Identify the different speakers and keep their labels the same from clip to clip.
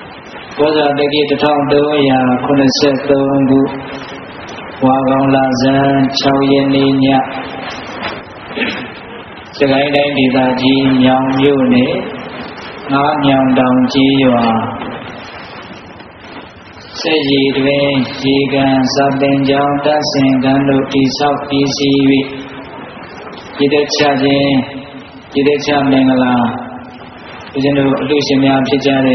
Speaker 1: ဘောဇာတက္ကိ1383ခုဝါကောင်လဇန်6ရက်နေ့ညစကိုင်းတိုင်းဒေသကြီးညောင်မြို့နယ်ငါးညောင်တောင်ကြီးရွာစေရီတွင်ရေကန်စာသင်ကျောင်းတပ်ဆင်ကံတို့တိဆောက်ပြီးစီ၍ရည်သက်ချခြင်းရည်သက်ချမင်္ဂလာဦးဇင်းတို့အလှရှင်များဖြစ်ကြတဲ့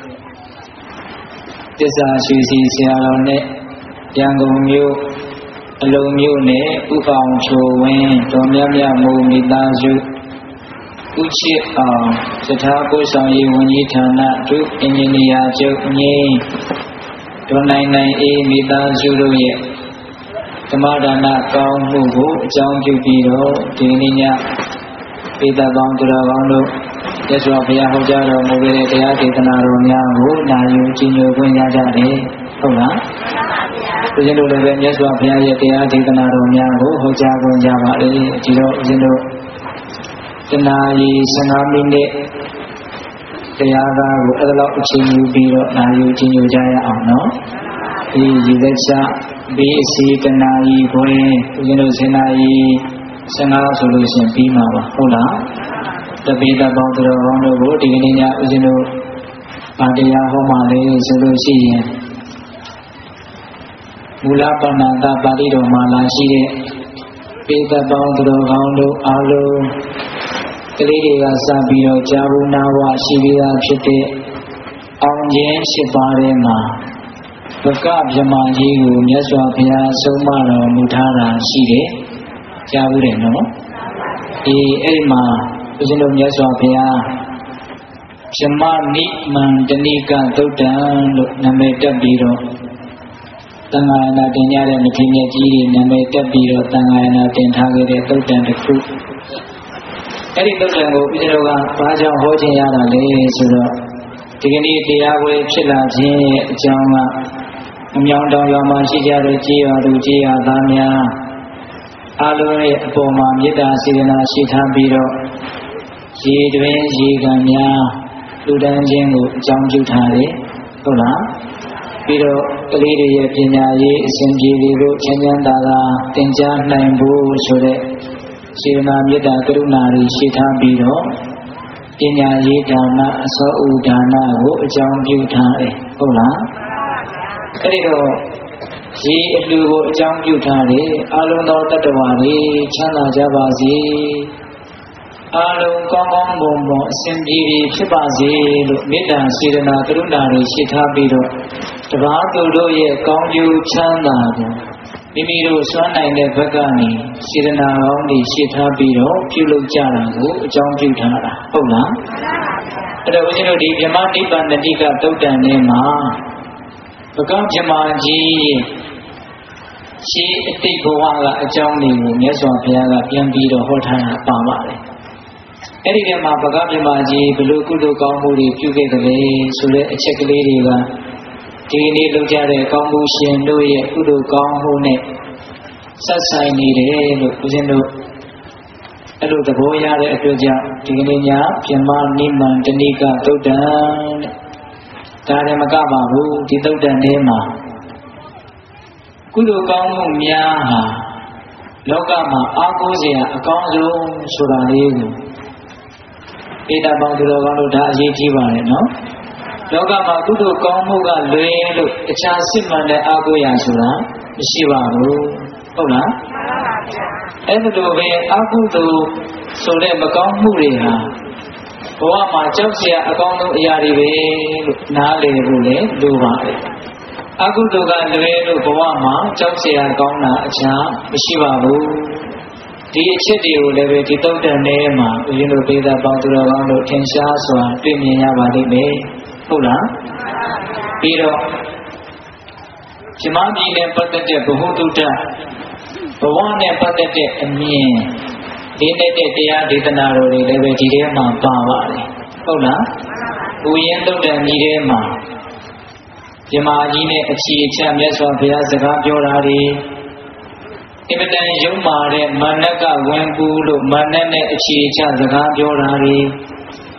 Speaker 1: သစ္စာရှိစီဆရာတော်နဲ့ရန်ကုန်မြို့အလုံးမြို့နယ်ဥအောင်ချိုဝင်းတော်မြတ်မြတ်မိုးမိသားစုဥချစ်အောင်စထားပို့ဆောင်ရေးဝန်ကြီးဌာနဒုအင်ဂျင်နီယာချုပ်ငင်းဒေါ်နိုင်နိုင်အေးမိသားစုတို့ရဲ့ဓမ္မဒါနကောင်းမှုကိုအကြောင်းပြုပြီးတော့ဒီနေ့ညပိဿပေါင်းသူတော်ကောင်းတို့ရသော်ဘုရားဟောကြားတော်မူခဲ့တဲ့တရားဒေသနာတော်များကိုနာယူကြည်ညိုခွင့်ရကြတယ်ဟုတ်လားဦးဇင်းတို့လည်းပဲမြတ်စွာဘုရားရဲ့တရားဒေသနာတော်များကိုဟောကြားခွင့်ကြပါလေဒီတော့ဦးဇင်းတို့တနာရီ15မိနစ်တရားကားကိုအဲ့ဒါလောက်အချိန်ယူပြီးတော့နာယူကြည်ညိုကြရအောင်နော်ဒီရည်သက်ချပြီးအစီတနာရီခွင့်ဦးဇင်းတို့7နာရီ15ဆိုလို့ရှိရင်ပြီးမှာပါဟုတ်လားတပိတပေါင်းသူတော်ကောင်းတို့ကိုဒီကနေ့ညဦးဇင်းတို့ဗာတရားဟောမှလေးဆိုလို့ရှိရင်မူလပါဏာတပါဠိတော်မှာလာရှိတဲ့ပိတပေါင်းသူတော်ကောင်းတို့အားလုံးကလေးတွေကစပြီးတော့ကြာဘူးနာဝရှိပြီးသားဖြစ်တဲ့အောင်ခြင်း8ပါးထဲမှာဘကဗြဟ္မာကြီးကိုမြတ်စွာဘုရားဆုံးမတော်မူထားတာရှိတယ်ကြားဘူးတယ်နော်အဲ့ဒီမှာဦးဇင်းတို့မြတ်စွာဘုရားဗြဟ္မနိမန္တနိကသုတ်တံလို့နာမည်တက်ပြီးတော့သံဃာနာတင်ရတဲ့မထေရကြီးတွေနာမည်တက်ပြီးတော့သံဃာနာတင်ထားခဲ့တဲ့သုတ်တံတစ်ခုအဲ့ဒီသုတ်တံကိုဦးဇင်းတို့ကဘာကြောင့်ဟောခြင်းရတာလဲဆိုတော့ဒီကနေ့တရားပွဲဖြစ်လာခြင်းရဲ့အကြောင်းကအမြောင်တောင်ရွာမှာရှိကြတဲ့ကြေးရွာသူကြေးရွာသားများအားလုံးရဲ့အပေါ်မှာမေတ္တာစေတနာရှိထားပြီးတော့ရေတွင်ရေကန်များလူတန်းခြင်းကိုအကြောင်းပြုထားတယ်ဟုတ်လားပြီးတော့ကလေးတွေရဲ့ပညာရေးအစဉ်ပြေတွေကိုချမ်းချမ်းသာသာသင်ကြားနိုင်ဖို့ဆိုတဲ့စေတနာမေတ္တာကရုဏာတွေရှိထားပြီးတော့ပညာရေးဒါနအစောဥဒါနကိုအကြောင်းပြုထားတယ်ဟုတ်လားအဲ့ဒီတော့ရေအလှူကိုအကြောင်းပြုထားတယ်အလုံးသောတတ္တဝါတွေချမ်းသာကြပါစေအလုံးကောင်းကောင်းမွန်မွန်အစဉ်ပြေဖြစ်ပါစေလို့မေတ္တာစေတနာကရုဏာတွေရှိထားပြီးတော့တပါးသူတို့ရဲ့ကောင်းကျိုးချမ်းသာကိုမိမိတို့စွမ်းနိုင်တဲ့ဘက်ကနေစေတနာကောင်းတွေရှိထားပြီးတော့ပြုလုပ်ကြတာကိုအကြောင်းပြုထားတာဟုတ်လားအဲ့တော့ဦးဇင်းတို့ဒီဗြဟ္မနိဗ္ဗာန်တိကသုတ်တံထဲမှာဘဂဗြဟ္မာကြီးရှိအတိတ်ဘဝကအကြောင်းတွေကိုမြတ်စွာဘုရားကပြန်ပြီးတော့ဟောထားတာပါပါတယ်အဲ့ဒီထဲမှာဘဂဗြဟ္မာကြီးဘလို့ကုသိုလ်ကောင်းမှုတွေပြုခဲ့တယ်ဆိုတဲ့အချက်ကလေးတွေကဒီနေ့လုပ်ကြတဲ့ကောင်းမှုရှင်တို့ရဲ့ကုသိုလ်ကောင်းမှုနဲ့ဆက်ဆိုင်နေတယ်လို့ဦးဇင်းတို့အဲ့လိုသဘောရတဲ့အတွက်ကြောင့်ဒီကနေ့ညဗြဟ္မာနိမန္တနိကသုတ်တံဒါလည်းမကပါဘူးဒီသုတ်တံထဲမှာကုသိုလ်ကောင်းမှုများဟာလောကမှာအားကိုးစရာအကောင်းဆုံးဆိုတာလေးကိုဧတပေါင်းသူတော်ကောင်းတို့ဒါအရေးကြီးပါတယ်နော်လောကမှာကုသိုလ်ကောင်းမှုကလွယ်လို့အခြားစစ်မှန်တဲ့အားကိုးရာဆိုတာမရှိပါဘူးဟုတ်လားအဲ့ဒါလိုပဲအကုသိုလ်ဆိုတဲ့မကောင်းမှုတွေဟာဘဝမှာကြောက်စရာအကောင်းဆုံးအရာတွေပဲလို့နားလည်ဖို့လည်းလိုပါတယ်အကုသိုလ်ကလွယ်လို့ဘဝမှာကြောက်စရာကောင်းတာအခြားမရှိပါဘူးဒီအချက်တွေကိုလည်းပဲဒီသုတ်တံထဲမှာဦးဇင်းတို့ပိဿပေါင်းသူတော်ကောင်းတို့ထင်ရှားစွာတွေ့မြင်ရပါလိမ့်မယ်ဟုတ်လားပြီးတော့ဇမပြည်နဲ့ပတ်သက်တဲ့ဘ ഹു တုတ္တဘဝနဲ့ပတ်သက်တဲ့အမြင်ဒီနဲ့တဲ့တရားဒေသနာတော်တွေလည်းပဲဒီထဲမှာပါပါတယ်ဟုတ်လားဥယျာဉ်သုတ်တံကြီးထဲမှာဇမကြီးနဲ့အခြေချမြတ်စွာဘုရားစကားပြောတာတွေအင်မတန်ယုံမာတဲ့မာနကဝင်ကူလို့မာနနဲ့အခြေချစကားပြောတာတွေ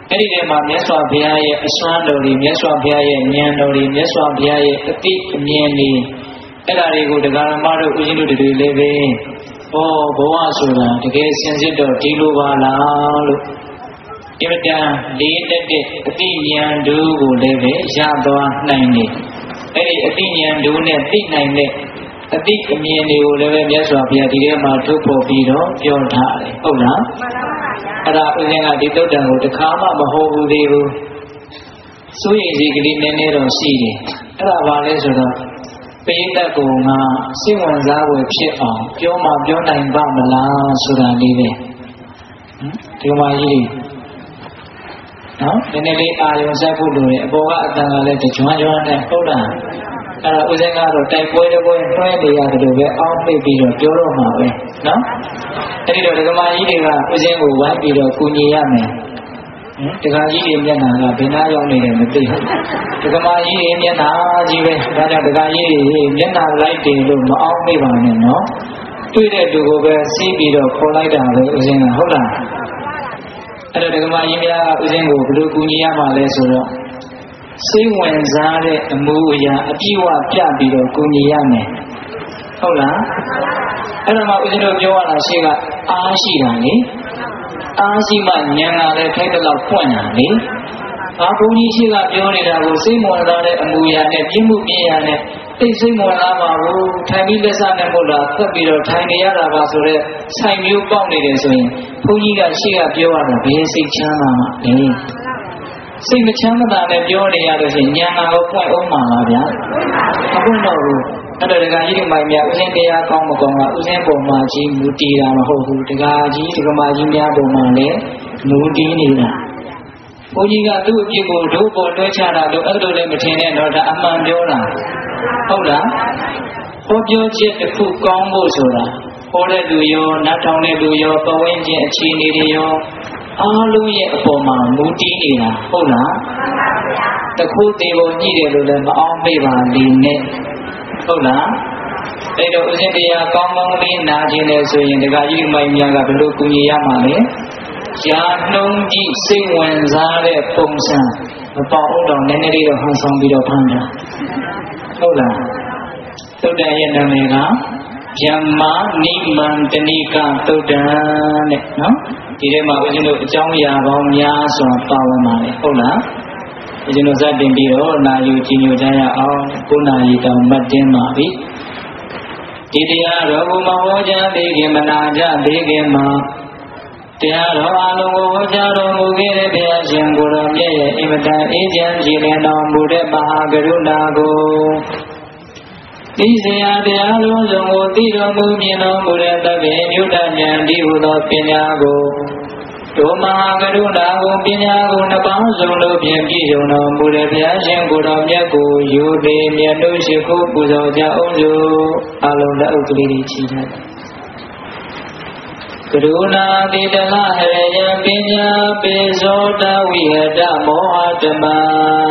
Speaker 1: အဲ့ဒီထဲမှာမြတ်စွာဘုရားရဲ့အစွမ်းတော်တွေမြတ်စွာဘုရားရဲ့ဉာဏ်တော်တွေမြတ်စွာဘုရားရဲ့အသိအမြင်တွေအဲ့ဒါတွေကိုတရားဓမ္မတို့ဦးဇင်းတို့တွေလည်းပဲဘဝဆိုတာတကယ်စင်စစ်တော့ဒီလိုပါလားလို့အမတန်လေးတက်တဲ့အသိဉာဏ်တို့ကိုလည်းပဲရသွားနိုင်တယ်အဲ့ဒီအသိဉာဏ်တို့နဲ့သိနိုင်တဲ့အသိအမြင်တွေကိုလည်းပဲမြတ်စွာဘုရားဒီထဲမှာထုတ်ဖော်ပြီးတော့ပြောထားတယ်ဟုတ်လားအဲ့ဒါဦးဇင်းကဒီတုတ်တံကိုတစ်ခါမှမဟုတ်ဘူးသေးဘူးစိုးရိမ်စိတ်ကလေးနည်းနည်းတော့ရှိတယ်အဲ့ဒါဘာလဲဆိုတော့ပိဋကကိုငါစိတ်ဝင်စားဖို့ဖြစ်အောင်ပြောမှပြောနိုင်ပါမလားဆိုတာလေးပဲဒီမှာကြီးနော်နည်းနည်းလေးအာရုံစိုက်ဖို့လိုတယ်အပေါ်ကအတန်ကလည်းကြွမ်းနဲ့ဟုတ်လားအဲ့ဒါဦးဇင်းကတော့တိုက်ပွဲတစ်ပွဲတွဲနေရတယ်လို့ပဲအောင်းပိတ်ပြီးတော့ပြောတော့မှာပဲနော်အဲ့ဒီတော့ဒကမာကြီးတွေကဦးဇင်းကိုဝိုင်းပြီးတော့ကူညီရမယ်ဒကာကြီးတွေမျက်နှာကဘယ်နှရောက်နေတယ်မသိဘူးဒကမာကြီးတွေမျက်နှာကြီးပဲဒါကြောင့်ဒကာကြီးတွေမျက်နှာလိုက်တယ်လို့မအောင်မိပါနဲ့နော်တွေ့တဲ့သူကိုပဲစီးပြီးတော့ခေါ်လိုက်တာပဲဦးဇင်းကဟုတ်လားအဲ့တော့ဒကမာကြီးများဦးဇင်းကိုဘယ်လိုကူညီရမှာလဲဆိုတော့စိတ်ဝင်စားတဲ့အမှုအရာအပြည့်အဝပြပြီးတော့ကူညီရမယ်ဟုတ်လားအဲ့တော့မှဦးဇင်းတို့ပြောရတာရှိကအားရှိတာလေအားရှိမှဉာဏ်ကလည်းထိုက်တဲ့လောက်ပွင့်တာလေဘာဘုန်းကြီးရှိကပြောနေတာကိုစိတ်ဝင်စားတဲ့အမှုအရာနဲ့ပြင်းမှုပြင်းရနဲ့သိစိတ်ဝင်စားပါဘူးထိုင်ပြီးလက်စားနဲ့မို့လားသက်ပြီးတော့ထိုင်နေရတာပါဆိုတော့ဆိုင်မျိုးပေါက်နေတယ်ဆိုရင်ဘုန်းကြီးကရှိကပြောရတာဘယ်စိတ်ချမ်းသာမှာလဲစိတ်မချမ်းသာနဲ့ပြောနေရလို့ရှိရင်ဉာဏ်ကတော့ပွင့်အောင်မှာပါဗျာမပွင့်တော့ဘူးအဲ့တော့ဒကာကြီးဒီမိုင်များဦးဇင်းတရားကောင်းမကောင်းကဦးဇင်းပုံမှာကြီးမူတည်တာမဟုတ်ဘူးဒကာကြီးဒကမာကြီးများပုံမှာလည်းမူတည်နေတာဘုန်းကြီးကသူ့အပြစ်ကိုဒုပေါ်တွဲချတာလို့အဲ့လိုလည်းမထင်နဲ့တော့ဒါအမှန်ပြောတာဟုတ်လားဟောပြောချက်တစ်ခုကောင်းဖို့ဆိုတာဟောတဲ့လူရောနားထောင်တဲ့လူရောပဝင်းချင်းအခြေအနေတွေရောအားလုံးရဲ့အပေါ်မှာမူတည်နေတာဟုတ်လားတခုသေးပေါ်ညှိတယ်လို့လည်းမအောင်မေ့ပါလိမ့်နဲ့ဟုတ်လားအဲ့တော့ဦးဇင်းတရားကောင်းကောင်းလေးနာကျင်တယ်ဆိုရင်ဒကာကြီးမိုင်များကဘယ်လိုကူညီရမှာလဲရှားနှုံးကြည့်စိတ်ဝင်စားတဲ့ပုံစံမပေါအောင်တော့နည်းနည်းလေးတော့ဟန်ဆောင်ပြီးတော့ဖမ်းတာဟုတ်လားသုတ္တန်ရဲ့နာမည်ကဗျမ္မာနိမန္တနိကသုတ္တန်တဲ့နော်ဒီထဲမှာဦးဇင်းတို့အကြောင်းအရာပေါင်းများစွာပါဝင်ပါလေဟုတ်လားဦးဇင်းတို့စတင်ပြီးတော့နာယူကြည်ညိုကြရအောင်9နာရီတောင်မှတ်တင်ပါပြီဒီတရားတော်ကိုမဟောကြားသေးခင်မနာကြသေးခင်မှာတရားတော်အလုံးကိုဟောကြားတော်မူခဲ့တဲ့ဘုရားရှင်ကိုယ်တော်မြတ်ရဲ့အင်မတန်အေးချမ်းကြည်လင်တော်မူတဲ့မဟာကရုဏာကိုဒီစရာတရားလုံးစုံကိုသိတော်မူမြင်တော်မူတဲ့သဗ္ဗညုတဉာဏ်ဒီဟုသောပညာကိုတို့မဟာကရုဏာကိုပညာကိုနှစ်ပေါင်းစုံလို့ဖြင့်ပြည့်စုံတော်မူတဲ့ဘုရားရှင်ကိုယ်တော်မြတ်ကိုယူသည်မြတ်တို့ရှိခိုးပူဇော်ကြအောင်စို့အလုံးလက်အုပ်ကလေးတွေချီထားတယ်ကရုဏာတိတလဟရယပညာပေဇောတဝိဟတမောဟတမံ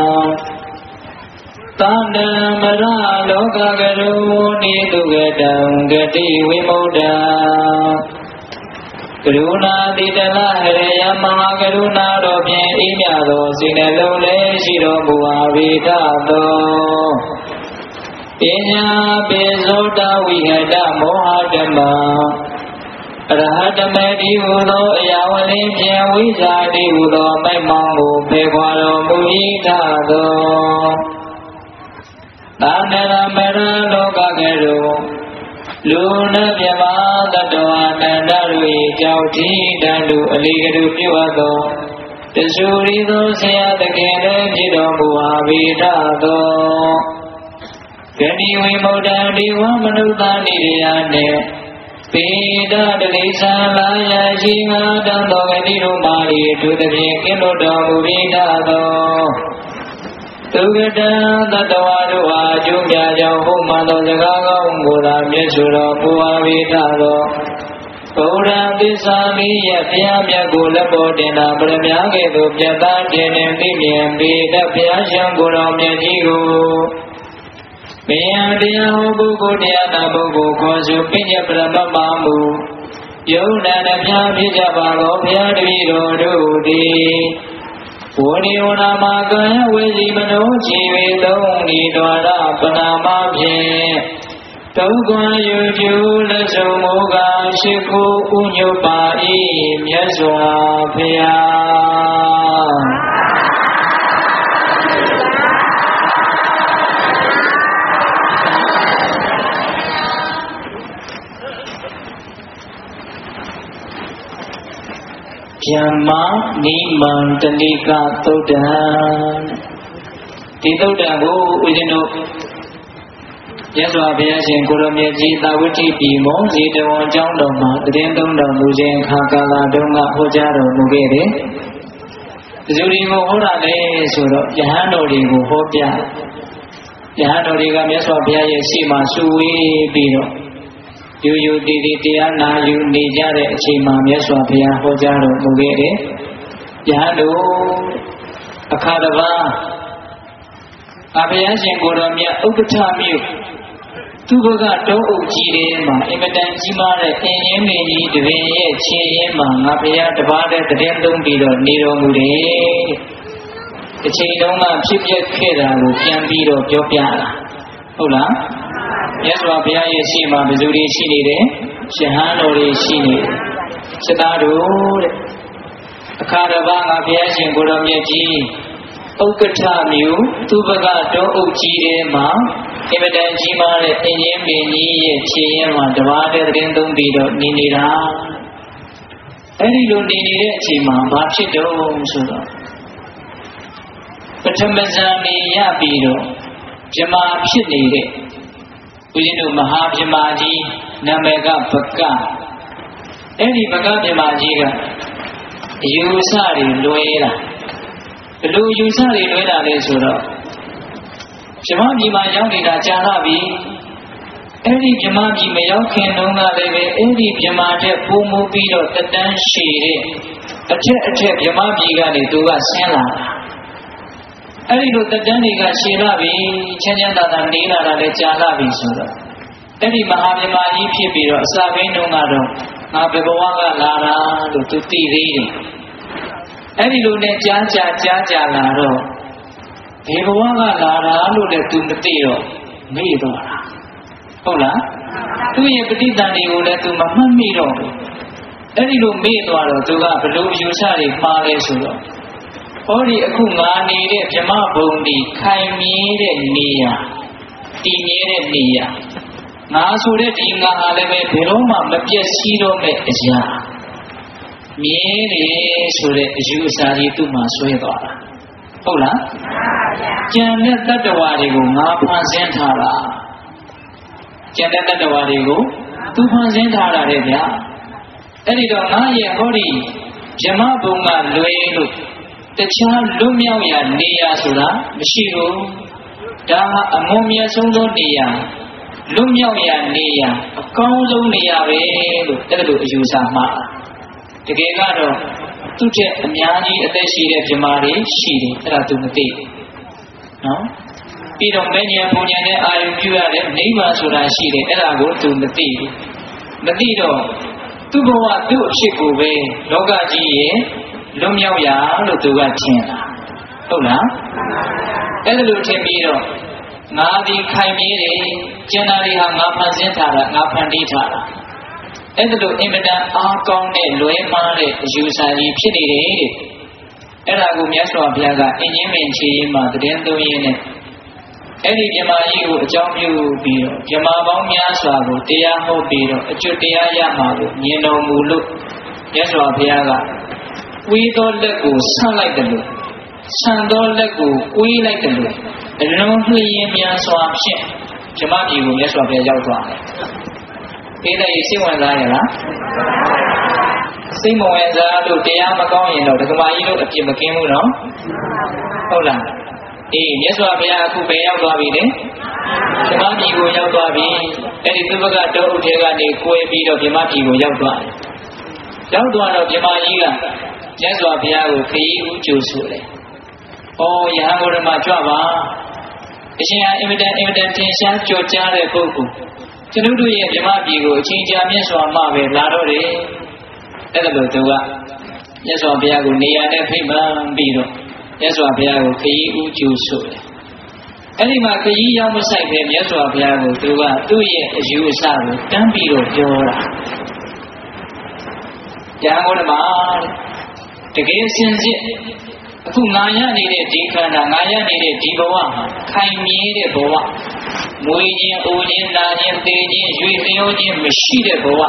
Speaker 1: သန္တမရလောကကရုနိတုဂတံဂတိဝိမု ढ ကရုဏာတိတလဟရယမဟာကရုဏာတော်ဖြင့်အေးမြသောစိတ်နှလုံးလည်းရှိတော်မူပါ၏သောပညာပေဇောတဝိဟတမောဟတမံအရဟတမေတိဟူသောအရာဝလင်းဖြင့်ဝိဇာတိဟူသောမိုက်မောင်းကိုဖေခွာတော်မူ၏သောသာနရမရလောကကရုလူနှင့်မြမတတ္တဝါတန္တတို့၏ကြောက်တိတန်တို့အလေးကလူပြုအပ်သောတဆူရီသောဆရာသခင်လည်းဖြစ်တော်မူပါ၏သောဂတိဝိမု ढ ဒီဝမနုဿာနိရိယနှင့်ပေဒတလိသံလာယရှိငါတံသောဂတိတို့မာ၏သူသဖြင့်ကင်းလွတ်တော်မူ၏သောသူကတံတတ္တဝါတို့အားအကျိုးများကြောင့်ဟုတ်မှန်သောစကားကောင်းကိုသာမြတ်စွာတော်မူပါ၏သောဗုဒ္ဓသစ္စာမိယဘုရားမြတ်ကိုလက်ပေါ်တင်တာပရမညာကဲ့သို့ပြတ်သားတင်နေသိမြင်ပေတတ်ဘုရားရှင်ကိုယ်တော်မြတ်ကြီးကိုမယံတရားဟောပုဂ္ဂိုလ်တရားနာပုဂ္ဂိုလ်ခေါ်ဆိုပိညပရမမမူယုံနာနှဖျားဖြစ်ကြပါသောဘုရားတပည့်တော်တို့သည်ဝရိဝနာမကံဝေစီမနောခြေဝေသုံးဤတော်ရပနာမဖြင့်တုံးကွန်ယူကျူလက်စုံမူကားရှိခိုးဥညုပါ၏မြတ်စွာဘုရားဗျမ္မာနိမန္တလိကသုတ်တံဒီသုတ်တံကိုဦးဇင်းတို့မြတ်စွာဘုရားရှင်ကိုရောမြတ်ကြီးသာဝတိပြည်မုံစီတဝန်ကျောင်းတော်မှာတည်င်းသုံးတော်မူခြင်းခါကာလတုန်းကဟောကြားတော်မူခဲ့တယ်။ဒီလိုတွေကိုဟောတာလေဆိုတော့ယဟန်တော်တွေကိုဟောပြယဟန်တော်တွေကမြတ်စွာဘုရားရဲ့ရှေ့မှာစုဝေးပြီးတော့ယူယူတည်တည်တရားနာယူနေကြတဲ့အချိန်မှာမြတ်စွာဘုရားဟောကြားတော်မူခဲ့တယ်။ယဟန်တို့အခါတစ်ပါးအဘုရားရှင်ကိုရောမြတ်ဥက္ကဋ္ဌမြို့သူဘကတောအုပ်ကြီးထဲမှာအင်မတန်ကြီးမားတဲ့အင်းရင်းမင်းကြီးတပင်ရဲ့ခြေရင်းမှာငါဘုရားတပါးတည်းတည်သုံးပြီးတော့နေတော်မူတယ်။အချိန်တုန်းကဖြစ်ပျက်ခဲ့တာကိုပြန်ပြီးတော့ပြောပြတာဟုတ်လား။မြတ်စွာဘုရားရဲ့ရှေ့မှာဘယ်သူတွေရှိနေတယ်။ရှင်ဟန်တော်တွေရှိနေတယ်။စသားတို့တဲ့အခါတစ်ပါးငါဘုရားရှင်ကိုရောမြတ်ကြီးဥက္ကဋ္ဌမြို့သူဘကတောအုပ်ကြီးထဲမှာအင်မတန်ကြီးမားတဲ့အင်းရင်းပင်ကြီးရဲ့ခြေရင်းမှာတပါးတည်းသတင်းသုံးပြီးတော့နေနေတာအဲ့ဒီလိုနေနေတဲ့အချိန်မှာဘာဖြစ်တော့ဆိုတော့ပထမဇန်နေရပြီးတော့ဗြမာဖြစ်နေတဲ့ဦးဇင်းတို့မဟာဗြမာကြီးနာမည်ကဘကအဲ့ဒီဘကဗြမာကြီးကအယူဆတွေလွဲတာဘယ်လိုယူဆတွေလွဲတာလဲဆိုတော့ဗြမာပြည်မှာရောက်နေတာကြာလာပြီအဲ့ဒီဗြမာပြည်မရောက်ခင်တုန်းကလည်းပဲအဲ့ဒီဗြမာတဲ့ပုံမူပြီးတော့တတန်းရှည်တဲ့အထက်ဗြမာပြည်ကနေသူကဆင်းလာတာအဲ့ဒီလိုတတန်းတွေကရှည်လာပြီချမ်းချမ်းသာသာနေလာတာလည်းကြာလာပြီဆိုတော့အဲ့ဒီမဟာဗြမာကြီးဖြစ်ပြီးတော့အစာဘင်းတုန်းကတော့ငါဘယ်ဘဝကလာတာလို့သူသိသေးတယ်အဲ့ဒီလိုနဲ့ကြားကြလာတော့ဒီဘဝကလာတာလို့လည်း तू မသိတော့မေ့တော့တာဟုတ်လားသူ့ရဲ့ပဋိသန္ဓေကိုလည်း तू မမှတ်မိတော့ဘူးအဲ့ဒီလိုမေ့သွားတော့ तू ကဘလို့ယူဆတွေမှားလဲဆိုတော့ဟောဒီအခုငါနေတဲ့ဗြမဘုံဒီခိုင်မြဲတဲ့နေရာတည်မြဲတဲ့နေရာငါဆိုတဲ့ဒီငါဟာလည်းပဲဘယ်တော့မှမပြည့်စည်တော့မဲ့အရာမြဲတယ်ဆိုတဲ့အယူအဆကြီးသူ့မှာဆွဲသွားတာဟုတ်လားကျန်တဲ့တတ္တဝါတွေကိုငါဖန်ဆင်းထားတာကျန်တဲ့တတ္တဝါတွေကိုသူဖန်ဆင်းထားတာတဲ့ဗျာအဲ့ဒီတော့ငါရဲ့ဟောဒီဗြမဘုံကလွယ်လို့တခြားလွတ်မြောက်ရာနေရာဆိုတာမရှိဘူးဒါဟာအမွန်မြတ်ဆုံးသောနေရာလွတ်မြောက်ရာနေရာအကောင်းဆုံးနေရာပဲလို့အဲ့လိုအယူဆမှားတကယ်ကတော့သူ့တဲ့အများကြီးအသက်ရှိတဲ့ဗြမာတွေရှိတယ်အဲ့ဒါသူမသိဘူးနော်ပြီးတော့မဉ္ဇဉ်ပူဉ္ဇဉ်နဲ့အာယုပြုရတဲ့နိဗ္ဗာန်ဆိုတာရှိတယ်အဲ့ဒါကိုသူမသိဘူးမသိတော့သူ့ဘဝသူ့အဖြစ်ကိုပဲလောကကြီးရဲ့လွတ်မြောက်ရာလို့သူကထင်တာဟုတ်လားအဲ့လိုထင်ပြီးတော့ငါဒီခိုင်မြဲတယ်ကျန်တာတွေဟာငါဖန်ဆင်းထားတာငါဖန်တီးထားတာအဲ့လိုအင်မတန်အားကောင်းတဲ့လွဲမှားတဲ့အယူဆကြီးဖြစ်နေတယ်တဲ့အဲ့ဒါကိုမြတ်စွာဘုရားကအင်းကြီးမင်းချီရင်မှာတည်င်းသုံးရင်းနဲ့အဲ့ဒီဗြမာကြီးကိုအကြောင်းပြုပြီးတော့ဗြမာပေါင်းများစွာကိုတရားဟောပြီးတော့အကျွတ်တရားရမှာကိုမြင်တော်မူလို့မြတ်စွာဘုရားကကွေးသောလက်ကိုဆန့်လိုက်တယ်လို့ဆန့်သောလက်ကိုကွေးလိုက်တယ်လို့အလုံးလျင်များစွာဖြင့်ဗြမာပြည်ကိုမြတ်စွာဘုရားရောက်သွားတယ်ဒီနေ့စိတ်ဝင်စားရလားစိတ်မဝင်စားလို့တရားမကောင်းရင်တော့ဒကမာကြီးတို့အပြစ်မကင်းဘူးနော်ဟုတ်လားအေးမြတ်စွာဘုရားအခုပဲရောက်သွားပြီလေဗြမာပြည်ကိုရောက်သွားပြီအဲ့ဒီသူဘကတောအုပ်ထဲကနေကိုယ်ပြီးတော့ဗြမာပြည်ကိုရောက်သွားတယ်ရောက်သွားတော့ဗြမာကြီးကမြတ်စွာဘုရားကိုခရီးဦးကြိုဆိုတယ်။အော်ယဟန်ဘုရားမှာကြွပါအရှင်ဟာအင်မတန်ထင်ရှားကြော်ကြားတဲ့ပုဂ္ဂိုလ်ကျွန်ုပ်တို့ရဲ့ဗြမာပြည်ကိုအချင်းချင်းမြတ်စွာမှပဲလာတော့တယ်။အဲ့ဒါလို့သူကမြတ်စွာဘုရားကိုနေရာနဲ့ဖိတ်မှန်ပြီးတော့မြတ်စွာဘုရားကိုခရီးဥကျိုးဆိုတယ်အဲ့ဒီမှာခရီးရောက်မဆိုင်ပဲမြတ်စွာဘုရားကိုသူကသူ့ရဲ့အယူအဆကိုတန်းပြီးတော့ပြောတာညာဘုရားမှာတကယ်စင်စစ်အခုငါရနေတဲ့ဒီခန္ဓာငါရနေတဲ့ဒီဘဝမှာခိုင်မြဲတဲ့ဘဝမွေးခြင်းအိုခြင်းနာခြင်းသေခြင်းရွေလျောခြင်းမရှိတဲ့ဘဝ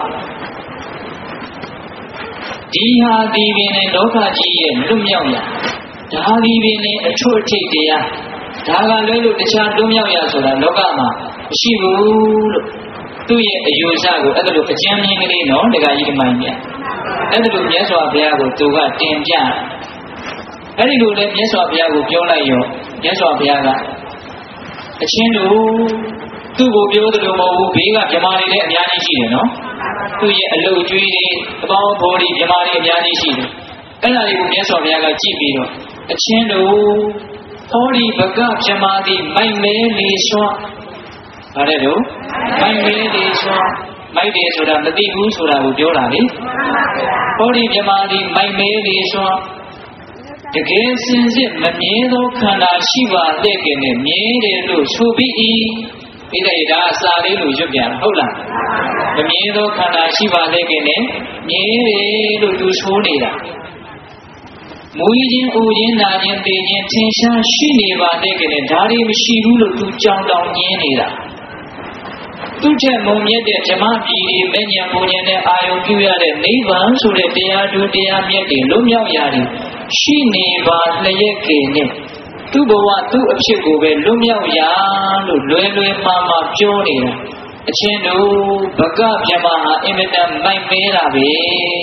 Speaker 1: ဒီဟာဒီပင်နဲ့လောကကြီးရဲ့လွတ်မြောက်ရာဒါဒီပင်နဲ့အထွတ်အထိပ်တရားဒါကလွဲလို့တခြားလွတ်မြောက်ရာဆိုတာလောကမှာမရှိဘူးလို့သူ့ရဲ့အယူအဆကိုအဲ့ဒါလိုအကျဉ်းမြင်ကလေးနော်တခါကြီးဒီမိုင်းမြတ်အဲ့ဒါလိုမြတ်စွာဘုရားကိုသူကတင်ပြအဲ့ဒီလိုလည်းမြတ်စွာဘုရားကိုပြောလိုက်ရောမြတ်စွာဘုရားကအချင်းတို့သူ့ကိုပြောသလိုမဟုတ်ဘူးဘေးကဗြမာတွေလည်းအများကြီးရှိတယ်နော်သူ့ရဲ့အလုတ်ကျွေးတွေအပေါင်းဘော်တွေဗြမာတွေအများကြီးရှိတယ်အဲ့ဒါတွေကိုမြတ်စွာဘုရားကကြည့်ပြီးတော့အချင်းတို့ဟောဒီဘကဗြမာတိမိုက်မဲလေစွာဘာလဲတို့မိုက်မဲလေစွာမိုက်တယ်ဆိုတာမသိဘူးဆိုတာကိုပြောတာလေဟောဒီဗြမာတိမိုက်မဲလေစွာတကယ်စင်စစ်မမြဲသောခန္ဓာရှိပါတဲ့ကနဲ့မြဲတယ်လို့ဆိုပြီးဣတိဒါအစာလေးလို့ရွတ်ပြတာဟုတ်လားမမြဲသောခန္ဓာရှိပါတဲ့ကနဲ့မြဲတယ်လို့သူဆိုနေတာမူခြင်းအိုခြင်းနာခြင်းသိခြင်းထင်ရှားရှိနေပါတဲ့ကနဲ့ဒါတွေမရှိဘူးလို့သူကြောင်တောင်ညင်းနေတာသူ့ထက်မုံမြတ်တဲ့ဓမ္မပြည်တွေမဉ္ဇဉ်ပူဉ္ဇဉ်နဲ့အာယုပြုရတဲ့နိဗ္ဗာန်ဆိုတဲ့တရားတို့တရားမြတ်တွေလွတ်မြောက်ရတယ်ရှိနေပါလျက်ကနဲ့သူ့ဘဝသူ့အဖြစ်ကိုပဲလွတ်မြောက်ရလို့လွယ်လွယ်မှားမှားပြောနေတာအချင်းတို့ဘဂဗြဟ္မာဟာအင်မတန်မိုက်မဲတာပဲ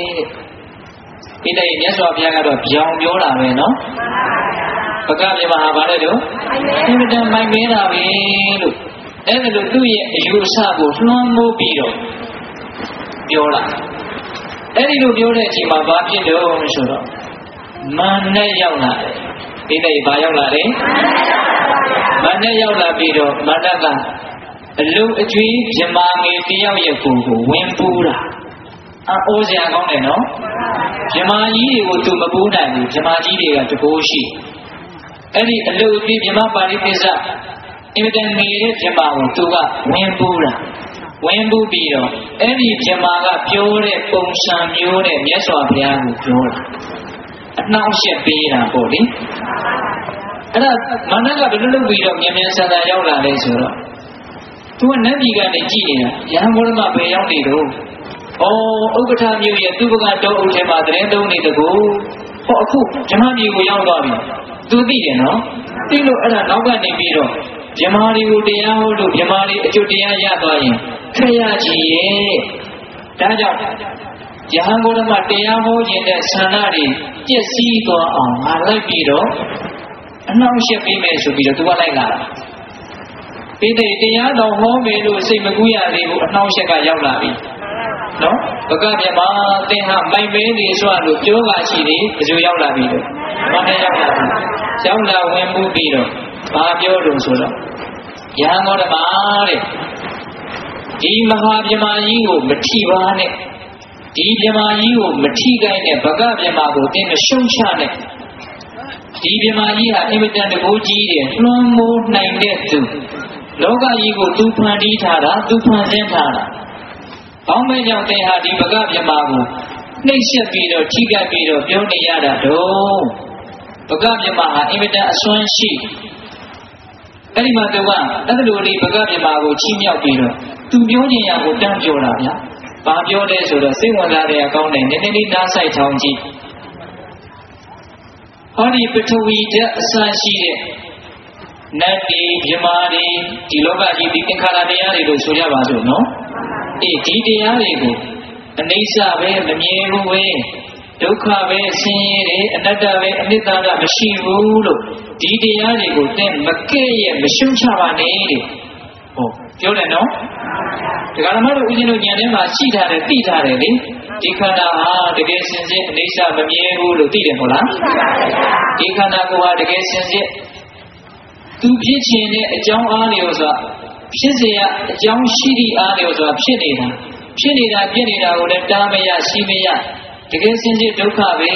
Speaker 1: တဲ့ဣတိမြတ်စွာဘုရားကတော့ပြောင်းပြောတာပဲနော်ဘဂဗြဟ္မာဟာဗါလဲတော့အင်မတန်မိုက်မဲတာပဲလို့အဲ့ဒါလို့သူ့ရဲ့အယူအဆကိုလွှမ်းမိုးပြီးတော့ပြောတာအဲ့ဒီလိုပြောတဲ့အချိန်မှာဘာဖြစ်တော့ဆိုတော့မာနရောက်လာတယ်ဣတိဘာရောက်လာတယ်မာနရောက်လာပြီးတော့မာနကအလုံးအကျွေးဗြဟ္မာငယ်တယောက်ရဲ့ကိုယ်ကိုဝင်ပူးတာအိုးစရာကောင်းတယ်နော်ဗြဟ္မာကြီးတွေကိုသူမပူးနိုင်ဘူးဗြဟ္မာကြီးတွေကတကိုးရှိအဲ့ဒီအလုံးအကျွေးဗြဟ္မာပါဠိသစ္စာအင်မတန်ငယ်တဲ့ဗြဟ္မာကိုသူကဝင်ပူးတာဝင်ပူးပြီးတော့အဲ့ဒီဗြဟ္မာကပြောတဲ့ပုံစံမျိုးနဲ့မြတ်စွာဘုရားကိုပြောတာအနှောင့်အယှက်ပေးတာပေါ့လေအဲ့ဒါမာနကဘယ်လိုလုပ်ပြီးတော့မြန်မြန်ဆန်ဆန်ရောက်လာလဲဆိုတော့သူကနတ်ပြည်ကနေကြည့်နေတာရဟန်းဘောရမပဲရောက်နေတော့ဥက္ကဋ္ဌမျိုးရဲ့သူ့ဘကတောအုပ်ထဲမှာတရင်သုံးနေတကူဟောအခုဓမ္မပြည်ကိုရောက်သွားပြီသူသိတယ်နော်သိလို့အဲ့ဒါနောက်ကနေပြီးတော့ဗြဟ္မာတွေကိုတရားဟောလို့ဗြဟ္မာတွေအကျိုးတရားရသွားရင်ခရကြီးရဲ့ဒါကြောင့်ယဟန်ဘောရမတရားဟောခြင်းတဲ့ဆန္ဒတွေပြည့်စည်သွားအောင်ငါလိုက်ပြီးတော့အနှောင့်အယှက်ပေးမယ်ဆိုပြီးတော့သူကလိုက်လာတာဒီတရားတော်ဟောမယ်လို့စိတ်မကူးရသေးဘူးအနှောင့်အယှက်ကရောက်လာပြီနော်ဘဂဗြဟ္မာသင်ဟာမိုက်မဲနေစွာလို့ပြောပါရှိတယ်အကျိုးရောက်လာပြီလို့ဘာနဲ့ရောက်လာပြီရောက်လာဝင်မှုပြီးတော့ဘာပြောလို့ဆိုတော့ယဟန်ဘောရမတဲ့ဒီမဟာဗြဟ္မာကြီးကိုမထိပါနဲ့ဒီဗြဟ္မာကြီးကိုမထိခိုက်နဲ့ဘဂဗြဟ္မာကိုသင်မရှုံချနဲ့ဒီဗြဟ္မာကြီးဟာအင်မတန်တကူကြီးတယ်လွှမ်းမိုးနိုင်တဲ့သူလောကကြီးကိုသူဖန်တီးထားတာသူဖန်ဆင်းထားတာဘောင်းမဲကြောင့်သင်ဟာဒီဘဂဗြဟ္မာကိုနှိမ့်ဆက်ပြီးတော့ထိခိုက်ပြီးတော့ပြောနေရတာတော့ဘဂဗြဟ္မာဟာအင်မတန်အစွမ်းရှိအဲ့ဒီမှာသူကအဲ့လိုလေးဘဂဗြဟ္မာကိုချီးမြှောက်ပြီးတော့သူပြောခြင်းရကိုတန်းပြောတာဗျာဘာပြောလဲဆိုတော့စိတ်ဝင်စားတဲ့အကောင်းနဲ့နည်းနည်းလေးနားဆိုင်ထောင်းကြည့်ဟောဒီပထဝီဓာတ်အစရှိတဲ့နတ်တွေဗြဟ္မာတွေဒီလောကကြီးဒီသင်္ခါရတရားတွေလို့ဆိုရပါစို့နော်ဒီတရားတွေကိုအနိစ္စပဲမမြဲဘူးပဲဒုက္ခပဲဆင်းရဲတယ်အနတ္တပဲအနိတ္တကမရှိဘူးလို့ဒီတရားတွေကိုသင်မကဲ့ရဲ့မရှုံချပါနဲ့တဲ့ဟောပြောတယ်နော်ဒကာဓမ္မတို့ဦးဇင်းတို့ဉာဏ်ထဲမှာရှိထားတယ်သိထားတယ်လေဒီခန္ဓာဟာတကယ်စင်စစ်အနိစ္စမမြဲဘူးလို့သိတယ်ဟုတ်လားဒီခန္ဓာကိုယ်ဟာတကယ်စင်စစ်သူဖြစ်ခြင်းနဲ့အကြောင်းအားလျော်စွာဖြစ်เสียအကြောင်းရှိသည့်အားလျော်စွာဖြစ်နေတာပြည့်နေတာကိုလည်းတားမရရှိမရတကယ်စင်စစ်ဒုက္ခပဲ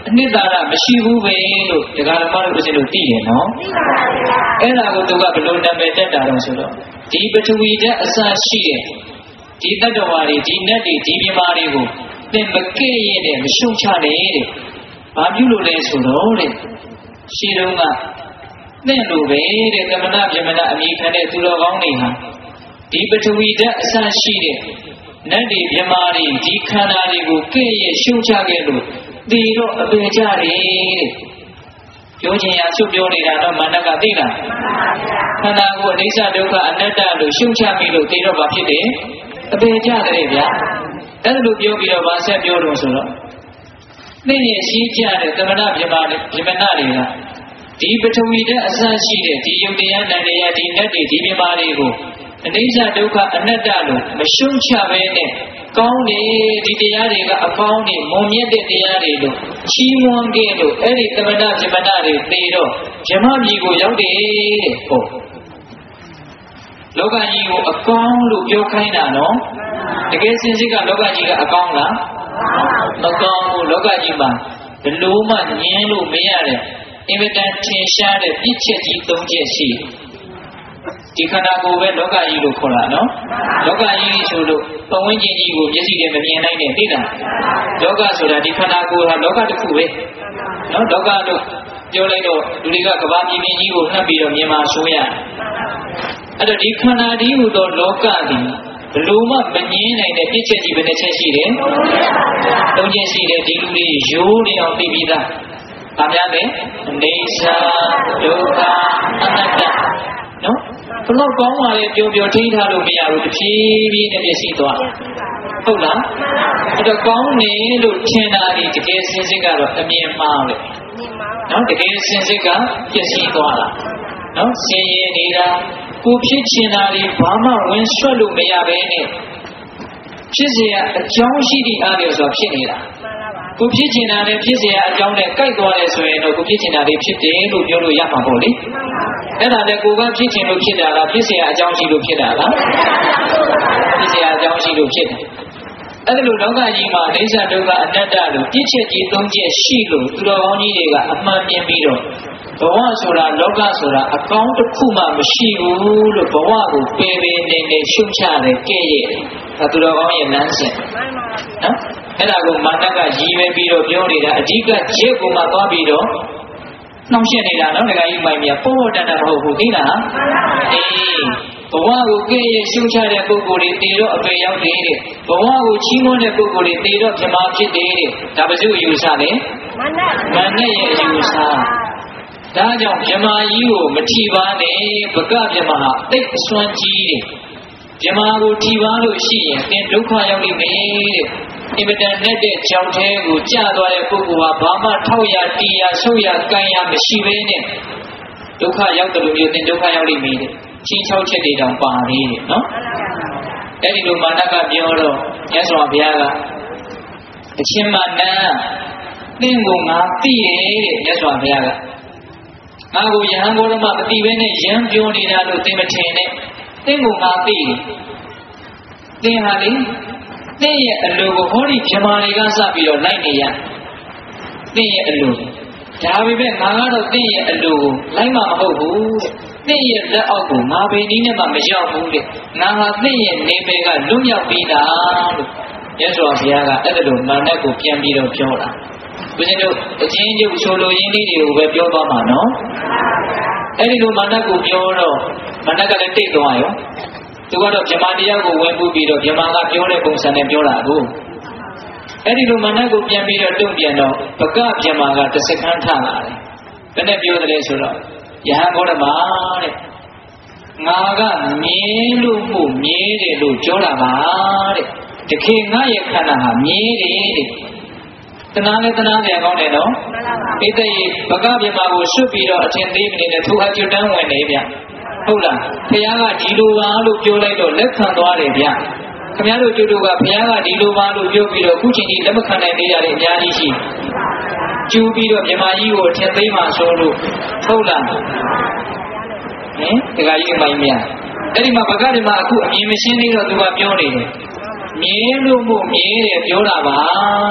Speaker 1: အနှစ်သာရမရှိဘူးပဲလို့ဒကာဓမ္မတို့ဦးဇင်းတို့သိတယ်နော်အဲ့ဒါကိုသူကဘယ်လိုနာမည်တက်တာတော့ဆိုတော့ဒီပထဝီဓာတ်အစရှိတဲ့ဒီတတ္တဝါတွေဒီနတ်တွေဒီပြမာတွေကိုသင်မကဲ့ရဲ့နဲ့မရှုံချနဲ့တဲ့ဘာပြုလို့လဲဆိုတော့တဲ့ရှင်းတော့ကသင်လိုပဲတဲ့ကမ္မနာပြမနာအမိခံတဲ့သူတော်ကောင်းတွေဟာဒီပထဝီဓာတ်အစရှိတဲ့နတ်တွေပြမာတွေဒီခန္ဓာတွေကိုကဲ့ရဲ့ရှုံချခဲ့လို့ဒီတော့အပေကြတယ်တဲ့ပြောချင်ရချုပ်ပြောနေတာတော့မာနကသိလားခန္ဓာကိုယ်အနိစ္စဒုက္ခအနတ္တလို့ရှုံချမိလို့သိတော့ဘာဖြစ်တယ်အပေကြတယ်ဗျာအဲ့ဒါလိုပြောပြီးတော့ဗာဆက်ပြောတော့ဆိုတော့သိရင်ရှိကြတဲ့သမဏပြမနာတွေကဒီပထဝီဓာတ်အစရှိတဲ့ဒီယုတ်တရားနံတရားဒီနတ်တွေဒီပြမာတွေကိုအနိစ္စဒုက္ခအနတ္တလို့မရှုံချပဲနဲ့ကောင်းတယ်ဒီတရားတွေကအကောင်းတွေမွန်မြတ်တဲ့တရားတွေလို့ချီးမွမ်းခဲ့လို့အဲ့ဒီသမဏပြမနာတွေသိတော့ဇမမြေကိုရောက်တယ်တဲ့ဟုတ်လောကကြီးကိုအကောင်းလို့ပြောခိုင်းတာနော်တကယ်စင်စစ်ကလောကကြီးကအကောင်းလားမကောင်းဘူးလောကကြီးမှာဘလို့မှညင်းလို့မရတဲ့အင်မတန်ထင်ရှားတဲ့ပြစ်ချက်ကြီး၃ချက်ရှိဒီခန္ဓာကိုယ်ပဲလောကကြီးလို့ခေါ်တာနော်လောကကြီးဆိုလို့ပဝန်းကျင်ကြီးကိုမျက်စိနဲ့မမြင်နိုင်တဲ့သိလားလောကဆိုတာဒီခန္ဓာကိုယ်ဟာလောကတစ်ခုပဲနော်လောကလို့ပြောလိုက်တော့လူတွေကကဘာမြင်ကြီးကိုနှပ်ပြီးတော့မြင်မှာဆိုရအဲ့တော့ဒီခန္ဓာဒီဟူသောလောကသည်ဘလို့မှမငင်းနိုင်တဲ့ပြစ်ချက်ကြီးပဲတစ်ချက်ရှိတယ်၃ချက်ရှိတယ်ဒီလူတွေရိုးနေအောင်သိပြီးသားဗာများလဲအနေစာဒုက္ခအနတ္တနော်ဘလို့ကောင်းပါလေပြောပြောထိထားလို့မရဘူးတဖြည်းဖြည်းနဲ့ပြည့်စည်သွားဟုတ်လားအဲ့တော့ကောင်းနေလို့ထင်တာဒီတကယ်စင်စစ်ကတော့အမြင်မှားပဲနော်တကယ်စင်စစ်ကပြည့်စည်သွားတာနော်ဆင်းရဲနေတာကိုဖြစ်ချင်တာတွေဘာမှဝင်ဆွတ်လို့မရဘဲနဲ့ဖြစ်เสียအကြောင်းရှိသည့်အားလျော်စွာဖြစ်နေတာကိုဖြစ်ချင်တာနဲ့ဖြစ်เสียအကြောင်းနဲ့ကြိုက်သွားတယ်ဆိုရင်တော့ကိုဖြစ်ချင်တာတွေဖြစ်တယ်လို့ပြောလို့ရမှာပေါ့လေအဲ့ဒါနဲ့ကိုကဖြစ်ချင်လို့ဖြစ်တာလားဖြစ်เสียအကြောင်းရှိလို့ဖြစ်တာလားဖြစ်เสียအကြောင်းရှိလို့ဖြစ်တယ်အဲ့ဒါလိုလောကကြီးမှာအိဋ္ဌဒုက္ခအနတ္တလို့ပြည့်ချက်ကြီး၃ချက်ရှိလို့သူတော်ကောင်းကြီးတွေကအမှန်မြင်ပြီးတော့ဘဝဆိုတာလောကဆိုတာအကောင်းတစ်ခုမှမရှိဘူးလို့ဘဝကိုပယ်ပယ်နေနေရှုံချတယ်ကဲ့ရဲ့ဒါသူတော်ကောင်းရဲ့လမ်းစဉ်နော်အဲ့ဒါကိုမာနကရည်ရွယ်ပြီးတော့ပြောနေတာအဓိကဂျက်ကိုမှသွားပြီးတော့နှောင့်ယှက်နေတာနော်ဒကာကြီးမိုင်မြပေါ်ပေါ်တန်တန်မဟုတ်ဘူးသိလားအေးဘဝကိုကဲ့ရဲ့ရှုံချတဲ့ပုဂ္ဂိုလ်တွေတည်တော့အပေရောက်တယ်တဲ့ဘဝကိုချီးမွမ်းတဲ့ပုဂ္ဂိုလ်တွေတည်တော့ပြမဖြစ်တယ်တဲ့ဒါဘယ်သူအယူဆလဲမာနရဲ့အယူဆဒါကြောင့်မြမကြီးကိုမထီပါနဲ့ဘကမြမဟာတိတ်အစွမ်းကြီးတယ်မြမကိုထီပါလို့ရှိရင်သင်ဒုက္ခရောက်လိမ့်မယ်တဲ့အင်မတန်နဲ့တဲ့ကြောင်ထဲကိုကျသွားတဲ့ပုဂ္ဂိုလ်ဟာဘာမှထောက်ရတီးရဆုပ်ရကန်ရမရှိဘဲနဲ့ဒုက္ခရောက်တယ်လို့မျိုးသင်ဒုက္ခရောက်လိမ့်မယ်တဲ့ချင်း6ချက်တွေတောင်ပါသေးတယ်နော်အဲ့ဒီလိုမာနကပြောတော့မြတ်စွာဘုရားကအချင်းမာနသင်ကိုငါသိတယ်တဲ့မြတ်စွာဘုရားကငါကိုယဟန်ဘောရမမသိဘဲနဲ့ရမ်းပြောနေတာလို့သင်မထင်နဲ့သင်ကိုငါသိတယ်သင်ဟာလေသင်ရဲ့အလိုကိုဟောဒီဇမာတွေကစပြီးတော့လိုက်နေရသင်ရဲ့အလိုဒါပေမဲ့ငါကတော့သင်ရဲ့အလိုကိုလိုက်မှာမဟုတ်ဘူးသင်ရဲ့လက်အောက်ကိုငါဘယ်နည်းနဲ့မှမရောက်ဘူးတဲ့ငါဟာသင်ရဲ့နေပယ်ကလွတ်မြောက်ပြီးသားလို့မြတ်စွာဘုရားကအဲ့ဒါလိုမာနကိုပြန်ပြီးတော့ပြောတာဦးဇင်းတို့အချင်းချင်းဆိုလိုရင်းလေးတွေကိုပဲပြောသွားမှာနော်အဲ့ဒီလိုမာနကိုပြောတော့မာနကလည်းတိတ်သွားရောသူကတော့ဗြဟ္မာတရားကိုဝင်ပူးပြီးတော့ဗြဟ္မာကပြောတဲ့ပုံစံနဲ့ပြောတာကိုအဲ့ဒီလိုမာနကိုပြန်ပြီးတော့တုံ့ပြန်တော့ဘကဗြဟ္မာကတစ်စက္ကန့်ထလာတယ်ဘယ်နဲ့ပြောတယ်ဆိုတော့ယဟန်ဘောဓမာတဲ့ငါကမြင်လို့မှုမြင်တယ်လို့ပြောတာပါတဲ့တခင်ငါရဲ့ခန္ဓာဟာမြင်တယ်တဲ့တနာနဲ့တနာတယ်ကောင်းတယ်နော်ဣတိဘကဗြဟ္မာကိုရွှတ်ပြီးတော့အထင်သေးမနေနဲ့သူအကျွတ်တန်းဝင်နေဗျဟုတ်လားဘုရားကဒီလိုပါလို့ပြောလိုက်တော့လက်ခံသွားတယ်ဗျခင်ဗျားတို့ကျုပ်တို့ကဘုရားကဒီလိုပါလို့ပြောပြီးတော့ခုချိန်ကြီးလက်မခံနိုင်သေးရတဲ့အများကြီးရှိကျူးပြီးတော့မြမကြီးကိုအထင်သေးမှဆိုလို့ဟုတ်လားဟင်ဒီကကြီးမိုင်းမြအဲ့ဒီမှာဘဂဗြဟ္မာအခုအမြင်မရှင်းသေးတော့သူကပြောနေတယ်မြင်လို့မို့မြင်တယ်ပြောတာပါတဲ့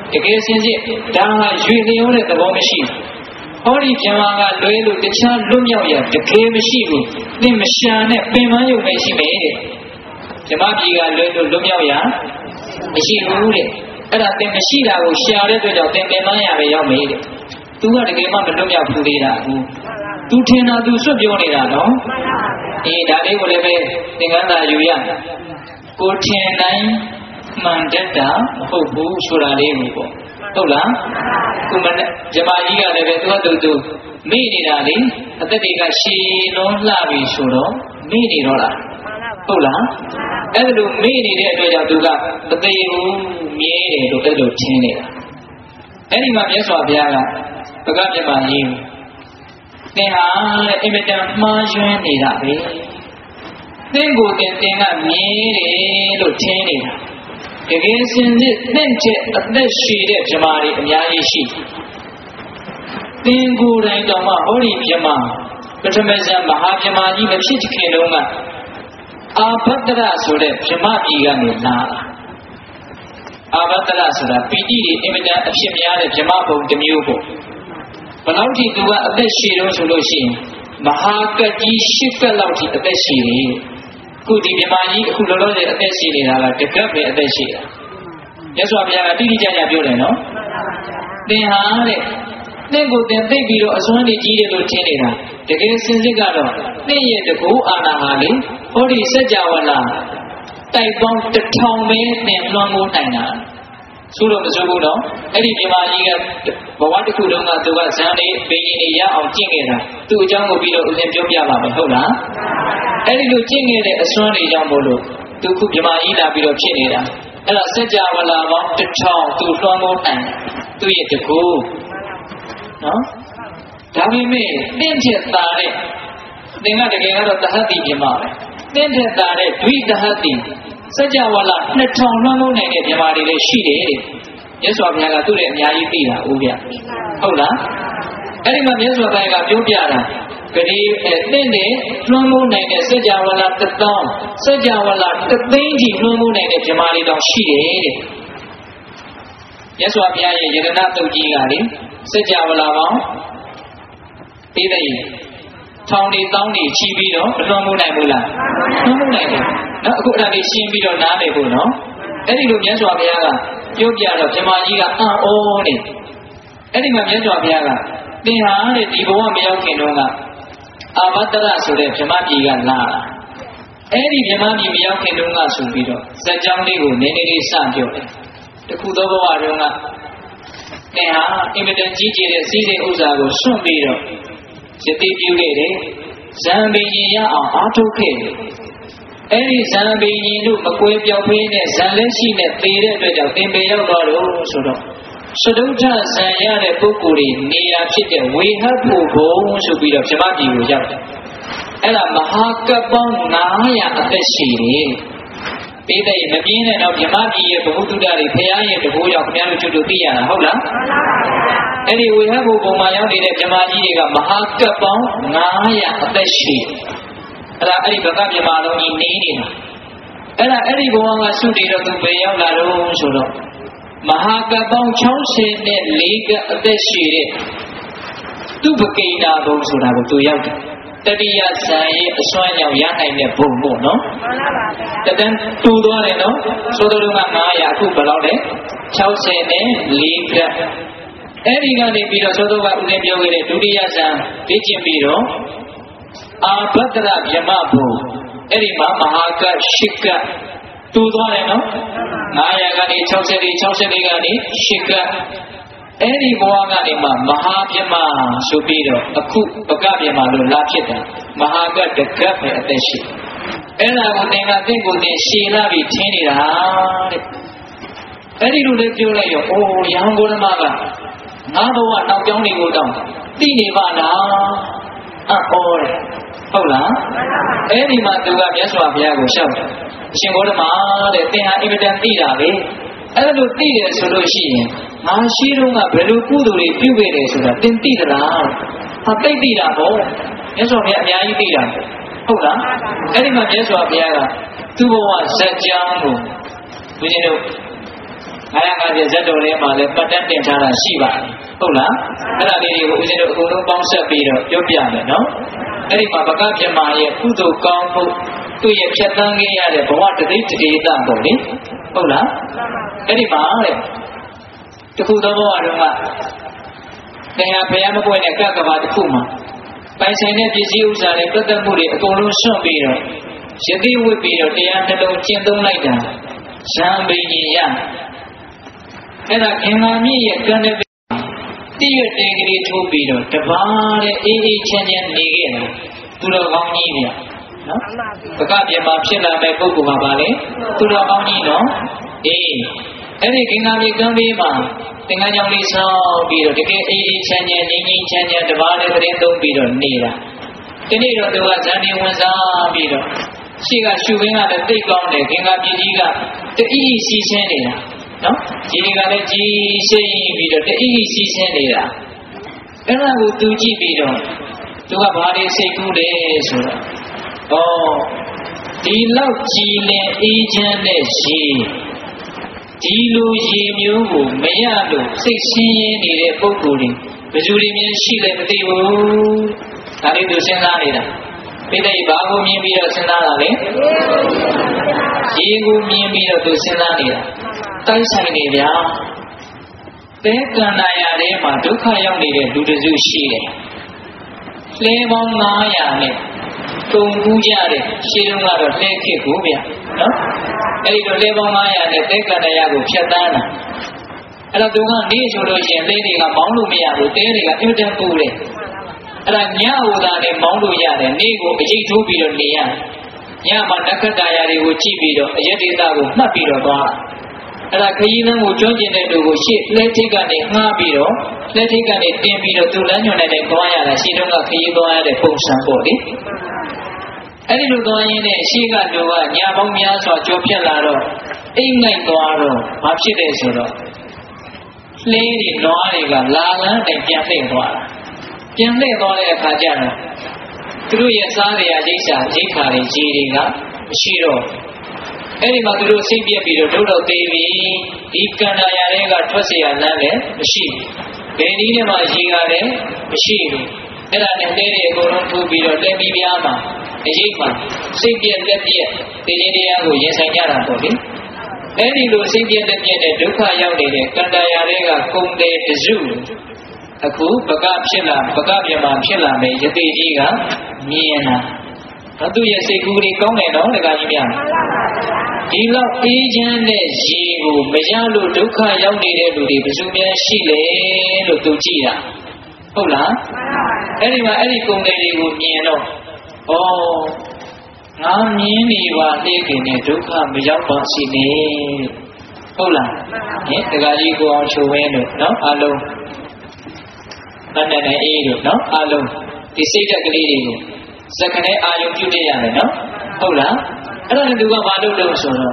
Speaker 1: တကယ်စင်စစ်ဒါဟာရွေလျောတဲ့သဘောမရှိဘူးဟောဒီပြမကလွဲလို့တခြားလွတ်မြောက်ရတကယ်မရှိဘူးသင်မရှာနဲ့ပင်ပန်းရုံပဲရှိမယ်တဲ့ပြမပြည်ကလွဲလို့လွတ်မြောက်ရမရှိဘူးတဲ့အဲ့ဒါသင်မရှိတာကိုရှာတဲ့အတွက်ကြောင့်သင်ပင်ပန်းရပဲရောက်မယ်တဲ့သူကတကယ်မှမလွတ်မြောက်ဘူးသေးတာဘူးသူထင်တာသူစွတ်ပြောနေတာနော်အေးဒါလေးကိုလည်းပဲသင်္ကန်းသာယူရကိုထင်တိုင်းမှန်တတ်တာမဟုတ်ဘူးဆိုတာလေးကိုပေါ့ဟုတ်လားကုမနဲ့ဇမာကြီးကလည်းပဲသူမိနေတာလေအသက်တွေကရှည်လုံးလှပြီဆိုတော့မိနေတော့လားဟုတ်လားအဲ့လိုမိနေတဲ့အတွက်ကြောင့်သူကမသေးဘူးမြဲတယ်လို့အဲ့လိုထင်နေတာအဲ့ဒီမှာမြတ်စွာဘုရားကဘဂဗမြတ်ကြီးသင်ဟာတဲ့အင်မတန်မှားယွင်းနေတာပဲသင်ကိုသင်ကမြဲတယ်လို့ထင်နေတာတကယ်စင်စစ်သင်တဲ့အသက်ရှည်တဲ့ဗြဟ္မာတွေအများကြီးရှိသင်ကိုယ်တိုင်တော်မှဟောဒီဗြဟ္မာပထမဇန်မဟာဗြဟ္မာကြီးမဖြစ်ခင်တုန်းကအာဘတ္တရဆိုတဲ့ဗြဟ္မာပြည်ကနေလာတာအာဘတ္တရဆိုတာပီတိတွေအင်မတန်အဖြစ်များတဲ့ဗြဟ္မာဘုံတစ်မျိုးပေါ့ဘယ်လောက်ထိသူကအသက်ရှည်တော့ဆိုလို့ရှိရင်မဟာကတ်ကြီး10ကတ်လောက်ထိအသက်ရှည်တယ်ခုဒီမြမကြီးအခုလောလောဆယ်အသက်ရှိနေတာကတကက်ပဲအသက်ရှိတာမြတ်စွာဘုရားကတိတိကျကျပြောတယ်နော်သင်ဟာတဲ့သင်ကိုသင်သိပြီးတော့အစွမ်းကြီးကြီးတယ်လို့ထင်နေတာတကယ်စင်စစ်ကတော့သင်ရဲ့တကူအာနာဟာလေဟောဒီစัจ java လာတိုက်ပေါင်း1000ပဲသင်လွှမ်းမိုးနိုင်တာဆိုတော့မဆိုဘူးနော်အဲ့ဒီမြမကြီးကဘဝတစ်ခုလုံးကသူကဇန်လေးပင်ရင်တွေရအောင်ကျင့်ခဲ့တာသူ့အကြောင်းကိုပြီးတော့ဦးဇင်းပြောပြပါမယ်ဟုတ်လားအဲ့ဒီလိုကျင့်ခဲ့တဲ့အစွမ်းတွေကြောင့်မို့လို့သူခုမြမကြီးလာပြီးတော့ဖြစ်နေတာအဲ့တော့စัจ java လာပေါင်း1000သူလွှမ်းမိုးနိုင်သူ့ရဲ့တကူနော်ဒါပေမဲ့သင်ချက်သားတဲ့သင်ကတကယ်ကတော့တဟတ်တိမြမပဲသင်ချက်သားတဲ့ဒွိတဟတ်တိစัจ java လာ2000လွှမ်းမိုးနိုင်တဲ့မြမတွေလည်းရှိတယ်တဲ့မြတ်စွာဘုရားကသူ့ရဲ့အများကြီးသိတာဦးဗျဟုတ်လားအဲ့ဒီမှာမြတ်စွာဘုရားကပြောပြတာဂရေသင်တဲ့လွှမ်းမိုးနိုင်တဲ့စัจ java လာ1000စัจ java လာ3,000ကြီးလွှမ်းမိုးနိုင်တဲ့မြမတွေတော့ရှိတယ်တဲ့မြတ်စွာဘုရားရဲ့ယတနာတုတ်ကြီးကလေစัจ java လာပေါင်းပြီးတဲ့ထောင်တွေတောင်းတွေချီပြီးတော့မလွှမ်းမိုးနိုင်ဘူးလားလွှမ်းမိုးနိုင်တယ်နော်အခုအဲ့ဒါလေးရှင်းပြီးတော့နားလည်ဖို့နော်အဲ့ဒီလိုမြတ်စွာဘုရားကပြောပြတော့မြမကြီးကအံ့ဩနေအဲ့ဒီမှာမြတ်စွာဘုရားကသင်ဟာတဲ့ဒီဘဝမရောက်ခင်တုန်းကအာဘတ္တရဆိုတဲ့မြမကြီးကလာတာအဲ့ဒီမြမကြီးမရောက်ခင်တုန်းကဆိုပြီးတော့ဇက်ကြောင်းလေးကိုနည်းနည်းလေးစပြောတယ်တခုသောဘဝတုန်းကသင်ဟာအင်မတန်ကြီးကျယ်တဲ့စည်းစိမ်ဥစ္စာကိုစွန့်ပြီးတော့ယတိပြုခဲ့တယ်ဇံပင်ရင်ရအောင်အားထုတ်ခဲ့တယ်အဲ့ဒီဇံပင်ရင်တို့မကွဲပြောင်းဖေးနဲ့ဇံလက်ရှိနဲ့သေတဲ့အတွက်ကြောင့်သင်ပေရောက်တော့လို့ဆိုတော့စတုထဇံရတဲ့ပုဂ္ဂိုလ်တွေနေရာဖြစ်တဲ့ဝေဟတ်ဖို့ဘုံဆိုပြီးတော့ဗြဟ္မပြည်ကိုရောက်တယ်အဲ့ဒါမဟာကပ္ပေါင်း900အသက်ရှိတယ်ပြီးတဲ့မပြင်းတဲ့တော့ဗြဟ္မပြည်ရဲ့ဘုဟုတုဒ္ဒတွေဘုရားရဲ့တဘိုးကြောင့်ခင်ဗျားတို့ကျွတ်တို့သိရတာဟုတ်လားအဲ့ဒီဝေဟတ်ဖို့ဘုံမှာရောက်နေတဲ့ဗြဟ္မကြီးတွေကမဟာကပ္ပေါင်း900အသက်ရှိအဲ့ဒါအဲ့ဒီဘဂဗြဟ္မာလုံးကြီးနေနေတာအဲ့ဒီဘဝကသုတေတော့သူပဲရောက်လာတော့ဆိုတော့မဟာကပ္ပေါင်း64ကအသက်ရှိတဲ့သူပကိဏဘုံဆိုတာကိုသူရောက်တယ်တတိယဇန်ရဲ့အစွမ်းကြောင့်ရနိုင်တဲ့ဘုံပေါ့နော်မှန်ပါပါဗျာတတန်းတူသွားတယ်နော်ဆိုတော့က900အခုဘယ်လောက်လဲ64ကအဲ့ဒီကနေပြီးတော့သောသောကဦးဇင်းပြောခဲ့တဲ့ဒုတိယဇန်လေ့ကျင့်ပြီးတော့အာဘတ္တရဗြဟ္မဘုံအဲ့ဒီမှာမဟာက10ကတူသွားတယ်နော်900ကနေ64ကနေ10ကအဲ့ဒီဘဝကနေမှမဟာဗြဟ္မာဆိုပြီးတော့အခုပကဗြဟ္မာလို့လာဖြစ်တယ်မဟာကတကပ်ပဲအသက်ရှိအဲ့ဒါကိုသင်ကသင်ကိုယ်သင်ရှည်လာပြီးထင်းနေတာတဲ့အဲ့ဒီလိုလေးပြောလိုက်ရောအိုးရဟန်းဂေါတမကငါဘဝနောက်ကျောင်းတွေကိုတောင်းသိနေပါလားအံ့ဩတယ်ဟုတ်လားအဲ့ဒီမှာသူကမြတ်စွာဘုရားကိုလျှောက်တယ်အရှင်ဂေါတမတဲ့သင်ဟာအင်မတန်သိတာပဲအဲ့လိုသိတယ်ဆိုလို့ရှိရင်ငါရှိတော့ကဘယ်လိုကုသိုလ်တွေပြုခဲ့တယ်ဆိုတာသင်သိသလားဟာသိသိတာပေါ့မြတ်စွာဘုရားအများကြီးသိတာဟုတ်လားအဲ့ဒီမှာမြတ်စွာဘုရားကသူ့ဘဝဇက်ကြောင်းကိုဘုရားတို့ 950ဇက်တော်ထဲမှာလည်းပတ်တန်းတင်ထားတာရှိပါတယ်ဟုတ်လားအဲ့ဒါလေးတွေကိုဦးဇင်းတို့အကုန်လုံးပေါင်းဆက်ပြီးတော့ပြောပြမယ်နော်အဲ့ဒီမှာဗကပြမရဲ့ကုသိုလ်ကောင်းမှုသူ့ရဲ့ဖြတ်သန်းခဲ့ရတဲ့ဘဝတသိတ္တိတပေါ့လေဟုတ်လားအဲ့ဒီမှာတဲ့တခုသောဘဝတုန်းကတရားဖျားမပွင့်တဲ့ကကဘာတစ်ခုမှာပိုင်ဆိုင်တဲ့ပစ္စည်းဥစ္စာတွေပတ်သက်မှုတွေအကုန်လုံးဆွန့်ပြီးတော့ယသိဝတ်ပြီးတော့တရားနှလုံးကျင့်သုံးလိုက်တာဇံပင်ကြီးရအဲ့ဒါခင်မာမြင့်ရဲ့ကံတဲ့တိရတေကလေးထိုးပြီးတော့တပါးတဲ့အေးအေးချမ်းချမ်းနေခဲ့တယ်သူတော်ကောင်းကြီးဗျနော်ဘကပြမဖြစ်လာတဲ့ပုဂ္ဂိုလ်မှာပါလေသူတော်ကောင်းကြီးနော်အေးအဲ့ဒီခင်မာမြင့်ကံလေးမှာသင်္ကန်းကြောင့်လေးဆောင်းပြီးတော့တကယ်အေးအေးချမ်းချမ်းငြိမ်းငြိမ်းချမ်းချမ်းတပါးတဲ့သတင်းသုံးပြီးတော့နေတာဒီနေ့တော့သူကဇန်နေဝင်စားပြီးတော့ရှိကရှုခင်းကလည်းသိကောင်းတယ်ခင်ဗျာပြည်ကြီးကတအီးစီးဆင်းနေတာနော်ဒီတွေကလည်းကြီးစိမ့်ပြီးတော့တအီးစီးဆင်းနေတာအဲ့ဒါကိုသူကြည့်ပြီးတော့သူကဘာတွေစိတ်ကူးလဲဆိုတော့ဒီလောက်ကြည်လင်အေးချမ်းတဲ့ရေဒီလိုရေမျိုးကိုမရလို့စိတ်ဆင်းရဲနေတဲ့ပုဂ္ဂိုလ်တွေဘယ်သူတွေများရှိလဲမသိဘူးဒါလေးသူစဉ်းစားနေတာပိဋကဘာကိုမြင်ပြီးတော့စဉ်းစားတာလဲရေကိုမြင်ပြီးတော့သူစဉ်းစားနေတာတိုက်ဆိုင်နေဗျာသဲကန္တာယာထဲမှာဒုက္ခရောက်နေတဲ့လူတစုရှိတယ်လှဲပေါင်း900နဲ့တုံကူးကြတဲ့ရှင်းလုံးကတော့လှဲခစ်ကိုဗျာနော်အဲ့ဒီတော့လှဲပေါင်း900နဲ့သဲကန္တာယာကိုဖြတ်တန်းတာအဲ့တော့သူကနေဆိုလို့ရှိရင်လှဲတွေကမောင်းလို့မရဘူးတဲတွေကအင်းတန်းပူတယ်အဲ့ဒါညဟိုသာနဲ့မောင်းလို့ရတယ်နေ့ကိုအရေးထိုးပြီးတော့နေရတယ်ညမှာနက္ခတ္တရာတွေကိုကြည့်ပြီးတော့အယက်ဒေတာကိုမှတ်ပြီးတော့သွားအဲ့ဒါခရီးလမ်းကိုကျွမ်းကျင်တဲ့လူကိုရှေ့လက်ထိပ်ကနေငှားပြီးတော့လက်ထိပ်ကနေတင်ပြီးတော့သူ့လမ်းညွှန်နဲ့သွားရတာရှေ့တုန်းကခရီးသွားရတဲ့ပုံစံပေါ့လေအဲ့ဒီလိုသွားရင်းနဲ့ရှေ့ကလူကညာပေါင်းများစွာကြောပြက်လာတော့အိမ်ငိုက်သွားတော့ဘာဖြစ်လဲဆိုတော့လှင်းတွေနွားတွေကလာလန်းတိုင်ပြန်လှည့်သွားတာပြန်လှည့်သွားတဲ့အခါကျတော့သူတို့ရဲ့စားရရိတ်စာရိတ်ခါတွေကြီးတွေကမရှိတော့အဲ့ဒီမှာသူတို့စိတ်ပြက်ပြီးတော့တို့တော့သေးပြီဒီကန္တာယာတွေကထွက်เสียလမ်းလည်းမရှိဘူးဘယ်နည်းနဲ့မှရေကလည်းမရှိဘူးအဲ့ဒါနဲ့တဲတွေအကုန်လုံးထိုးပြီးတော့တဲမီးပြားမှာအရေးမှာစိတ်ပြက်လက်ပြက်သိရင်တရားကိုရင်ဆိုင်ကြတာပေါ့လေအဲ့ဒီလိုစိတ်ပြက်လက်ပြက်တဲ့ဒုက္ခရောက်နေတဲ့ကန္တာယာတွေကကုံတယ်တစုအခုဘကဖြစ်လာဘကပြမဖြစ်လာမယ်ယသိကြီးကမြင်လာသူ့ရဲ့စိတ်ကူးလေးကောင်းတယ်နော်တခါကြီးများဒီလောက်အေးချမ်းတဲ့ရေကိုမရလို့ဒုက္ခရောက်နေတဲ့လူတွေဘယ်သူများရှိလဲလို့သူကြည့်တာဟုတ်လားအဲ့ဒီမှာအဲ့ဒီကုန်တယ်တွေကိုမြင်တော့ဩငါမြင်နေပါလေခင်နဲ့ဒုက္ခမရောက်ပါစေနဲ့ဟုတ်လားဟင်တခါကြီးကိုအောင်ချိုဝဲလို့နော်အလုံးတန်တဲ့အေးလို့နော်အလုံးဒီစိတ်ဓာတ်ကလေးတွေကိုစက္ကနဲ့အာယုံပြုတ်ရတယ်နော်ဟုတ်လားအဲ့ဒါလည်းသူကမလုပ်လို့ဆိုတော့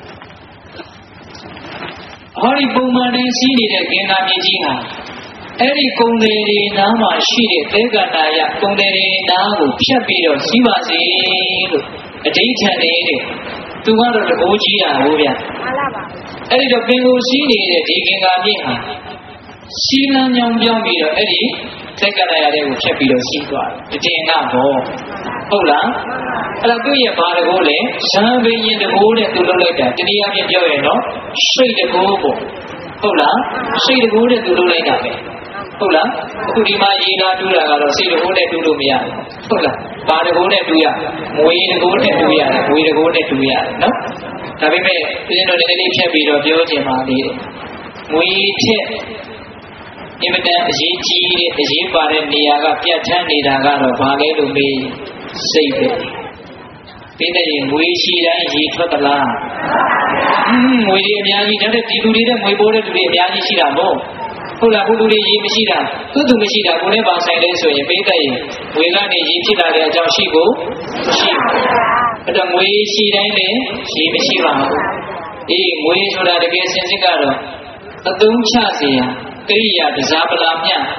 Speaker 1: ဟောဒီပုံမှန်တင်စီးနေတဲ့ဂင်္ဂါမြေကြီးဟာအဲ့ဒီကုံတယ်တွေနားမှာရှိတဲ့သဲကန္တာယကုံတယ်တွေနားကိုဖြတ်ပြီးတော့စီးပါစေလို့အဋိဋ္ဌံနေတဲ့သူကတော့တကိုးကြီးတာဟုတ်ဗျာမှန်ပါပါအဲ့ဒီတော့ပင်ကိုစီးနေတဲ့ဒီဂင်္ဂါမြေဟာစီးလမ်းကြောင်းပြောင်းပြီးတော့အဲ့ဒီသဲကန္တာယတွေကိုဖြတ်ပြီးတော့စီးသွားတယ်တင်ကဘောဟုတ်လားအဲ့ဒါသူ့ရဲ့ဘာတကိုးလဲဇံပင်ရင်တကိုးနဲ့သူလုပ်လိုက်တာတနည်းအားဖြင့်ပြောရင်တော့စိတ်တကိုးပေါ့ဟုတ်လားစိတ်တကိုးနဲ့သူလုပ်လိုက်တာပဲဟုတ်လားအခုဒီမှာရေလာတူးတာကတော့စိတ်တကိုးနဲ့တူးလို့မရဘူးဟုတ်လားဘာတကိုးနဲ့တူးရငွေတကိုးနဲ့တူးရတယ်ငွေတကိုးနဲ့တူးရတယ်နော်ဒါပေမဲ့ပြည်တော်နည်းနည်းဖြတ်ပြီးတော့ပြောချင်ပါသေးတယ်ငွေထက်အင်မတန်အရေးကြီးတဲ့အရေးပါတဲ့နေရာကပြတ်ထန်းနေတာကတော့ဘာလဲလို့မေးစိတ်ပဲပြီးတဲ့ရင်ငွေရှိတိုင်းရေထွက်သလားငွေတွေအများကြီးဒါနဲ့ဒီလူတွေနဲ့ငွေပိုးတဲ့လူတွေအများကြီးရှိတာမဟုတ်ဟုတ်လားဘုလူတွေရေမရှိတာသူမရှိတာကိုလည်းပါဆိုင်လဲဆိုရင်ပြီးတဲ့ရင်ငွေကနေရေဖြစ်လာတဲ့အကြောင်းရှိကိုမရှိဘူးအဲ့တော့ငွေရှိတိုင်းလည်းရေမရှိပါဘူးအေးငွေဆိုတာတကယ်စင်စစ်ကတော့အသုံးချစေရကိရိယာတစားပလာမြ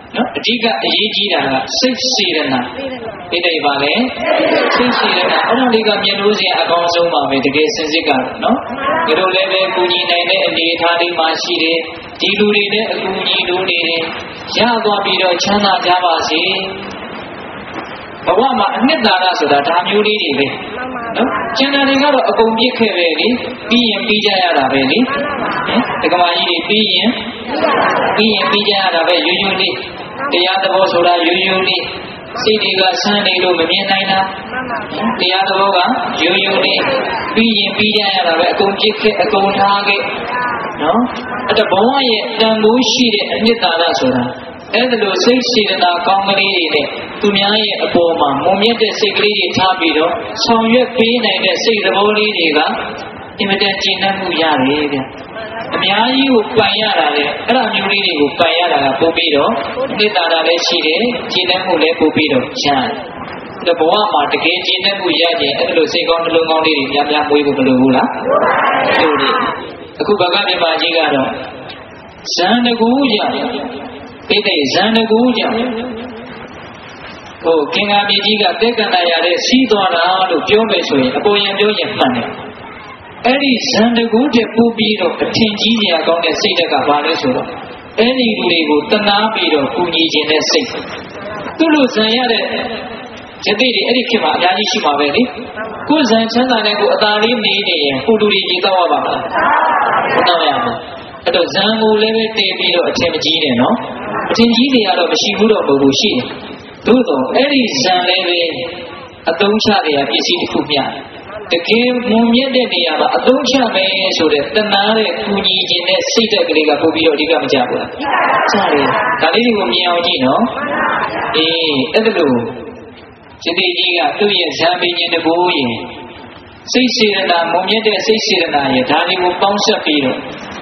Speaker 1: နော်အဓိကအရေးကြီးတာကစိတ်စေတနာဒီတိုင်ပါလေစိတ်စေတနာအဲ့ဒါလေးကမြင်လို့ရှိရင်အကောင်းဆုံးပါပဲတကယ်စင်စစ်ကတော့နော်ဒီလိုလည်းပဲကူညီနိုင်တဲ့အနေအထားလေးမှရှိတယ်ဒီလူတွေနဲ့အကူအညီလိုနေတယ်ရသွားပြီးတော့ချမ်းသာကြပါစေဘဝမှာအနှစ်သာရဆိုတာဒါမျိုးလေးတွေပဲနော်ကျန်တာတွေကတော့အကုန်ပြစ်ခဲ့ပဲလေပြီးရင်ပြီးကြရတာပဲလေတက္ကမကြီးတွေပြီးရင်ပြီးကြရတာပဲရိုးရိုးလေးတရားသဘောဆိုတာရိုးရိုးလေးစိတ်တွေကဆန်းနေလို့မမြင်နိုင်တာတရားသဘောကရိုးရိုးလေးပြီးရင်ပြီးကြရတာပဲအကုန်ပြစ်ခဲ့အကုန်ထားခဲ့နော်အဲ့ဒါဘဝရဲ့တန်ဖိုးရှိတဲ့အနှစ်သာရဆိုတာအဲ့ဒါလိုစိတ်စေတနာကောင်းကလေးတွေနဲ့သူများရဲ့အပေါ်မှာမုံမြတ်တဲ့စိတ်ကလေးတွေထားပြီးတော့ဆောင်ရွက်ပေးနိုင်တဲ့စိတ်သဘောလေးတွေကအင်မတန်ကျဉ်းနှံ့မှုရတယ်ဗျအများကြီးကိုပိုင်ရတာလေအဲ့ဒါမျိုးလေးတွေကိုပိုင်ရတာကပို့ပြီးတော့နှစ်သာရလည်းရှိတယ်ကျဉ်းနှံ့မှုလည်းပို့ပြီးတော့ရတယ်ဘဝမှာတကယ်ကျဉ်းနှံ့မှုရရင်အဲ့လိုစိတ်ကောင်းနှလုံးကောင်းလေးတွေများများမွေးဖို့မလိုဘူးလားဟုတ်တယ်အခုဘာကပြမကြီးကတော့ဇန်တကူရတယ်ပိဋိဇန်တကူကြောင့်ဟိုကင်္ဂါမြေကြီးကတက်ကန်တာရတဲ့စီးသွားတာလို့ပြောမယ်ဆိုရင်အပေါ်ရင်ပြောရင်မှန်တယ်အဲ့ဒီဇန်တကူတဲ့ပူပြီးတော့အထင်ကြီးစရာကောင်းတဲ့စိတ်တက်ကဘာလဲဆိုတော့အဲ့ဒီလူတွေကိုတနာပြီးတော့ကူညီခြင်းတဲ့စိတ်သူ့လိုဇန်ရတဲ့ယသိတွေအဲ့ဒီခေတ်မှာအများကြီးရှိမှာပဲလေကိုယ်ဇန်ချမ်းသာတဲ့ကိုအသာလေးနေနေရင်ကိုလူတွေကြီးတော့ပါမလားမတော့ရဘူးအဲ့တော့ဇန်ကိုလည်းပဲတည်ပြီးတော့အထင်မကြီးနဲ့နော်အထင်ကြီးတွေကတော့မရှိဘူးတော့ဘူးရှိတယ်သို့တော့အဲ့ဒီဇန်လည်းပဲအသုံးချတဲ့ပစ္စည်းတစ်ခုမျှတကယ်မုံမြတ်တဲ့နေရာမှာအသုံးချမယ်ဆိုတဲ့တဏှာတဲ့ကူညီခြင်းနဲ့စိတ်ဓာတ်ကလေးကပို့ပြီးတော့အဓိကမကြဘူးလားကြားတယ်ဒါလေးတွေကိုမြင်အောင်ကြည့်နော်အေးအဲ့ဒါလို့စိတ်ကြီးကသူ့ရဲ့ဇံပင်ခြင်းတကူရင်စိတ်စေတနာမုံမြတ်တဲ့စိတ်စေတနာရဲ့ဒါတွေကိုပေါင်းဆက်ပြီးတော့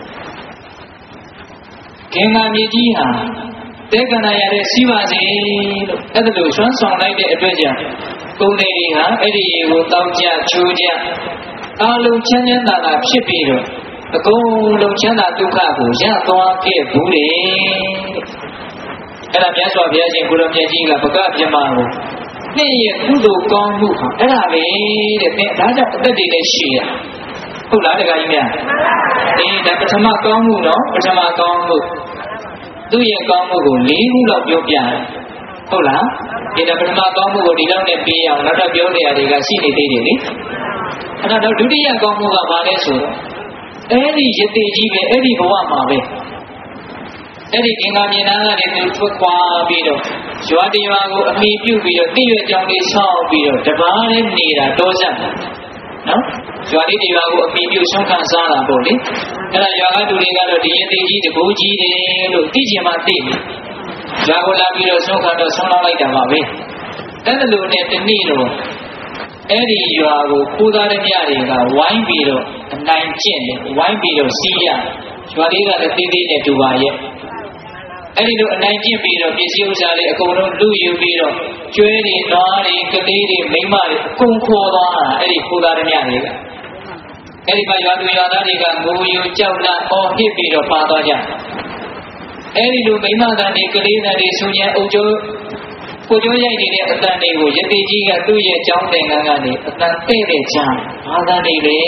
Speaker 1: ကင်္ဂါမြေကြီးဟာတဲကနာရတဲ့စီးပါစေလို့အဲ့ဒါလို့ဆွမ်းဆောင်လိုက်တဲ့အတွက်ကြောင့်ကုန်တယ်တွေဟာအဲ့ဒီရေကိုတောင်းကြချိုးကြအားလုံးချမ်းချမ်းသာသာဖြစ်ပြီးတော့အကုန်လုံးချမ်းသာဒုက္ခကိုရသွားခဲ့ဘူးလေအဲ့ဒါမြတ်စွာဘုရားရှင်ကိုရောမြတ်ကြီးကဘဂဗြဟ္မာကိုနဲ့ရဲ့ကုသိုလ်ကောင်းမှုဟာအဲ့ဒါပဲတဲ့ဒါကြောင့်အသက်တွေလည်းရှိရဟုတ်လားတခါကြီးများအေးဒါပထမကောင်းမှုနော်ပထမကောင်းမှုသူ့ရဲ့ကောင်းမှုကို၄ခုလောက်ပြောပြတယ်ဟုတ်လားဒီဒါပထမကောင်းမှုကိုဒီလောက်နဲ့ပြီးအောင်နောက်တော့ပြောနေရတွေကရှိနေသေးတယ်လေအဲ့တော့ဒုတိယကောင်းမှုကဘာလဲဆိုတော့အဲ့ဒီယတိကြီးပဲအဲ့ဒီဘဝမှာပဲအဲ့ဒီကင်္ဂါမြေနာကနေသူထွက်ခွာပြီးတော့ရွာတရွာကိုအမိပြုတ်ပြီးတော့တိရွက်ကြောင်လေးဆောက်ပြီးတော့တပားနဲ့နေတာတောဆက်တာနော်ရွာလေးတရွာကိုအမိပြုတ်ဆုံးခံစားတာပေါ့လေအဲ့ဒါရွာကလူတွေကတော့ဒီယတိကြီးတကူကြီးတယ်လို့သိချင်မှသိတယ်ရွာကိုလာပြီးတော့ဆုံးခံတော့ဆုံးလောက်လိုက်တာပါပဲအဲ့ဒါလိုနဲ့တနည်းတော့အဲ့ဒီရွာကိုကိုးသားတဲ့မြတွေကဝိုင်းပြီးတော့အနိုင်ကျင့်တယ်ဝိုင်းပြီးတော့စီးရရွာလေးကလည်းသေးသေးနဲ့တူပါရဲ့အဲ့ဒီလိုအနိုင်ကျင့်ပြီးတော့ပစ္စည်းဥစ္စာတွေအကုန်လုံးလူယူပြီးတော့ကျွဲတွေနွားတွေကလေးတွေမိန်းမတွေအကုန်ခေါ်သွားတာအဲ့ဒီကိုးသားတဲ့မြတွေကအဲ့ဒီမှာရွာသူရွာသားတွေကငိုယိုကြောက်လန့်အော်ဟစ်ပြီးတော့ပါသွားကြအဲ့ဒီလိုမိန်းမတန်တွေကလေးတန်တွေဆူညံအုပ်ကျိုးကိုကျိုးရိုက်နေတဲ့အတန်တွေကိုယတိကြီးကသူ့ရဲ့ကြောင်းသင်္ကန်းကနေအတန်တဲ့တဲ့ချမ်းဘာသာနေလေ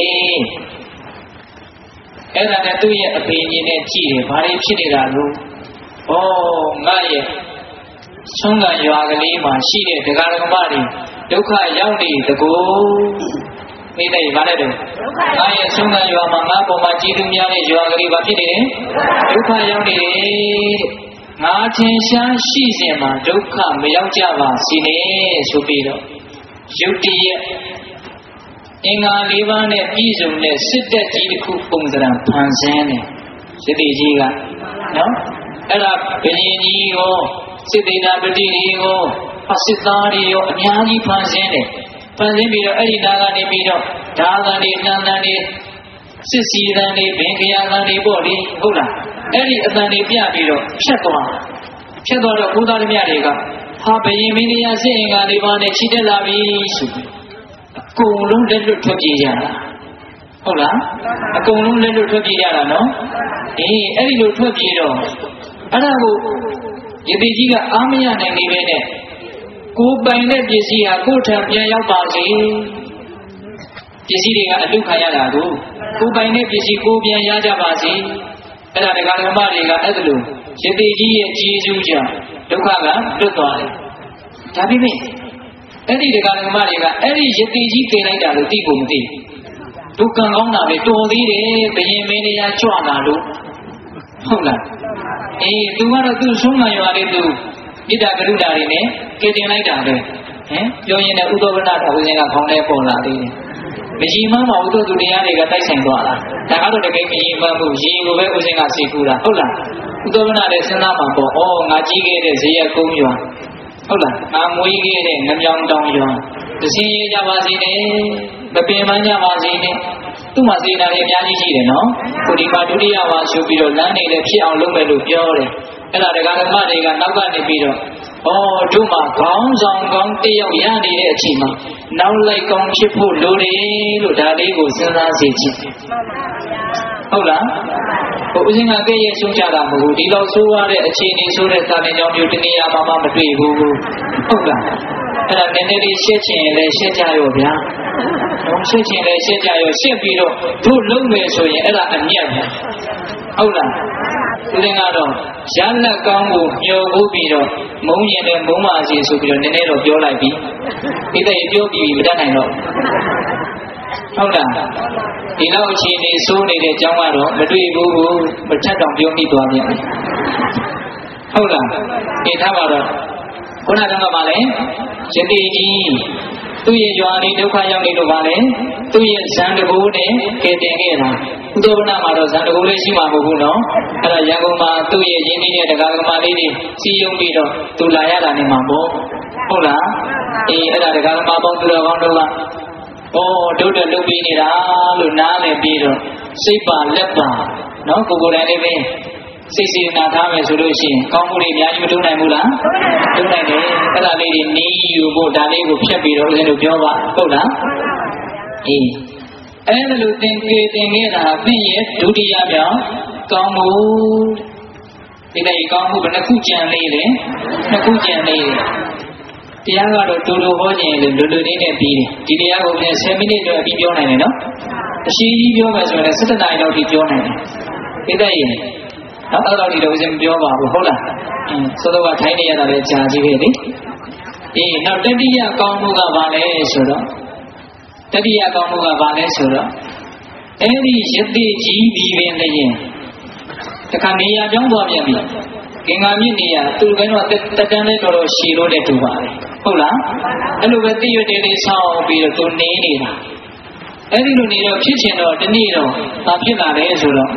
Speaker 1: အဲ့ဒါနဲ့သူ့ရဲ့အဖေကြီးနဲ့ကြည့်တယ်ဘာတွေဖြစ်နေတာလို့ဩငါရဲ့ဆုံးကရွာကလေးမှာရှိတဲ့ဒကာဒကမတွေဒုက္ခရောက်နေတကူနေတယ်ဗါလဲတော့ငါရဲ့ဆုံးကရွာမှာငါပေါ်မှာကြည်သူများတဲ့ရွာကလေးဘာဖြစ်နေလဲဒုက္ခရောက်နေတယ်ငါထင်ရှားရှိစဉ်မှာဒုက္ခမရောက်ကြပါစေနဲ့ဆိုပြီးတော့ယုတ်တရက်အင်္ဂါ၄ပါးနဲ့ပြည်စုံတဲ့စစ်တပ်ကြီးတစ်ခုပုံစံဖန်ဆင်းတယ်စစ်တေကြီးကနော်အဲ့ဒါဘုရင်ကြီးရောစစ်သေးနာပတိတွေရောစစ်သားတွေရောအများကြီးဖန်ဆင်းတယ်ဖန်ဆင်းပြီးတော့အဲ့ဒီနာကနေပြီးတော့ဓာသံတွေနှံသံတွေစစ်စီသံတွေဘင်ခရာသံတွေပေါ့လေဟုတ်လားအဲ့ဒီအသံတွေပြပြီးတော့ဖြတ်သွားတော့ကိုးသားသမျှတွေကဟာဘယင်မင်းကြီးစစ်အင်္ဂါ၄ပါးနဲ့ချီတက်လာပြီဆိုပြီးအကုန်လုံးလက်လွတ်ထွက်ပြေးကြတာဟုတ်လားအကုန်လုံးလက်လွတ်ထွက်ပြေးကြတာနော်အေးအဲ့ဒီလိုထွက်ပြေးတော့အဲ့ဒါကိုယယတိကြီးကအားမရနိုင်နေပဲနဲ့ကိုပိုင်တဲ့ပစ္စည်းဟာကိုယ်ထံပြန်ရောက်ပါစေပစ္စည်းတွေကအလုခံရတာကိုပိုင်တဲ့ပစ္စည်းကိုပြန်ရကြပါစေအဲ့ဒါတရားဓမ္မတွေကအဲ့ဒါလို့ယတိကြီးရဲ့ကျေးဇူးကြောင့်ဒုက္ခကလွတ်သွားတယ်ဒါပေမဲ့အဲ့ဒီတရားဓမ္မတွေကအဲ့ဒီယတိကြီးပြင်လိုက်တာလို့သိဖို့မသိဒုက္ခကောင်းတာပဲတော်သေးတယ်ဘယင်မင်းတရားကြွလာလို့ဟုတ်လားသူကတော့သူ့ဆုံးမရွာလေးသူဣဒ္ဓကရုဏာတွေနဲ့ကြည်တင်လိုက်တာပဲပြောရင်လည်းဥဒ္ဒဝနတော်ဦးဇင်းကခေါင်းထဲပေါ်လာသေးတယ်မရှိမှမဟုတ်သူတရားတွေကတိုက်ဆိုင်သွားတာဒါကတော့တကယ်မရှိမှမဟုတ်ရေကိုပဲဦးဇင်းကစီကူတာဟုတ်လားဥဒ္ဒဝနလည်းစဉ်းစားမှာပေါ့ငါကြီးခဲ့တဲ့ဇေယျကုန်းရွာဟုတ်လားငါမွေးခဲ့တဲ့ငမြောင်တောင်ရွာသစင်းရကြပါစေနဲ့မပင်ပန်းကြပါစေနဲ့သူ့မှာစေနာတွေအများကြီးရှိတယ်နော်ကိုဒီမှာဒုတိယဝါဆိုပြီးတော့လမ်းနေလည်းဖြစ်အောင်လုပ်မယ်လို့ပြောတယ်အဲ့ဒါတရားဓမ္မတွေကနောက်ကနေပြီးတော့တို့မှာခေါင်းဆောင်ကောင်းတယောက်ရနေတဲ့အချိန်မှာနောက်လိုက်ကောင်းဖြစ်ဖို့လိုတယ်လို့ဒါလေးကိုစဉ်းစားစေချင်ဟုတ်လားဦးဇင်းကကဲ့ရဲ့ရှုံးကြတာမဟုတ်ဘူးဒီလောက်ဆိုးရတဲ့အခြေအနေဆိုတဲ့စာသင်ကျောင်းမျိုးတနေရာမှမတွေ့ဘူးဟုတ်လားအဲ့ဒါနည်းနည်းလေးရှက်ချင်ရင်လည်းရှက်ကြရောဗျာရှက်ချင်လည်းရှက်ကြရောရှက်ပြီးတော့တို့လုံးမယ်ဆိုရင်အဲ့ဒါအမြတ်ပဲဟုတ်လားဦးဇင်းကတော့ရလက်ကောင်းကိုမျှော်ဖို့ပြီးတော့မုံရင်လည်းမုံပါစီဆိုပြီးတော့နည်းနည်းတော့ပြောလိုက်ပြီဒီတဲ့ပြောပြီးမတတ်နိုင်တော့ဟုတ်လားဒီလောက်အခြေအနေဆိုးနေတဲ့အကြောင်းကတော့မတွေ့ဘူးမထက်တောင်ပြောမိသွားပြန်ဟုတ်လားဒီထားပါတော့ခုနကပါလေယတိကြီးသူ့ရဲ့ရွာလေးဒုက္ခရောက်နေလို့ပါလေသူ့ရဲ့ဇံတကူနဲ့ကဲတင်ခဲ့တာဥဒ္ဒဝနမှာတော့ဇံတကူလေးရှိမှာမဟုတ်ဘူးနော်အဲ့ဒါရန်ကုန်မှာသူ့ရဲ့ရင်းနှီးတဲ့တရားဓမ္မလေးတွေစီယုံပြီးတော့သူလာရတာနေမှာပေါ့ဟုတ်လားအဲ့ဒါတရားဓမ္မပေါင်းသူတော်ကောင်းတို့ကတို့တော့လုပ်ပြီးနေတာလို့နားလည်ပြီးတော့စိတ်ပါလက်ပါနော်ကိုယ်တိုင်လေးပဲစိတ်စေနာထားမယ်ဆိုလို့ရှိရင်ကောင်းမှုတွေအများကြီးမလုပ်နိုင်ဘူးလားလုပ်နိုင်တယ်အဲ့ဒါလေးတွေနီးယူဖို့ဒါလေးကိုဖြတ်ပြီးတော့ဦးဇင်းတို့ပြောပါဟုတ်လားအဲ့ဒါလိုသင်ခဲ့တာသင်ရဲ့ဒုတိယမြောက်ကောင်းမှုဒီနေ့ကောင်းမှုဘယ်နှခုကြံလေးလဲနှစ်ခုကြံလေးတရားကတော့တူတူဟောခြင်းလေလွယ်လွယ်လေးနဲ့ပြီးတယ်ဒီတရားကိုပြန်10မိနစ်တော့ပြီးပြောနိုင်တယ်နော်အရှိကြီးပြောမယ်ဆိုရင်17နာရီလောက်ပြီးပြောနိုင်တယ်ဒီတဲ့ရင်နောက်တော့ဒီလိုစင်ပြောပါဘူးဟုတ်လားစောတော့ထိုင်းနေရတာလည်းကြာကြီးပဲလေနောက်တတိယကောင်းမှုကဘာလဲဆိုတော့အဲ့ဒီယတိကြီးပြီးပင်လည်းတခါနေရာကြောင်းသွားပြန်ပြီကင်္ဂါမြင့်နေရာသူ့ကတော့တက်တန်းလေးတော်ရှည်လို့တဲ့တူပါလေဟုတ်လားအဲ့လိုပဲတိရွတ်လေးဆောင်းပြီးတော့သူနေနေတာအဲ့ဒီလိုနေတော့ဖြစ်ချင်တော့ဒီနေ့တော့ဘာဖြစ်လာလဲဆိုတော့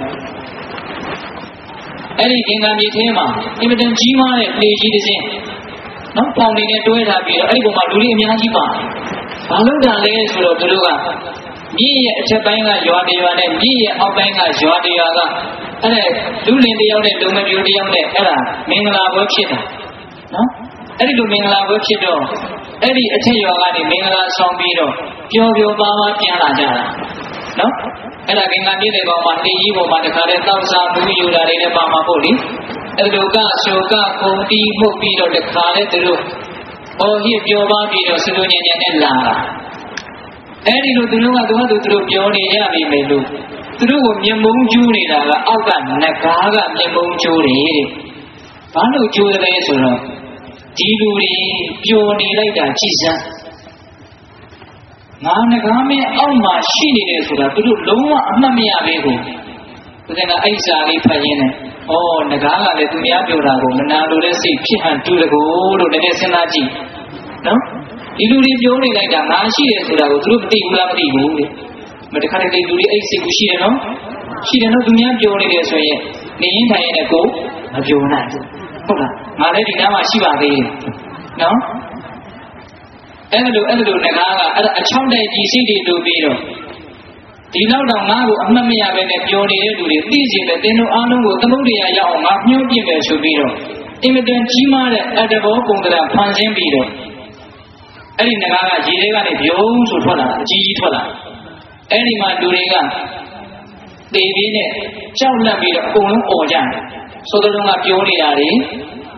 Speaker 1: အဲ့ဒီကင်္ဂါမြင့်ထဲမှာအင်မတန်ကြီးမားတဲ့လေကြီးတစ်စင်းနော်ပေါင်နေနဲ့တွဲထားပြီးတော့အဲ့ဒီပုံမှာလူတွေအများကြီးပါဘာလို့တာလဲဆိုတော့သူတို့ကမြင့်ရဲ့အထက်ပိုင်းကရွာတရွာနဲ့မြင့်ရဲ့အောက်ပိုင်းကရွာတရွာကအဲ့ဒါလူလင်တယောက်နဲ့လူမပြိုတယောက်နဲ့အဲ့ဒါမင်္ဂလာပွဲဖြစ်တာနော်အဲ့ဒီလိုမင်္ဂလာပွဲဖြစ်တော့အဲ့ဒီအထက်ရွာကနေမင်္ဂလာဆောင်ပြီးတော့ပျော်ပျော်ပါးပါးပြန်လာကြတာနော်အဲ့ဒါကင်္ဂါမြင့်တဲ့ကောင်မှာတေကြီးပေါ်မှာတခါတည်းတောက်စားဘူးယူတာတွေနဲ့ပါမှာပေါ့လေအဲ့လိုကရှုကကုံတီးမှုတ်ပြီးတော့တခါတည်းသူတို့ဟိပျော်ပါပြီးတော့စလူညံ့ညံ့နဲ့လာတာအဲ့ဒီလိုသူတို့ကသူတို့ပြောနေရပြီမယ်လို့သူတို့ကိုမျက်မုံကျူးနေတာကအောက်ကနဂါးကမျက်မုံကျူးတယ်တဲ့ဘာလို့ကျူးတယ်လဲဆိုတော့ဒီလူတွေပျော်နေလိုက်တာကြည်စမ်းငါနဂါးမင်းအောက်မှာရှိနေတယ်ဆိုတာသူတို့လုံးဝအမှတ်မရပဲကိုသူကအဲ့စာလေးဖတ်ရင်းနဲ့နဂါးကလည်းသူများပြောတာကိုမနာလိုတဲ့စိတ်ဖြစ်ဟန်တူတကိုလို့တကယ်စဉ်းစားကြည့်နော်ဒီလူတွေပြောနေလိုက်တာငါရှိတယ်ဆိုတာကိုသူတို့မသိဘူးလားမသိဘူးတဲ့မတခါတလေလူတွေအဲ့စိတ်ကိုရှိတယ်နော်သူများပြောနေတယ်ဆိုရင်နေရင်ထိုင်ရင်လည်းကိုမပြောနိုင်ဘူးဟုတ်လားငါလည်းဒီနားမှာရှိပါသေးတယ်နော်အဲ့လိုနဂါးကအဲ့ဒါအချောင်းတဲ့ဒီစိတ်တွေတူပြီးတော့ဒီနောက်တော့ငါ့ကိုအမှတ်မရပဲနဲ့ပြောနေတဲ့လူတွေသိစီတယ်သင်တို့အားလုံးကိုသမုဒ္ဒရာရောက်အောင်ငါညှို့ပြစ်မယ်ဆိုပြီးတော့အင်မတန်ကြီးမားတဲ့အတ္တဘောပုံသဏ္ဍာန်ဖန်ဆင်းပြီးတော့အဲ့ဒီနဂါးကရေထဲကနေပြုံးဆိုထွက်လာအကြီးကြီးထွက်လာအဲ့ဒီမှာလူတွေကသေပြီးနဲ့ကြောက်လန့်ပြီးတော့အကုန်လုံးអော်ကြတယ်ဆိုတော့ကပြောနေတာတွေ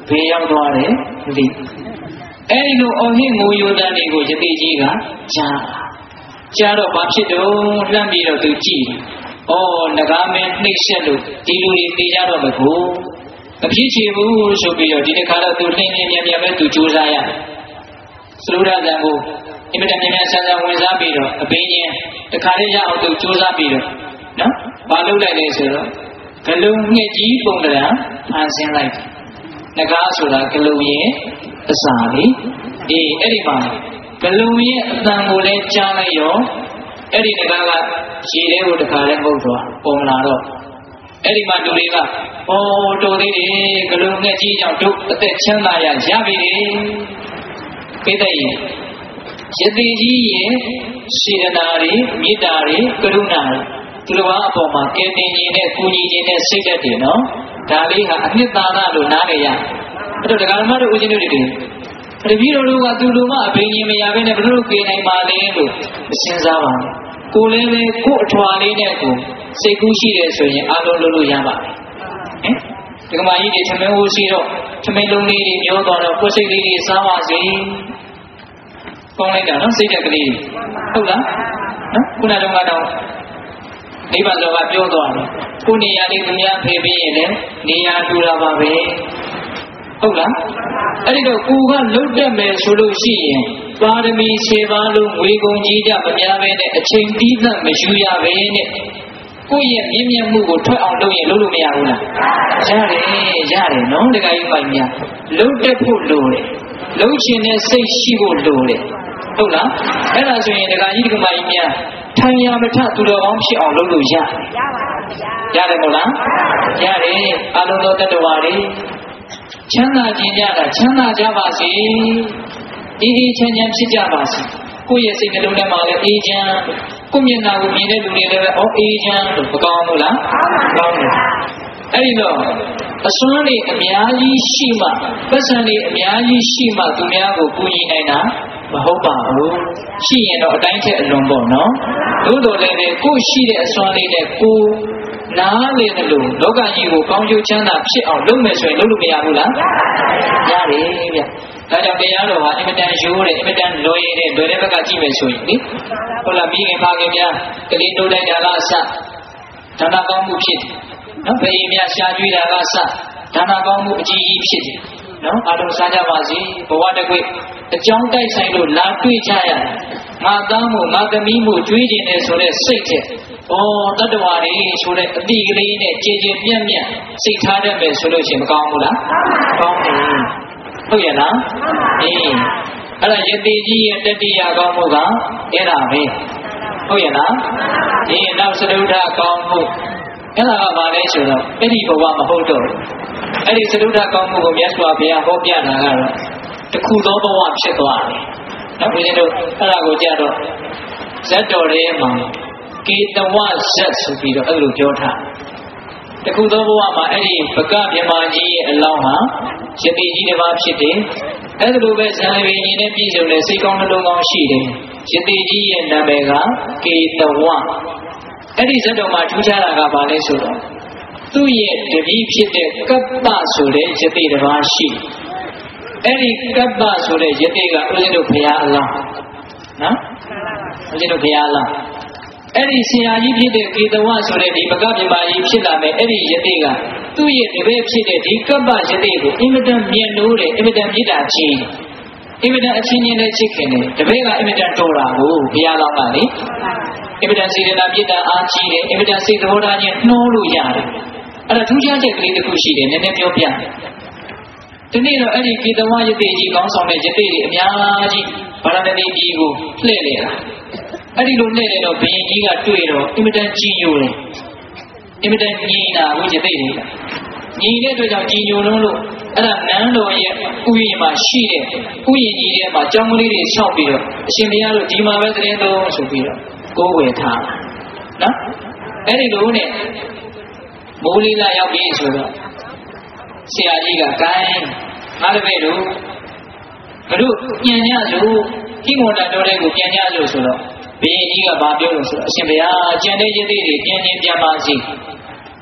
Speaker 1: ဘေးရောက်သွားတယ်ဒီအဲ့ဒီလိုအော်ဟစ်ငိုယိုတန်းတွေကိုယသိကြီးကကြားတော့ဘာဖြစ်တော့လှမ်းပြီးတော့သူကြည့်နဂါမင်းနှိမ့်ဆက်လို့ဒီလူတွေသိကြတော့မကိုမဖြစ်ချေဘူးဆိုပြီးတော့ဒီတစ်ခါတော့သူလှင်းမြန်ပဲသူကြိုးစားရတယ်စလူရဇံကိုအင်မတန်မြန်ဆန်ဆန်ဝင်စားပြီးတော့အပင်းချင်းတစ်ခါလေးရအောင်သူကြိုးစားပြီးတော့နော်ဘာလုပ်လိုက်လဲဆိုတော့ဂလုံငှက်ကြီးပုံတရာဖန်ဆင်းလိုက်နဂါဆိုတာဂလုံရဲ့အစာလေးအဲ့ဒီမှာဂလုံရဲ့အတန်ကိုလည်းကြားလိုက်ရောအဲ့ဒီနဂါကရေထဲကိုတစ်ခါလဲပုတ်သွားပုံလာတော့အဲ့ဒီမှာလူတွေကတော်သေးတယ်ဂလုံငှက်ကြီးကြောင့်တို့အသက်ချမ်းသာရပြီလေပိဋကရဲ့ယသိကြီးရဲ့စေတနာတွေမေတ္တာတွေကရုဏာတွေသူတော်ဘာအပေါ်မှာကဲတင်ခြင်းနဲ့ကူညီခြင်းနဲ့စိတ်ဓာတ်တွေနော်ဒါလေးဟာအနှစ်သာရလို့နားလည်ရအဲ့တော့ဒကာဓမ္မတို့ဦးဇင်းတို့တွေတပည့်တော်တို့ကသူလိုမှအပင်ကြီးမရဘဲနဲ့ဘယ်လိုပြေနိုင်ပါလဲလို့မစင်စားပါနဲ့ကိုလည်းပဲကို့အထွာလေးနဲ့ကိုစိတ်ကူးရှိတယ်ဆိုရင်အားလုံးလုပ်လို့ရပါတယ်ဒီကမာကြီးတွေသမင်းဟိုးရှိတော့သမင်းလုံးလေးတွေမျောသွားတော့ကိုယ်စိတ်လေးတွေစားပါစေကောင်းလိုက်တာနော်စိတ်ဓာတ်ကလေးဟုတ်လားနော်ခုနကတော့နိဗ္ဗာန်တော်ကပြောသွားတယ်ကိုနေရာလေးသူများဖေးပြီးရင်လည်းနေရာတူတာပါပဲဟုတ်လားအဲ့ဒီတော့ကိုကလုတ်တက်မယ်ဆိုလို့ရှိရင်ပါရမီ7ပါးလုံးငွေကုန်ကြီးကြမများပဲနဲ့အချိန်တီးသတ်မယူရပဲနဲ့ကိုယ့်ရဲ့မြင့်မြတ်မှုကိုထွက်အောင်လုပ်ရင်လုပ်လို့မရဘူးလားရတယ်နော်တခါကြီးပိုင်များလုတ်တက်ဖို့လိုတယ်လုံချင်တဲ့စိတ်ရှိဖို့လိုတယ်ဟုတ်လားအဲ့ဒါဆိုရင်တခါကြီးဒီကမာကြီးများထိုင်ရမထသူတော်ကောင်းဖြစ်အောင်လုပ်လို့ရတယ်မို့လားရတယ်အလုံးစုံတတ္တဝါတွေချမ်းသာခြင်းကြတာချမ်းသာကြပါစေအေးချမ်းချမ်းဖြစ်ကြပါစေကိုယ့်ရဲ့စိတ်နှလုံးထဲမှာလည်းအေးချမ်းကိုယ့်မျက်နှာကိုမြင်တဲ့လူတွေလည်းအေးချမ်းလို့မကောင်းဘူးလားကောင်းတယ်အဲ့ဒီတော့အစွမ်းတွေအများကြီးရှိမှပတ်စံတွေအများကြီးရှိမှသူများကိုကူညီနိုင်တာမဟုတ်ပါဘူးရှိရင်တော့အတိုင်းထက်အလွန်ပေါ့နော်တို့တော်လည်းကိုရှိတဲ့အစွမ်းလေးနဲ့ကိုနားလေတယ်လို့လောကကြီးကိုကောင်းကျိုးချမ်းသာဖြစ်အောင်လုပ်မယ်ဆိုရင်လုပ်လို့မရဘူးလားရတယ်ဗျဒါကြောင့်တရားတော်ဟာအင်မတန်ရိုးတယ်အင်မတန်လွယ်တဲ့ဘက်ကကြည့်မယ်ဆိုရင်လေဟုတ်လားမိခင်ဖခင်များကလေးတို့လိုက်တာလားအစဒါနကောင်းမှုဖြစ်တယ်နော်ဘေးများရှားကြွေးတာကစဒါနကောင်းမှုအကြီးကြီးဖြစ်တယ်နော်အားလုံးစားကြပါစေဘဝတစ်ခွေအကြောင်းတိုက်ဆိုင်လို့လာတွေ့ကြရတယ်ငါသားမှုငါသမီးမှုကြွေးကျင်တယ်ဆိုတဲ့စိတ်တဲ့တတ္တဝါတွေဆိုတဲ့အတိကလေးနဲ့ကြည်ကြည်ပြန့်ပြန့်စိတ်ထားတတ်မယ်ဆိုလို့ရှိရင်မကောင်းဘူးလားကောင်းတယ်ဟုတ်ရဲ့လားအဲ့ဒါယတိကြီးရဲ့တတိယကောင်းမှုကအဲ့ဒါပဲဟုတ်ရဲ့လားနောက်စတုထကောင်းမှုအဲ့ဒါကဘာလဲဆိုတော့အဲ့ဒီဘဝမဟုတ်တော့အဲ့ဒီစတုထကောင်းမှုကိုမြတ်စွာဘုရားဟောပြတာကတော့တခုသောဘဝဖြစ်သွားတယ်နော်ဘုရားတို့အဲ့ဒါကိုကြတော့ဇတ်တော်ထဲမှာကေတဝဇတ်ဆိုပြီးတော့အဲ့လိုပြောထားတခုသောဘဝမှာအဲ့ဒီဘကမြမကြီးရဲ့အလောင်းဟာယတိကြီးတစ်ပါးဖြစ်တယ်အဲ့ဒါလိုပဲဇံရည်ကြီးနဲ့ပြည့်စုံတဲ့စိတ်ကောင်းနှလုံးကောင်းရှိတယ်ယတိကြီးရဲ့နာမည်ကကေတဝအဲ့ဒီဇတ်တော်မှာထူးခြားတာကဘာလဲဆိုတော့သူ့ရဲ့တပည့်ဖြစ်တဲ့ကပ္ပဆိုတဲ့ယတိတစ်ပါးရှိအဲ့ဒီကပ္ပဆိုတဲ့ယတိကဦးဇင်းတို့ဘုရားအလောင်းနော်ဦးဇင်းတို့ဘုရားအလောင်းအဲ့ဒီဆရာကြီးဖြစ်တဲ့ကေတဝဆိုတဲ့ဒီပကပြမကြီးဖြစ်လာမယ်အဲ့ဒီယတိကသူ့ရဲ့တပည့်ဖြစ်တဲ့ဒီကပ္ပယတိကိုအင်မတန်မြင်လို့တယ်အင်မတန်မြစ်တာချင်းအင်မတန်အချင်းချင်းနဲ့ချစ်ခင်တယ်တပည့်ကအင်မတန်တော်တာကိုဘုရားလောင်းကလေအင်မတန်စေတနာမြစ်တာအားကြီးတယ်အင်မတန်စိတ်တော်သားချင်းနှိုးလို့ရတယ်အဲ့ဒါထူးခြားချက်ကလေးတစ်ခုရှိတယ်နည်းနည်းပြောပြဒီနေ့တော့အဲ့ဒီကေတဝယတိကြီးကောင်းဆောင်တဲ့ယတိတွေအများကြီးဗာရာဏသီပြည်ကိုလှည့်နေတာအဲ့ဒီလိုလှည့်နေတော့ဘုရင်ကြီးကတွေ့တော့အင်မတန်ကြီးညိုတယ်အင်မတန်ညီနာဝိယတိတွေကညီတဲ့အတွက်ကြောင့်ကြီးညိုလုံးလို့အဲ့ဒါနန်းတော်ရဲ့ဥယျာဉ်မှာရှိတဲ့ဥယျာဉ်ကြီးထဲမှာကြောင်းကလေးတွေဆောက်ပြီးတော့အရှင်ဘုရားတို့ဒီမှာပဲသတင်းတော်ဆိုပြီးတော့ကိုးဝယ်ထားနော်အဲ့ဒီလိုနဲ့မိုးလေးလာရောက်ပြီဆိုတော့ဆရာကြီးကကိုင်းငါတပည့်တို့ဘုရုပြန်ကြလို့ခိမောတတော်တဲ့ကိုပြန်ကြလို့ဆိုတော့ဘုရင်ကြီးကဘာပြောလို့ဆိုတော့အရှင်ဘုရားကျန်တဲ့ယတိတွေပြန်ပါစီ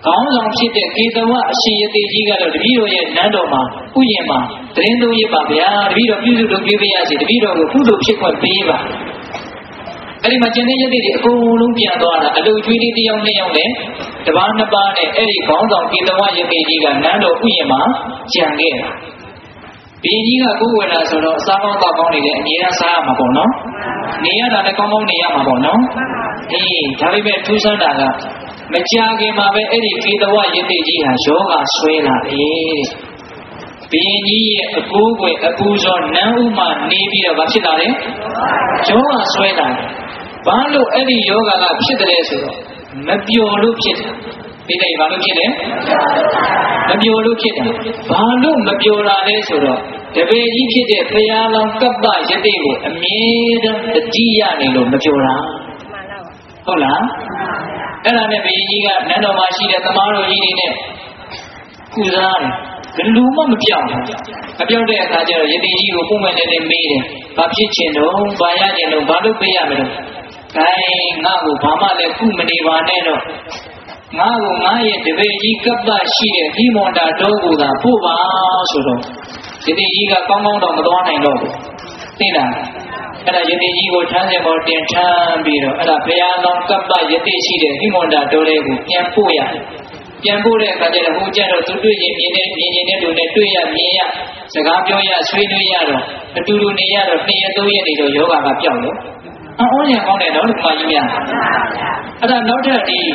Speaker 1: ခေါင်းဆောင်ဖြစ်တဲ့ကေတဝအရှင်ယတိကြီးကတော့တပည့်တော်ရဲ့နန်းတော်မှာဥယျာဉ်မှာတရင်သုံးရပါဗျာတပည့်တော်ပြုစုလုပ်ပြုပြရစီတပည့်တော်ကိုကုသိုလ်ဖြစ်ခွင့်ပေးပါအဲ့ဒီမှာကျန်တဲ့ယတိတွေအကုန်လုံးပြန်သွားတာအလူကျွေးလေးတစ်ယောက်နှစ်ယောက်နဲ့တပားနှစ်ပါးနဲ့အဲ့ဒီခေါင်းဆောင်ကေတဝယတိကြီးကနန်းတော်ဥယျာဉ်မှာကြံခဲ့တာဘီကြီးကကိုယ်ဝယ်လာဆိုတော့အစားကောင်းတောက်ကောင်းနေတယ်အမြဲတမ်းစားရမှာပေါ့နော်နေရတာလည်းကောင်းကောင်းနေရမှာပေါ့နော်အေးဒါပေမဲ့ထူးဆန်းတာကမကြာခင်မှာပဲအဲ့ဒီကေတဝယတိကြီးဟာယောဂဆွဲလာတယ်ဘီကြီးရဲ့အကူအကွယ်အပူဇော်နန်းဥမှာနေပြီးတော့ဘာဖြစ်လာလဲယောဂဆွဲလာတယ်ဘာလို့အဲ့ဒီယောဂကဖြစ်တယ်ဆိုတော့မပျော်လို့ဖြစ်တယ်ဒီနေ့ဘာလို့ဖြစ်လဲမပျော်လို့ဖြစ်တယ်ဘာလို့မပျော်တာလဲဆိုတော့တပည့်ကြီးဖြစ်တဲ့ဘုရားလောင်းကပ္ပယတိကိုအမြဲတမ်းတတိယနေလို့မပျော်တာဟုတ်လားအဲ့ဒါနဲ့ဘုရားကြီးကနန်းတော်မှာရှိတဲ့သမားတော်ကြီးတွေနဲ့ကုစားတယ်ဘယ်လိုမှမပြောင်းဘူးမပြောင်းတဲ့အခါကျတော့ယတိကြီးကိုပုံမှန်နဲ့မေးတယ်ဘာဖြစ်ချင်တော့ဘာရချင်တော့ဘာလို့ပေးရမလဲခိုင်းငါ့ကိုဘာမှလည်းကုမနေပါနဲ့တော့ငါ့ကိုငါရဲ့တပည့်ကြီးကပ္ပရှိတဲ့ဟိမန္တာတော်ကိုသာပို့ပါဆိုတော့ယတိကြီးကကောင်းကောင်းတော့မသွားနိုင်တော့ဘူးသိလားအဲ့ဒါယတိကြီးကိုထမ်းစင်ပေါ်တင်ထမ်းပြီးတော့အဲ့ဒါဘုရားလောင်းကပ္ပယတိရှိတဲ့ဟိမန္တာတော်လေးကိုပြန်ပို့ရတယ်ပြန်ပို့တဲ့အခါကျတော့ဟိုကျတော့သူတွေ့ရင်မြင်နေတဲ့လူနဲ့တွေ့ရမြင်ရစကားပြောရဆွေးနွေးရတော့အတူတူနေရတော့2ရက်3ရက်နေတော့ယောဂကပြောက်လို့အောင်းရံကောင်းတယ်နော်ဒီမှာကြီးများအဲ့ဒါနောက်ထပ်ဒီ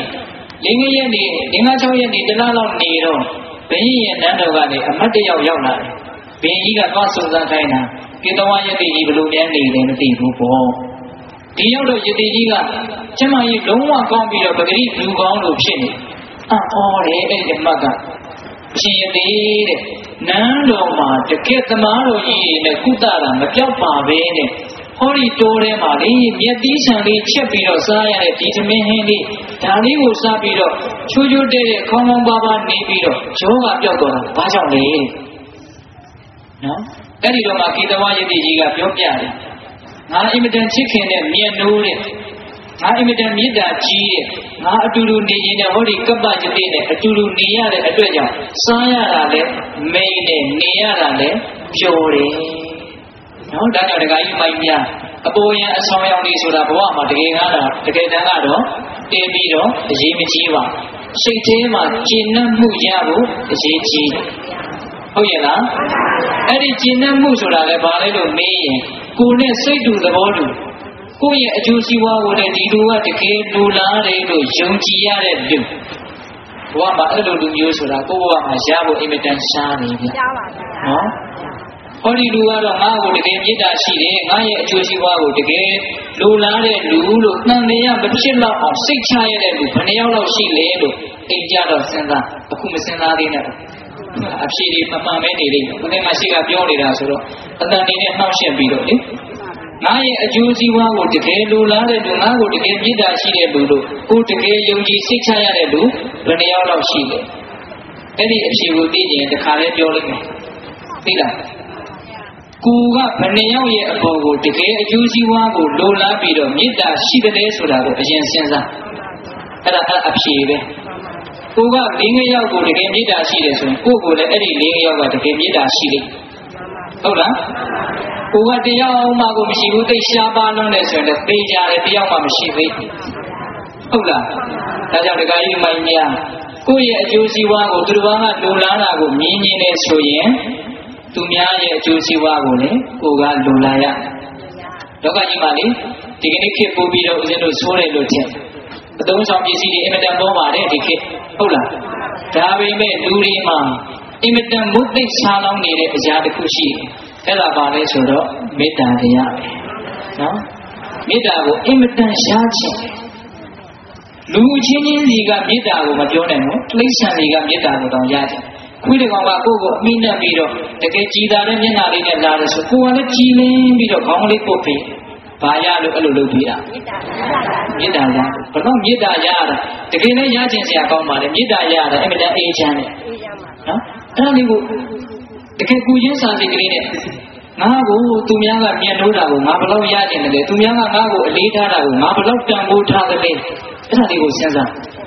Speaker 1: 5ရက်နေ5-6ရက်နေတလားလောက်နေတော့ဘင်းရဲ့နန်းတော်ကနေအမတ်တယောက်ရောက်လာတယ်ဘင်းကြီးကသွားစုံစမ်းခိုင်းတာကေတဝယတိကြီးဘယ်လိုများနေလဲမသိဘူးပေါ့ဒီရောက်တော့ယတိကြီးကကျမကြီးလုံးဝကောင်းပြီးတော့ပဂရိလူကောင်းလို့ဖြစ်နေအော်တယ်အဲ့ဒီအမတ်ကအရှင်ယတိတဲ့နန်းတော်မှာတကယ်သမားတော်ကြီးနဲ့ကုသတာမပြောက်ပါပဲနဲ့ဟောဒီတိုးထဲမှာလေမြက်သီးဆန်လေးချက်ပြီးတော့စားရတဲ့ဒီသမင်းဟင်းလေးဒါလေးကိုစားပြီးတော့ချိုးချိုးတဲ့ခေါင်းခေါင်းပါးပါးနေပြီးတော့ယောဂပြောက်သွားတာဘာကြောင့်လဲနော်အဲ့ဒီတော့မှကေတဝယတိကြီးကပြောပြတယ်ငါအင်မတန်ချစ်ခင်တဲ့မြတ်နိုးတဲ့ငါအင်မတန်မေတ္တာကြီးတဲ့ငါအတူတူနေရင်လည်းဟောဒီကပ္ပယတိနဲ့အတူတူနေရတဲ့အတွက်ကြောင့်စားရတာလည်းမိန်နဲ့နေရတာလည်းပျော်တယ်နော်ဒါကြောင့်ဒကာကြီးမိုင်းများအပေါ်ယံအဆောင်ရောက်နေဆိုတာဘဝမှာတကယ်တမ်းကတော့တင်ပြီးတော့အရေးမကြီးပါစိတ်ထဲမှာကျဉ်းနှံ့မှုရဖို့အရေးကြီးဟုတ်ရဲ့လားအဲ့ဒီကျဉ်းနှံ့မှုဆိုတာလည်းဘာလဲလို့မေးရင်ကိုယ်နဲ့စိတ်တူသဘောတူကိုယ့်ရဲ့အကျိုးစီးပွားကိုလည်းဒီလူကတကယ်လူလားတယ်လို့ယုံကြည်ရတဲ့လူဘဝမှာအဲ့လိုလူမျိုးဆိုတာကိုယ့်ဘဝမှာရဖို့အင်မတန်ရှားနေပြီနော်ဟောဒီလူကတော့ငါ့ကိုတကယ်မေတ္တာရှိတယ်ငါရဲ့အကျိုးစီးပွားကိုတကယ်လူလားတဲ့လူလို့တန်တရားမဖြစ်တော့အောင်စိတ်ချရတဲ့လူဘယ်နှယောက်လောက်ရှိလဲလို့အိမ်ကြတော့စဉ်းစားအခုမစဉ်းစားသေးနဲ့အဖြေတွေမမှန်မဲနေလိမ့်မယ်ဦးသိန်းမရှိကပြောနေတာဆိုတော့အတန်နေနဲ့နှောက်ရှက်ပြီးတော့လေငါရဲ့အကျိုးစီးပွားကိုတကယ်လူလားတဲ့လူငါ့ကိုတကယ်မေတ္တာရှိတဲ့လူလို့ကိုတကယ်ယုံကြည်စိတ်ချရတဲ့လူဘယ်နှယောက်လောက်ရှိလဲအဲ့ဒီအဖြေကိုသိရင်တခါလဲပြောလိုက်မယ်သိလားကိုကဘယ်နှယောက်ရဲ့အပေါ်ကိုတကယ်အကျိုးစီးပွားကိုလိုလားပြီးတော့မေတ္တာရှိတယ်ဆိုတာကိုအရင်စဉ်းစားအဲ့ဒါအဖြေပဲကိုက4ယောက်ကိုတကယ်မေတ္တာရှိတယ်ဆိုရင်ကိုကိုလည်းအဲ့ဒီ4ယောက်ကတကယ်မေတ္တာရှိလိမ့်ဟုတ်လားကိုကတရားမှကိုမရှိဘူးသိရှားပါလုံးနဲ့ဆိုရင်လည်းသိကြတယ်တရားမှမရှိသေးဘူးဟုတ်လားဒါကြောင့်ဒကာကြီးမိုင်းများကိုယ့်ရဲ့အကျိုးစီးပွားကိုသူတစ်ပါးကလိုလားတာကိုမြင်နေတယ်ဆိုရင်သူများရဲ့အကျိုးစီးပွားကိုလည်းကိုကလိုလားရလောကကြီးမှာလေဒီကနေ့ခေတ်ပို့ပြီးတော့ဦးဇင်းတို့ဆိုးတယ်လို့ထင်အသုံးဆောင်ပစ္စည်းတွေအင်မတန်ပေါ်ပါတယ်ဒီခေတ်ဟုတ်လားဒါပေမဲ့လူတွေမှာအင်မတန်မုတ်သိစားလောင်းနေတဲ့အရာတစ်ခုရှိတယ်အဲ့ဒါပါလဲဆိုတော့မေတ္တာတရားပဲနော်မေတ္တာကိုအင်မတန်ရှားခြင်းလူချင်းချင်းစီကမေတ္တာကိုမပြောနိုင်ဘူးတိရစ္ဆာန်တွေကမေတ္တာကိုတောင်ရတယ်ခွေးတကောင်ကကိုယ့်ကိုအမိနဲ့ပြီးတော့တကယ်ကြည်သာတဲ့မျက်နှာလေးနဲ့လာတယ်ဆိုကိုယ်ကလည်းကြည်လင်းပြီးတော့ခေါင်းလေးပုတ်ပြီးဘာရလို့အဲ့လိုလုပ်ပြီးတာမေတ္တာရဘယ်တော့မေတ္တာရတာတကယ်လည်းရခြင်းစရာကောင်းပါလေမေတ္တာရတာအင်မတန်အေးချမ်းတယ်နော်အဲ့ဒါလေးကိုတကယ်ကိုချင်းစာစိတ်ကလေးနဲ့ငါ့ကိုသူများကမြင်လို့တာကိုငါဘယ်လောက်ရခြင်းလဲသူများကငါ့ကိုအလေးထားတာကိုငါဘယ်လောက်တန်ဖိုးထားသလဲအဲ့ဒါလေးကိုစဉ်းစား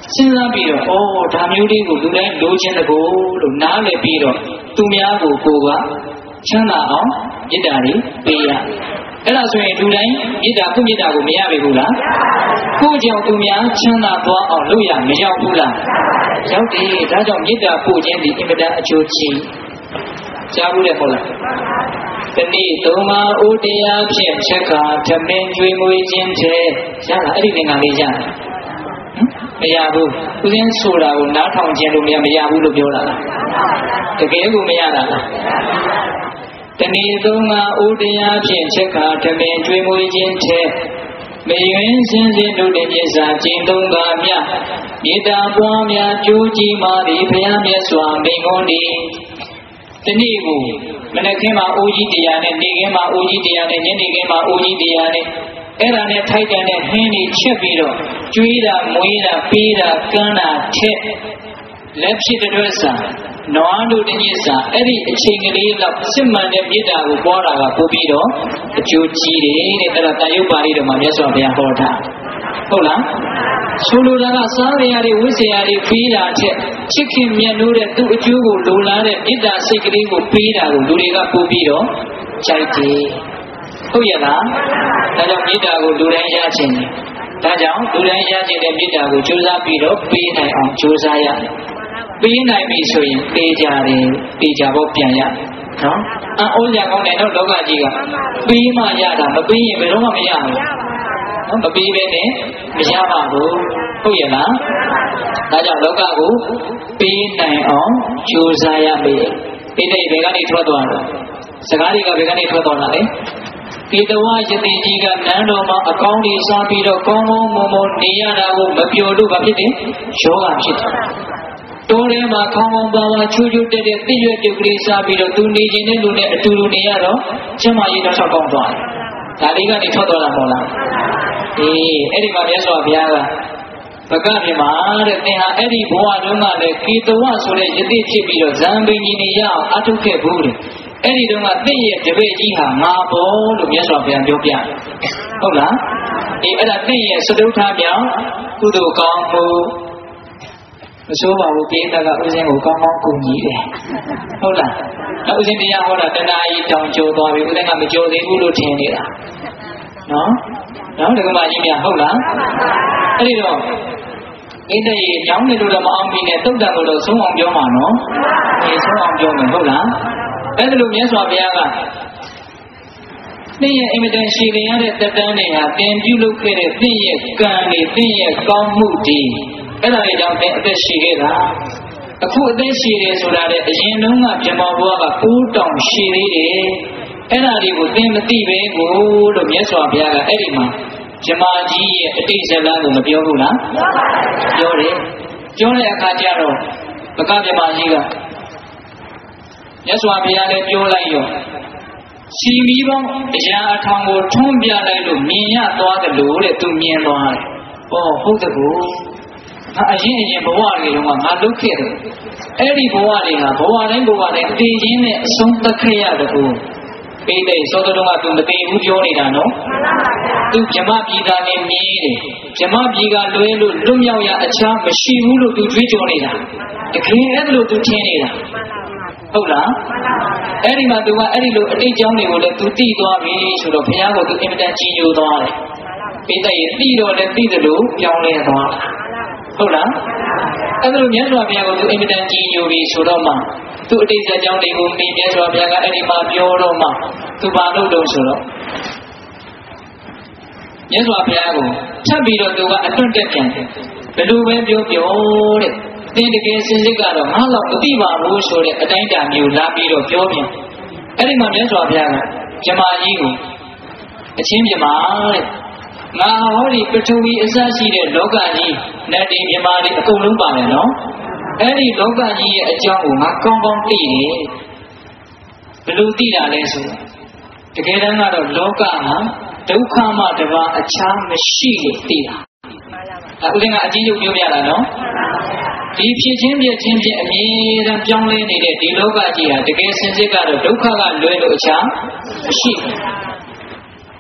Speaker 1: စဉ်းစားပြီးတော့ဒါမျိုးလေးကိုလူတိုင်းလိုချင်တဲ့ကိုလို့နားလည်ပြီးတော့သူများကိုကိုကချမ်းသာအောင်မေတ္တာတွေပေးရအဲ့ဒါဆိုရင်လူတိုင်းမေတ္တာကိုမရပြီဘူးလားကိုကြောင့်သူများချမ်းသာသွားအောင်လုပ်ရမရောက်ဘူးလားရောက်တယ်ဒါကြောင့်မေတ္တာပို့ခြင်းဒီအင်မတန်အကျိုးကြီးကြားဘူးလေဟုတ်လားတနေ့သုံးပါးဥတရားဖြင့်ချက်ခါသမင်းကျွေးမွေးခြင်းတဲ့ရလားအဲ့ဒီသင်္ကန်းလေးရတယ်မရဘူးဦးဇင်းဆိုတာကိုနားထောင်ခြင်းလို့မရဘူးလို့ပြောတာလားတကယ်ကိုမရတာလားတနေ့သုံးပါးဥတရားဖြင့်ချက်ခါသမင်းကျွေးမွေးခြင်းတဲ့မယွင်းစင်စစ်တို့တဲ့မြေစာကျင့်သုံးပါးမြမေတ္တာပွားများကြိုးကြီးမာသည်ဘုရားမြတ်စွာမိန့်ခွန်းသည်တနေ့ကိုမနေ့ကမှအိုးကြီးတရားနဲ့နေ့ကမှအိုးကြီးတရားနဲ့ညနေကမှအိုးကြီးတရားနဲ့အဲ့ဒါနဲ့ထိုက်တန်တဲ့ဟင်းတွေချက်ပြီးတော့ကျွေးတာမွေးတာပေးတာကမ်းတာထက်လက်ဖြစ်တဲ့အတွက်စာနွားတို့တညစ်စာအဲ့ဒီအချိန်ကလေးတော့စစ်မှန်တဲ့မေတ္တာကိုပွားတာကပို့ပြီးတော့အကျိုးကြီးတယ်တဲ့အဲ့ဒါတာယုတ်ပါဠိတော်မှာမြတ်စွာဘုရားဟောတာဟုတ်လားဆိုလိုတာကစားရည်ဝိဇ္ဇာတွေပေးတာချက်ချစ်ခင်မြတ်လို့တဲ့သူ့အကျိုးကိုလိုလားတဲ့မေတ္တာစိတ်ကလေးကိုပေးတာကိုလူတွေကပို့ပြီးတော့ကြိုက်တယ်ဟုတ်ရဲ့လားဒါကြောင့်မေတ္တာကိုလူတိုင်းရခြင်းတယ်ဒါကြောင့်လူတိုင်းရခြင်းတဲ့မေတ္တာကိုကြိုးစားပြီးတော့ပေးနိုင်အောင်ကြိုးစားရတယ်ပေးနိုင်ပြီဆိုရင်ပေးကြတယ်ပေးကြဖို့ပြန်ရတယ်နော်အိုးရကောင်းတယ်တော့လောကကြီးကပေးမှရတာမပေးရင်ဘယ်တော့မှမရဘူးနော်မပေးဘဲနဲ့မရပါဘူးဟုတ်ရဲ့လားဒါကြောင့်လောကကိုပေးနိုင်အောင်ကြိုးစားရမယ်ပေးတဲ့ဘယ်ကနေထွက်သွားတော့စကားတွေကဘယ်ကနေထွက်သွားတာလဲဧတဝယတိကြီးကနန်းတော်မှာအကောင်းကြီးစားပြီးတော့ကောင်းကောင်းမွန်မွန်နေရတာကိုမပြောလို့ဘာဖြစ်တယ်ယောဂဖြစ်တယ်တိုးထဲမှာခေါင်းကောင်းပါဝါချူချူတက်တဲ့သိရွက်ပြုတ်ကလေးစားပြီးတော့သူနေခြင်းနဲ့လူနဲ့အတူတူနေရတော့ကျမကြီးတော့ဆောက်ကောင်းသွားတယ်ဒါလေးကနေထွက်သွားတာမဟုတ်လားအဲ့ဒီမှာမြတ်စွာဘုရားကပကပြမှာတဲ့သင်ဟာအဲ့ဒီဘဝတုန်းကလည်းကေတဝဆိုတဲ့ယတိဖြစ်ပြီးတော့ဇံပင်ကြီးနေရအောင်အထုတ်ခဲ့ဘူးတဲ့အဲ့ဒီတုန်းကသင်ရဲ့တပည့်ကြီးဟာငါဘောလို့မြတ်စွာဘုရားပြောပြတယ်ဟုတ်လားအဲ့ဒါသင်ရဲ့စတုထမြောင်ကုသိုလ်ကောင်းမှုမဆိုးပါဘူးပိဋကကဥစဉ်ကိုကောင်းကောင်းကူညီတယ်ဟုတ်လားနောက်ဥစဉ်တရားဟောတာတဏှာကြီးတောင်ကျိုးသွားပြီဥစဉ်ကမကျိုးသေးဘူးလို့ထင်နေတာနော်ဒကမကြီးများဟုတ်လားအဲ့ဒီတော့ဣတရေညောင်းနေလို့တော့မအောင်ပြီနဲ့တုတ်တံလို့တော့ဆုံးအောင်ပြောမှာနော်ဆုံးအောင်ပြောမယ်ဟုတ်လားအဲ့ဒါလို့မြတ်စွာဘုရားကသင်ရဲ့အင်မတန်ရှည်လျားတဲ့တက်တန်းတွေဟာသင်ပြုလုပ်ခဲ့တဲ့သင်ရဲ့ကံတွေသင်ရဲ့ကောင်းမှုတွေအဲ့ဒါတွေကြောင့်သင်အသက်ရှည်ခဲ့တာအခုအသက်ရှည်တယ်ဆိုတာလေအရင်တုန်းကဗြဟ္မာဘုရားက9တောင်ရှည်သေးတယ်အဲ့ဒါတွေကိုသင်မသိပဲကိုလို့မြတ်စွာဘုရားကအဲ့ဒီမှာဗြဟ္မာကြီးရဲ့အတိတ်ဇလန်းကိုမပြောဘူးလားပြောတယ်ပြောတဲ့အခါကျတော့ဘဂဗြဟ္မာကြီးကမြတ်စွာဘုရားလည်းပြောလိုက်ရောစီမီပေါင်းအရာအထောင်ကိုထွန်းပြလိုက်လို့မြင်ရသွားတယ်လို့တဲ့သူမြင်သွားတယ်ဟုတ်တယ်ကိုအရင်ဘဝတွေတုန်းကငါလုပ်ခဲ့တယ်အဲ့ဒီဘဝတွေကဘဝတိုင်းအသေးချင်းနဲ့အဆုံးသတ်ခဲ့ရတယ်ကိုပိဋကစောတုန်းကသူမသိဘူးပြောနေတာနော်သူဗြဟ္မပြည်သားနဲ့မြည်တယ်ဗြဟ္မပြည်ကလွဲလို့လွတ်မြောက်ရအခြားမရှိဘူးလို့သူကြွေးကြော်နေတာတကယ်အဲ့လိုသူထင်နေတာဟုတ်လားအဲ့ဒီမှာသူကအဲ့ဒီလိုအတိတ်ကြောင်းတွေကိုလည်းသူသိသွားပြီဆိုတော့ဘုရားကသူအင်မတန်ကြီးညိုသွားတယ်ပိဋကရေသိတော့လည်းသိတယ်လို့ပြောင်းလဲသွားတာဟုတ်လားအဲ့ဒါလိုမြတ်စွာဘုရားကသူအင်မတန်ကြီးညိုပြီဆိုတော့မှသူအတိတ်ဇာတ်ကြောင်းတွေကိုမြတ်စွာဘုရားကအဲ့ဒီမှာပြောတော့မှသူဘာလို့လို့ဆိုတော့မြတ်စွာဘုရားကိုချက်ပြီးတော့သူကအတွန့်တက်ပြန်တယ်ဘယ်လိုပဲပြောတဲ့သင်တကယ်စင်စစ်ကတော့ငါတော့မသိပါဘူးဆိုတဲ့အတိုင်းအတာမျိုးလာပြီးတော့ပြောပြန်အဲ့ဒီမှာမြတ်စွာဘုရားကဗြဟ္မာကြီးကိုအချင်းဗြဟ္မာတဲ့ငါဟောဒီပထဝီအစရှိတဲ့လောကကြီးနတ်တွေဗြဟ္မာတွေအကုန်လုံးပါတယ်နော်အဲ့ဒီလောကကြီးရဲ့အကြောင်းကိုငါကောင်းကောင်းသိတယ်ဘယ်လိုသိတာလဲဆိုတကယ်တမ်းကတော့လောကမှာဒုက္ခမှတပါအခြားမရှိလို့သိတာဦးဇင်းကအကြီးချုပ်ပြောပြတာနော်ဒီဖြစ်ချင်းပြချင်းဖြင့်အမြဲတမ်းပြောင်းလဲနေတဲ့ဒီလောကကြီးဟာတကယ်စင်စစ်ကတော့ဒုက္ခကလွဲလို့အခြားမရှိဘူး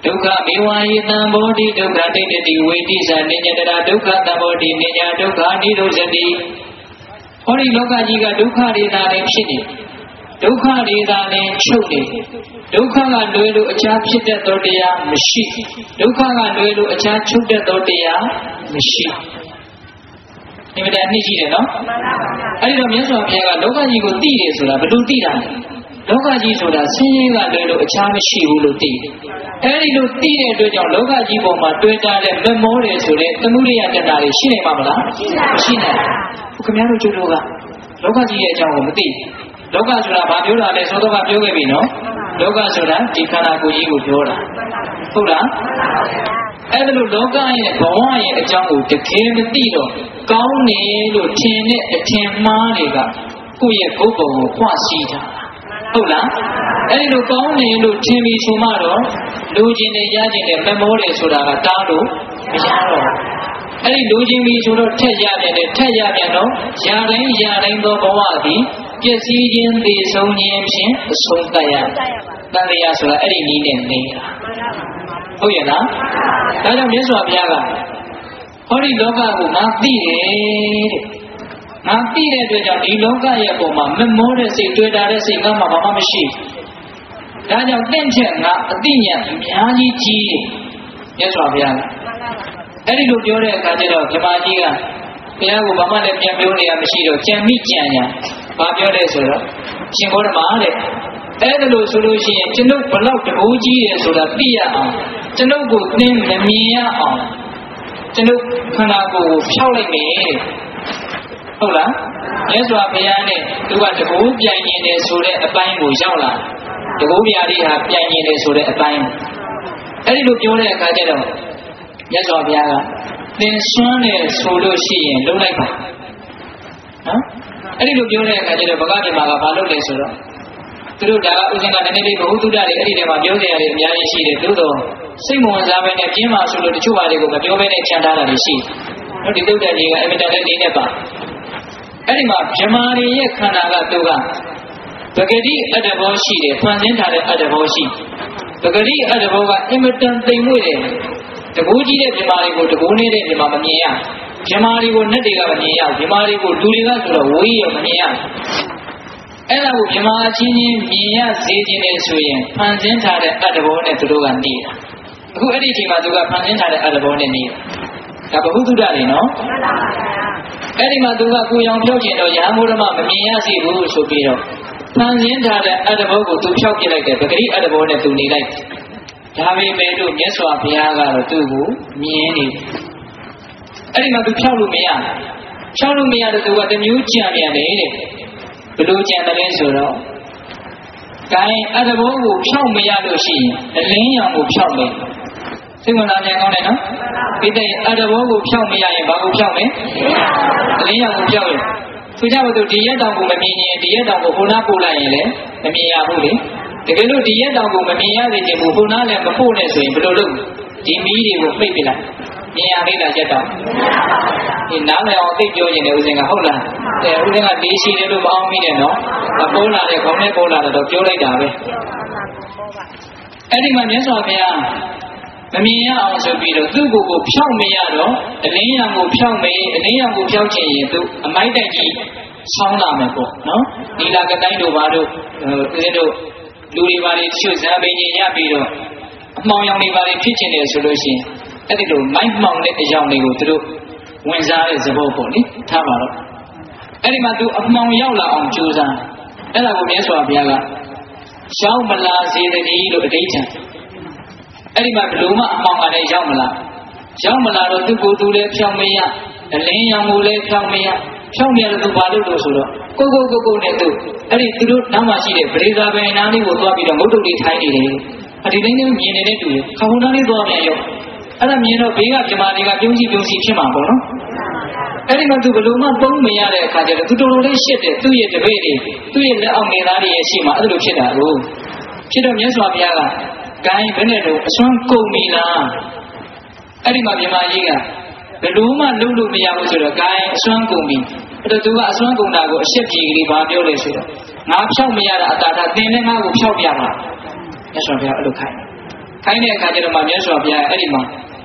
Speaker 1: ဒုက္ခမေဝါယတံဘောဓိဒုက္ခတိတ္တိဝေတိဇာနိညတရာဒုက္ခတံဘောဓိနိညာဒုက္ခနိရောဇတိဟောဒီလောကကြီးကဒုက္ခတွေသာလည်းဖြစ်နေဒုက္ခတွေသာလည်းချုပ်နေဒုက္ခကလွယ်လို့အခြားဖြစ်တတ်သောတရားမရှိဒုက္ခကလွယ်လို့အခြားချုပ်တတ်သောတရားမရှိဒီမတန်နှိရှိတယ်နော်အဲဒီတော့မြတ်စွာဘုရားကလောကကြီးကိုသိတယ်ဆိုတာဘယ်လိုသိတာလဲလောကကြီးဆိုတာဆင်းရဲကလွယ်လို့အခြားမရှိဘူးလို့သိတယ်အဲဒီလိုသိတဲ့အတွက်ကြောင့်လောကကြီးပေါ်မှာတွေ့တာတဲ့မမောတယ်ဆိုတဲ့သမှုရိယတဏ္ဍာတွေရှိနေမှာမလားရှိနိုင်ခင်ဗျားတို့ကျိုးတို့ကလောကကြီးရဲ့အကြောင်းကိုမသိလောကဆိုတာဘာပြောတာလဲသောတော်ကပြောခဲ့ပြီနော်လောကဆိုတာဒီခန္ဓာကိုယ်ကြီးကိုပြောတာဟုတ်လားအဲ့ဒါလို့လောကရဲ့ဘဝရဲ့အကြောင်းကိုတကယ်မသိတော့ကောင်းနေလို့ထင်တဲ့အထင်မှားတွေကကိုယ့်ရဲ့ကိုယ်ပုံကိုခွစီးတာဟုတ်လားအဲ့လိုကောင်းနေလို့ထင်ပြီးဆိုမှတော့လူချင်းနဲ့ရချင်းနဲ့မမောတယ်ဆိုတာကတားလို့မရတော့အဲ့ဒီလူချင်းပြီးဆိုတော့ထက်ရပြန်တယ်ထက်ရပြန်တော့ယာတိုင်းသောဘဝသည်ပျက်စီးခြင်းသေဆုံးခြင်းဖြင့်အဆုံးသတ်ရတန်တရားဆိုတာအဲ့ဒီနည်းနဲ့နေတာဟုတ်ရဲ့လားဒါကြောင့်မြတ်စွာဘုရားကဟောဒီလောကကိုငါသိတယ်တဲ့ငါသိတဲ့အတွက်ကြောင့်ဒီလောကရဲ့ပုံမှာမမောတဲ့စိတ်တွေ့တာတဲ့စိတ်ငါမှဘာမှမရှိဒါကြောင့်တင့်ချက်ငါအသိဉာဏ်အများကြီးကြီးတယ်မြတ်စွာဘုရားကအဲ့ဒီလိုပြောတဲ့အခါကျတော့ဓမ္မကြီးကဘုရားကိုဘာမှလည်းပြန်ပြောနေရမရှိတော့ကြံမိကြံညာဘာပြောလဲဆိုတော့ရှင်ဘောဓမာတဲ့အဲ့ဒါလို့ဆိုလို့ရှိရင်ကျွန်ုပ်ဘလောက်တကူကြီးရယ်ဆိုတာသိရအောင်ကျွန်ုပ်ကိုသင်မမြင်ရအောင်ကျွန်ုပ်ခန္ဓာကိုယ်ကိုဖြောက်လိုက်မယ်ဟုတ်လားမြတ်စွာဘုရားနဲ့သူကတကူပြိုင်နေတယ်ဆိုတဲ့အပိုင်းကိုရောက်လာတကူပြားလေးဟာပြိုင်နေတယ်ဆိုတဲ့အပိုင်းအဲ့ဒီလိုပြောတဲ့အခါကျတော့မြတ်စွာဘုရားကသင်စွမ်းတယ်ဆိုလို့ရှိရင်လုံးလိုက်ပါနော်အဲ့ဒီလိုပြောတဲ့အခါကျတော့ဘဂဗေမာကဘာလုပ်လဲဆိုတော့သူတို့ဒါကဥစဉ်ကနည်းနည်းလေးဘ ഹു တုဒ္ဒတွေအဲ့ဒီထဲမှာပြောကြရတယ်အများကြီးရှိတယ်သို့တော့စိတ်မဝင်စားဘဲနဲ့ပြင်းပါဆိုလို့တချို့ဟာတွေကိုမပြောဘဲနဲ့ခြံထားတာတွေရှိတယ်နော်ဒီတုဒ္ဒကြီးကအမြဲတမ်းလေးနေပါအဲ့ဒီမှာဗြဟ္မာတွေရဲ့ခန္ဓာကသူကပဂတိအတ္တဘောရှိတယ်ဖွင့်စင်းထားတဲ့အတ္တဘောရှိပဂတိအတ္တဘောကအင်မတန်သိမ်မွေ့တယ်တကူကြီးတဲ့ဗြဟ္မာတွေကိုတကူနေတဲ့ဗြဟ္မာမမြင်ရဗြဟ္မာတွေကိုနတ်တွေကမမြင်ရဗြဟ္မာတွေကိုလူတွေကဆိုတော့ဝေးရမမြင်ရအဲ့ဒါကိုဗြဟ္မာချင်းချင်းမြင်ရစေခြင်းနဲ့ဆိုရင်ဖန်ဆင်းထားတဲ့အတ္တဘောနဲ့သူတို့ကနေတာအခုအဲ့ဒီအချိန်မှာသူကဖန်ဆင်းထားတဲ့အတ္တဘောနဲ့နေတာဒါဘ ഹു တုဒ္ဒတွေနော်အဲ့ဒီမှာသူကကိုရောင်ဖြောက်ကျင်တော့ရာမိုးဓမ္မမမြင်ရစေဘူးဆိုပြီးတော့ဖန်ဆင်းထားတဲ့အတ္တဘောကိုသူဖြောက်ပြလိုက်တယ်ပဂတိအတ္တဘောနဲ့သူနေလိုက်ဒါပေမဲ့လို့မြတ်စွာဘုရားကတော့သူ့ကိုမြင်နေတယ်အဲ့ဒီမှာသူဖြောက်လို့မရတော့သူကတမျိုးကြံပြန်တယ်တဲ့ဘယ်လိုကြံတယ်လဲဆိုတော့ဂိုင်းအတ္တဘောကိုဖြောက်မရလို့ရှိရင်အလင်းရောင်ကိုဖြောက်မယ်စိတ်ဝင်စားပြန်ကောင်းတယ်နော်ဒီတဲ့အတ္တဘောကိုဖြောက်မရရင်ဘာကိုဖြောက်မလဲအလင်းရောင်ကိုဖြောက်ရင်သူကြလို့ဒီရက်တောင်ကိုမမြင်ရင်ဒီရက်တောင်ကိုဟိုနားပို့လိုက်ရင်လည်းမမြင်ရဘူးလေတကယ်လို့ဒီရက်တောင်ကိုမမြင်ရသေးခြင်းဘူးဟိုနားလည်းမပို့နဲ့ဆိုရင်ဘယ်လိုလုပ်ဒီမီးတွေကိုပိတ်ပြလိုက်မြင်ရသေးတာရက်တောင်ဒီနားလည်အောင်သိပြောရင်လည်းဦးစင်ကဟုတ်လားဦးစင်ကဒီရှိတယ်လို့မအောင်မိနဲ့နော်ပိုးလာတဲ့ခေါင်းနဲ့ပိုးလာတော့ပြောလိုက်တာပဲအဲ့ဒီမှာမြတ်စွာဘုရားမမြင်ရအောင်ဆိုပြီးတော့သူ့ကိုယ်ကိုဖြောက်မရတော့အလင်းရောင်ကိုဖြောက်မယ်အလင်းရောင်ကိုဖြောက်ချင်ရင်သူအမိုက်တိုက်ကြီးဆောင်းလာမယ်ပေါ့နော်ဒီလာကတိုင်းတို့ဘာတို့ဦးဇင်းတို့လူတွေဘာတွေချွတ်ဇံပင်ကြီးရပြီးတော့အမှောင်ရောင်တွေဘာတွေဖြစ်ချင်တယ်ဆိုလို့ရှိရင်အဲ့ဒီလိုမိုက်မှောင်တဲ့အကြောင်းတွေကိုသူတို့ဝင်စားတဲ့သဘောပေါ့လေထားပါတော့အဲ့ဒီမှာသူအမှောင်ရောက်လာအောင်ကြိုးစားအဲ့ဒါကိုမြတ်စွာဘုရားကရှောင်းမလာစေတည်းလို့အဓိဋ္ဌာန်အဲ့ဒီမှာဘလို့မှအမှောင်ကလည်းရောက်မလာတော့သူ့ကိုယ်သူလည်းဖြောင်းမရအလင်းရောင်ကိုလည်းဖြောင်းမရဖြောင်းနေတယ်သူဘာလို့လို့ဆိုတော့ကိုနဲ့သူအဲ့ဒီသူတို့နားမှာရှိတဲ့ဗရေဇာပင်နားလေးကိုသွားပြီးတော့ငုတ်တုတ်လေးထိုင်းနေတယ်အဒီတိုင်းမြင်နေတဲ့တူတယ်ခခုနားလေးသွားပြန်ရောအဲ့ဒါမြင်တော့ဘေးကပြမာတွေကပြုံးစီဖြစ်မှာပေါ့နော်အဲ့ဒီမှာသူဘလို့မှသုံးမရတဲ့အခါကျတော့သူတော်တော်လေးရှစ်တယ်သူ့ရဲ့တပည့်တွေသူ့ရဲ့လက်အောက်နေသားတွေရဲ့ရှိမှအဲ့လိုဖြစ်တာကိုဖြစ်တော့မြတ်စွာဘုရားကဂိုင်းဘယ်နဲ့တော့အစွမ်းကုန်ပြီလားအဲ့ဒီမှာပြမကြီးကဘယ်လို့မှလုပ်လို့မရဘူးဆိုတော့ဂိုင်းအစွမ်းကုန်ပြီအဲ့တော့သူကအစွမ်းကုန်တာကိုအရှက်ပြေကလေးဘာပြောလဲဆိုတော့ငါဖြောက်မရတာအတားတာသင်လည်းငါ့ကိုဖြောက်ပြပါမြတ်စွာဘုရားအဲ့လိုခိုင်းခိုင်းတဲ့အခါကျတော့မှမြတ်စွာဘုရားအဲ့ဒီမှာ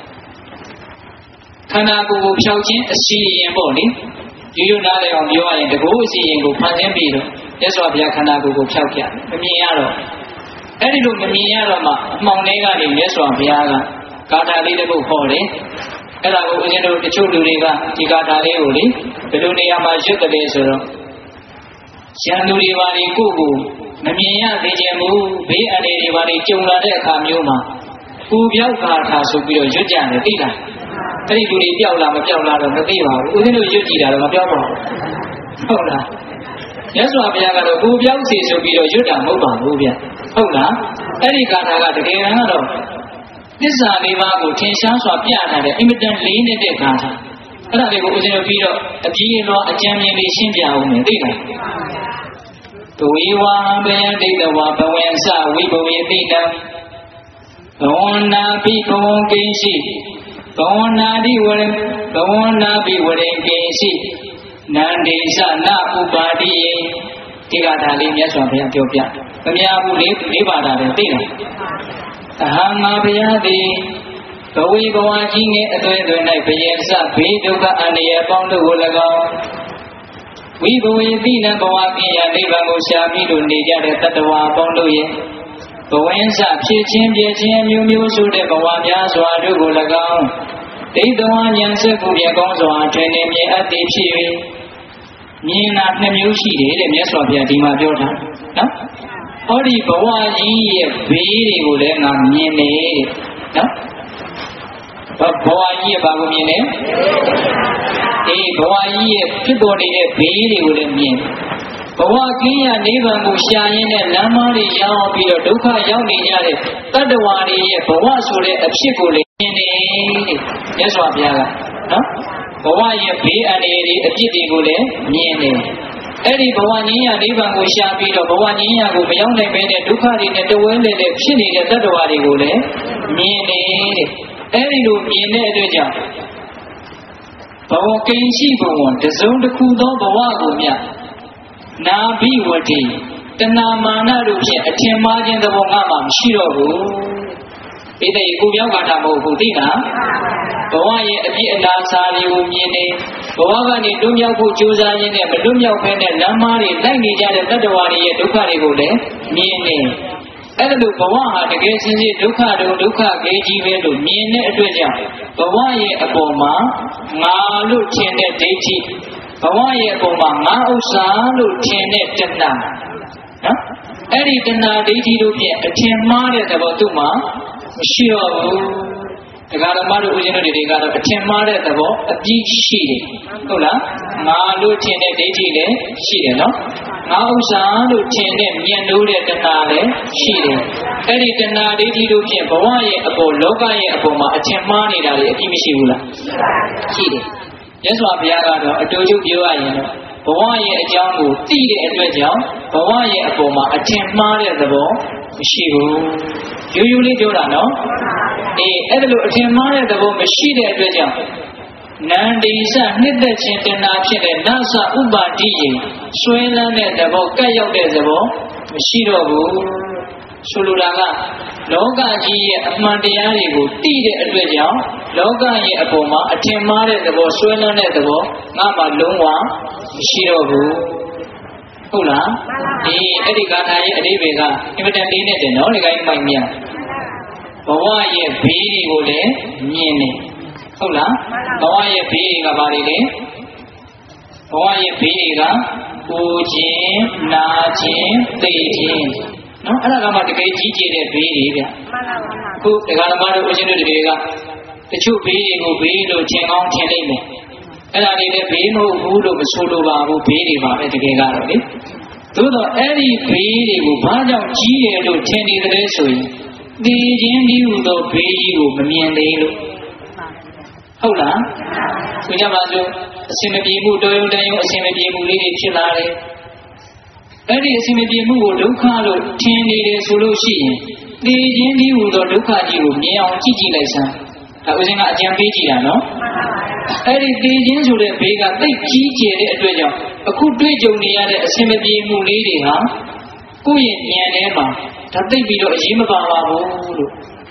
Speaker 1: ခန္ဓာကိုယ်ကိုဖြောက်ခြင်းအစီရင်ပေါ့လေရိုးနားလည်းအောင်ပြောရရင်တကူအစီရင်ကိုဖန်ဆင်းပြီးတော့မြတ်စွာဘုရားခန္ဓာကိုယ်ကိုဖြောက်ပြမမြင်ရတော့အဲ့ဒီလိုမမြင်ရတော့မှအမှောင်ထဲကနေမြတ်စွာဘုရားကဂါထာလေးတစ်ပုဒ်ဟောတယ်အဲ့ဒါကိုဦးဇင်းတို့တချို့လူတွေကဒီဂါထာလေးကိုလေဘယ်လိုနေရာမှာရွတ်တယ်ဆိုတော့ရန်သူတွေပါလေကိုယ့်ကိုမမြင်ရသေးခြင်းမူဘေးအန္တရာယ်တွေပါလေကြုံလာတဲ့အခါမျိုးမှာပူပြောက်ဂါထာဆိုပြီးတော့ရွတ်ကြတယ်သိလားအဲ့ဒီလူတွေပြောက်လာမပြောက်လာတော့မသိပါဘူးဦးဇင်းတို့ရွတ်ကြည့်တာတော့မပြောက်ပါဘူးဟုတ်လားမြတ်စွာဘုရားကတော့ပူပြောက်စီဆိုပြီးတော့ရွတ်တာမဟုတ်ပါဘူးဗျဟုတ်လားအဲ့ဒီဂါထာကတကယ်ကတော့သစ္စာလေးပါးကိုထင်ရှားစွာပြထားတဲ့အင်မတန်လေးနေတဲ့ဂါထာအဲ့ဒါလေးကိုဦးဇင်းတို့ပြီးတော့အပြည့်အလောအကျဉ်းမြင်လေးရှင်းပြအောင်မယ်သိလားဒဝေဝါဘယဒိဋ္ဌဝါဘဝံစဝိဘဝေတိတံဘဝနာပိဘဝံကိဉ္စီဘဝနာတိဝရဘဝနာပိဝရကိဉ္စီနန္ဒေသနဥပါတိယေဒီဂါထာလေးမြတ်စွာဘုရားပြောပြမများဘူးလေးပါတာပဲသိလားအဟံငါဘုရားသည်ဘဝီဘဝကြီးငယ်အသွင်တွင်၌ဘယင်စဘေးဒုက္ခအန္တရာယ်ပေါင်းတို့ကို၎င်းဝိဘဝေတိနဘဝကင်းရာနိဗ္ဗာန်ကိုရှာပြီးလို့နေကြတဲ့တတ္တဝါပေါင်းတို့ရဲ့ဘဝင်းစဖြစ်ခြင်းပြည့်ခြင်းမျိုးမျိုးဆိုတဲ့ဘဝများစွာတို့ကို၎င်းဒိဋ္ဌဝဉာဏ်စက်ကိုပြကောင်းစွာထွင်နေမြင်အပ်သည်ဖြစ်၍မြင်တာနှစ်မျိုးရှိတယ်တဲ့မြတ်စွာဘုရားဒီမှာပြောတာနော်ဟောဒီဘဝကြီးရဲ့ဘေးတွေကိုလည်းငါမြင်နေတဲ့နော်ဘဝကြီးရဲ့ဘာကိုမြင်လဲအေးဘဝကြီးရဲ့ဖြစ်ပေါ်နေတဲ့ဘေးတွေကိုလည်းမြင်ဘဝကင်းရာနိဗ္ဗာန်ကိုရှာရင်းနဲ့လမ်းမတွေရောက်ပြီးတော့ဒုက္ခရောက်နေကြတဲ့တတ္တဝါတွေရဲ့ဘဝဆိုတဲ့အဖြစ်ကိုလည်းမြင်နေတဲ့မြတ်စွာဘုရားကနော်ဘဝရဲ့ဘေးအန္တရာယ်တွေအဖြစ်တွေကိုလည်းမြင်နေအဲ့ဒီဘဝငြိမ်းရာနိဗ္ဗာန်ကိုရှာပြီးတော့ဘဝငြိမ်းရာကိုမရောက်နိုင်ပဲနဲ့ဒုက္ခတွေနဲ့တဝဲလေလေဖြစ်နေတဲ့တတ္တဝါတွေကိုလည်းမြင်နေတဲ့အဲ့ဒီလိုမြင်တဲ့အတွက်ကြောင့်ဘဝကိဉ္စီဘဝတစုံတစ်ခုသောဘဝကိုမြတ်နာဘိဝတိတဏမာနတို့ဖြင့်အထင်မှားခြင်းသဘောငါမှမရှိတော့ဘူးဒီတည်းကိုပြောင်းကားတာမဟုတ်ဘူးသိလားဘဝရဲ့အပြည့်အနာစာတွေကိုမြင်နေဘဝကနေတွမြောက်ဖို့ကြိုးစားရင်းနဲ့မတွမြောက်ဘဲနဲ့လမ်းမတွေလိုက်နေကြတဲ့တတ္တဝါတွေရဲ့ဒုက္ခတွေကိုလည်းမြင်နေအဲ့ဒါလို့ဘဝဟာတကယ်စင်စစ်ဒုက္ခတို့ဒုက္ခကေကြီးပဲလို့မြင်တဲ့အတွက်ကြောင့်ဘဝရဲ့အပေါ်မှာငါလို့ထင်တဲ့ဒိဋ္ဌိဘဝရဲ့အပေါ်မှာငါဥစ္စာလို့ထင်တဲ့တဏှာနော်အဲ့ဒီတဏှာဒိဋ္ဌိတို့ဖြင့်အထင်မှားတဲ့သဘောသူ့မှာမရှိတော့ဘူးတရားဓမ္မတို့ဦးဇင်းတို့တွေကတော့အထင်မှားတဲ့သဘောအပြည့်ရှိတယ်ဟုတ်လားငါလို့ထင်တဲ့ဒိဋ္ဌိလည်းရှိတယ်နော်ငါဥစ္စာလို့ထင်တဲ့မြင်လို့တဲ့တဏှာလည်းရှိတယ်အဲ့ဒီတဏှာဒိဋ္ဌိတို့ဖြင့်ဘဝရဲ့အပေါ်လောကရဲ့အပေါ်မှာအထင်မှားနေတာတွေအပြည့်မရှိဘူးလားရှိတယ်မြတ်စွာဘုရားကတော့အတူတူပြောရရင်ဘဝရဲ့အကြောင်းကိုသိတဲ့အတွက်ကြောင့်ဘဝရဲ့အပေါ်မှာအထင်မှားတဲ့သဘောမရှိဘူးရိုးရိုးလေးပြောတာနော်အေးအဲ့ဒါလို့အထင်မှားတဲ့သဘောမရှိတဲ့အတွက်ကြောင့်နန္ဒီစနှစ်သက်ခြင်းတဏှာဖြစ်တဲ့နသဥပါတိယေဆွဲလန်းတဲ့သဘောကပ်ရောက်တဲ့သဘောမရှိတော့ဘူးဆိုလိုတာကလောကကြီးရဲ့အမှန်တရားတွေကိုသိတဲ့အတွက်ကြောင့်လောကရဲ့အပေါ်မှာအထင်မှားတဲ့သဘောဆွဲလန်းတဲ့သဘောငါမှလုံးဝမရှိတော့ဘူးဟုတ်လားအေးအဲ့ဒီဂါထာရဲ့အဓိပ္ပာယ်ကအင်မတန်လေးနဲ့တယ်နော်ဒီကိန်းမိုက်မြတ်ဘဝရဲ့ဘေးတွေကိုလည်းမြင်နေဟုတ်လားဘဝရဲ့ဘေးတွေကဘာတွေလဲဘဝရဲ့ဘေးတွေကကိုခြင်းနာခြင်းသိခြင်းနော်အဲ့ဒါကမှတကယ်ကြီးကျယ်တဲ့ဘေးတွေဗျအခုတရားဓမ္မတို့ဦးဇင်းတို့တွေကတချို့ဘေးတွေကိုဘေးလို့ထင်ကောင်းထင်လိမ့်မယ်အဲ့ဒါတွေလည်းဘေးမဟုတ်ဘူးလို့မဆိုလိုပါဘူးဘေးတွေပါပဲတကယ်ကတော့လေသို့တော့အဲ့ဒီဘေးတွေကိုဘာကြောင့်ကြီးတယ်လို့ထင်နေတယ်ဆိုရင်သိခြင်းဒီဟူသောဘေးကြီးကိုမမြင်သေးလို့ဟုတ်လားဆိုကြပါစို့အစင်မပြေမှုတော်ရုံတန်ရုံအစင်မပြေမှုလေးတွေဖြစ်လာတယ်အဲ့ဒီအစင်မပြေမှုကိုဒုက္ခလို့ထင်နေတယ်ဆိုလို့ရှိရင်သိခြင်းဒီဟူသောဒုက္ခကြီးကိုမြင်အောင်ကြည့်ကြည့်လိုက်စမ်းဒါဥစဉ်ကအကြံပေးကြည့်တာနော်အဲ့ဒီသိခြင်းဆိုတဲ့ဘေးကသိကြီးကျယ်တဲ့အတွက်ကြောင့်အခုတွေ့ကြုံနေရတဲ့အစင်မပြေမှုလေးတွေဟာကိုယ့်ရဲ့ဉာဏ်ထဲမှာဒါသိပြီးတော့အရေးမပါပါဘူးလို့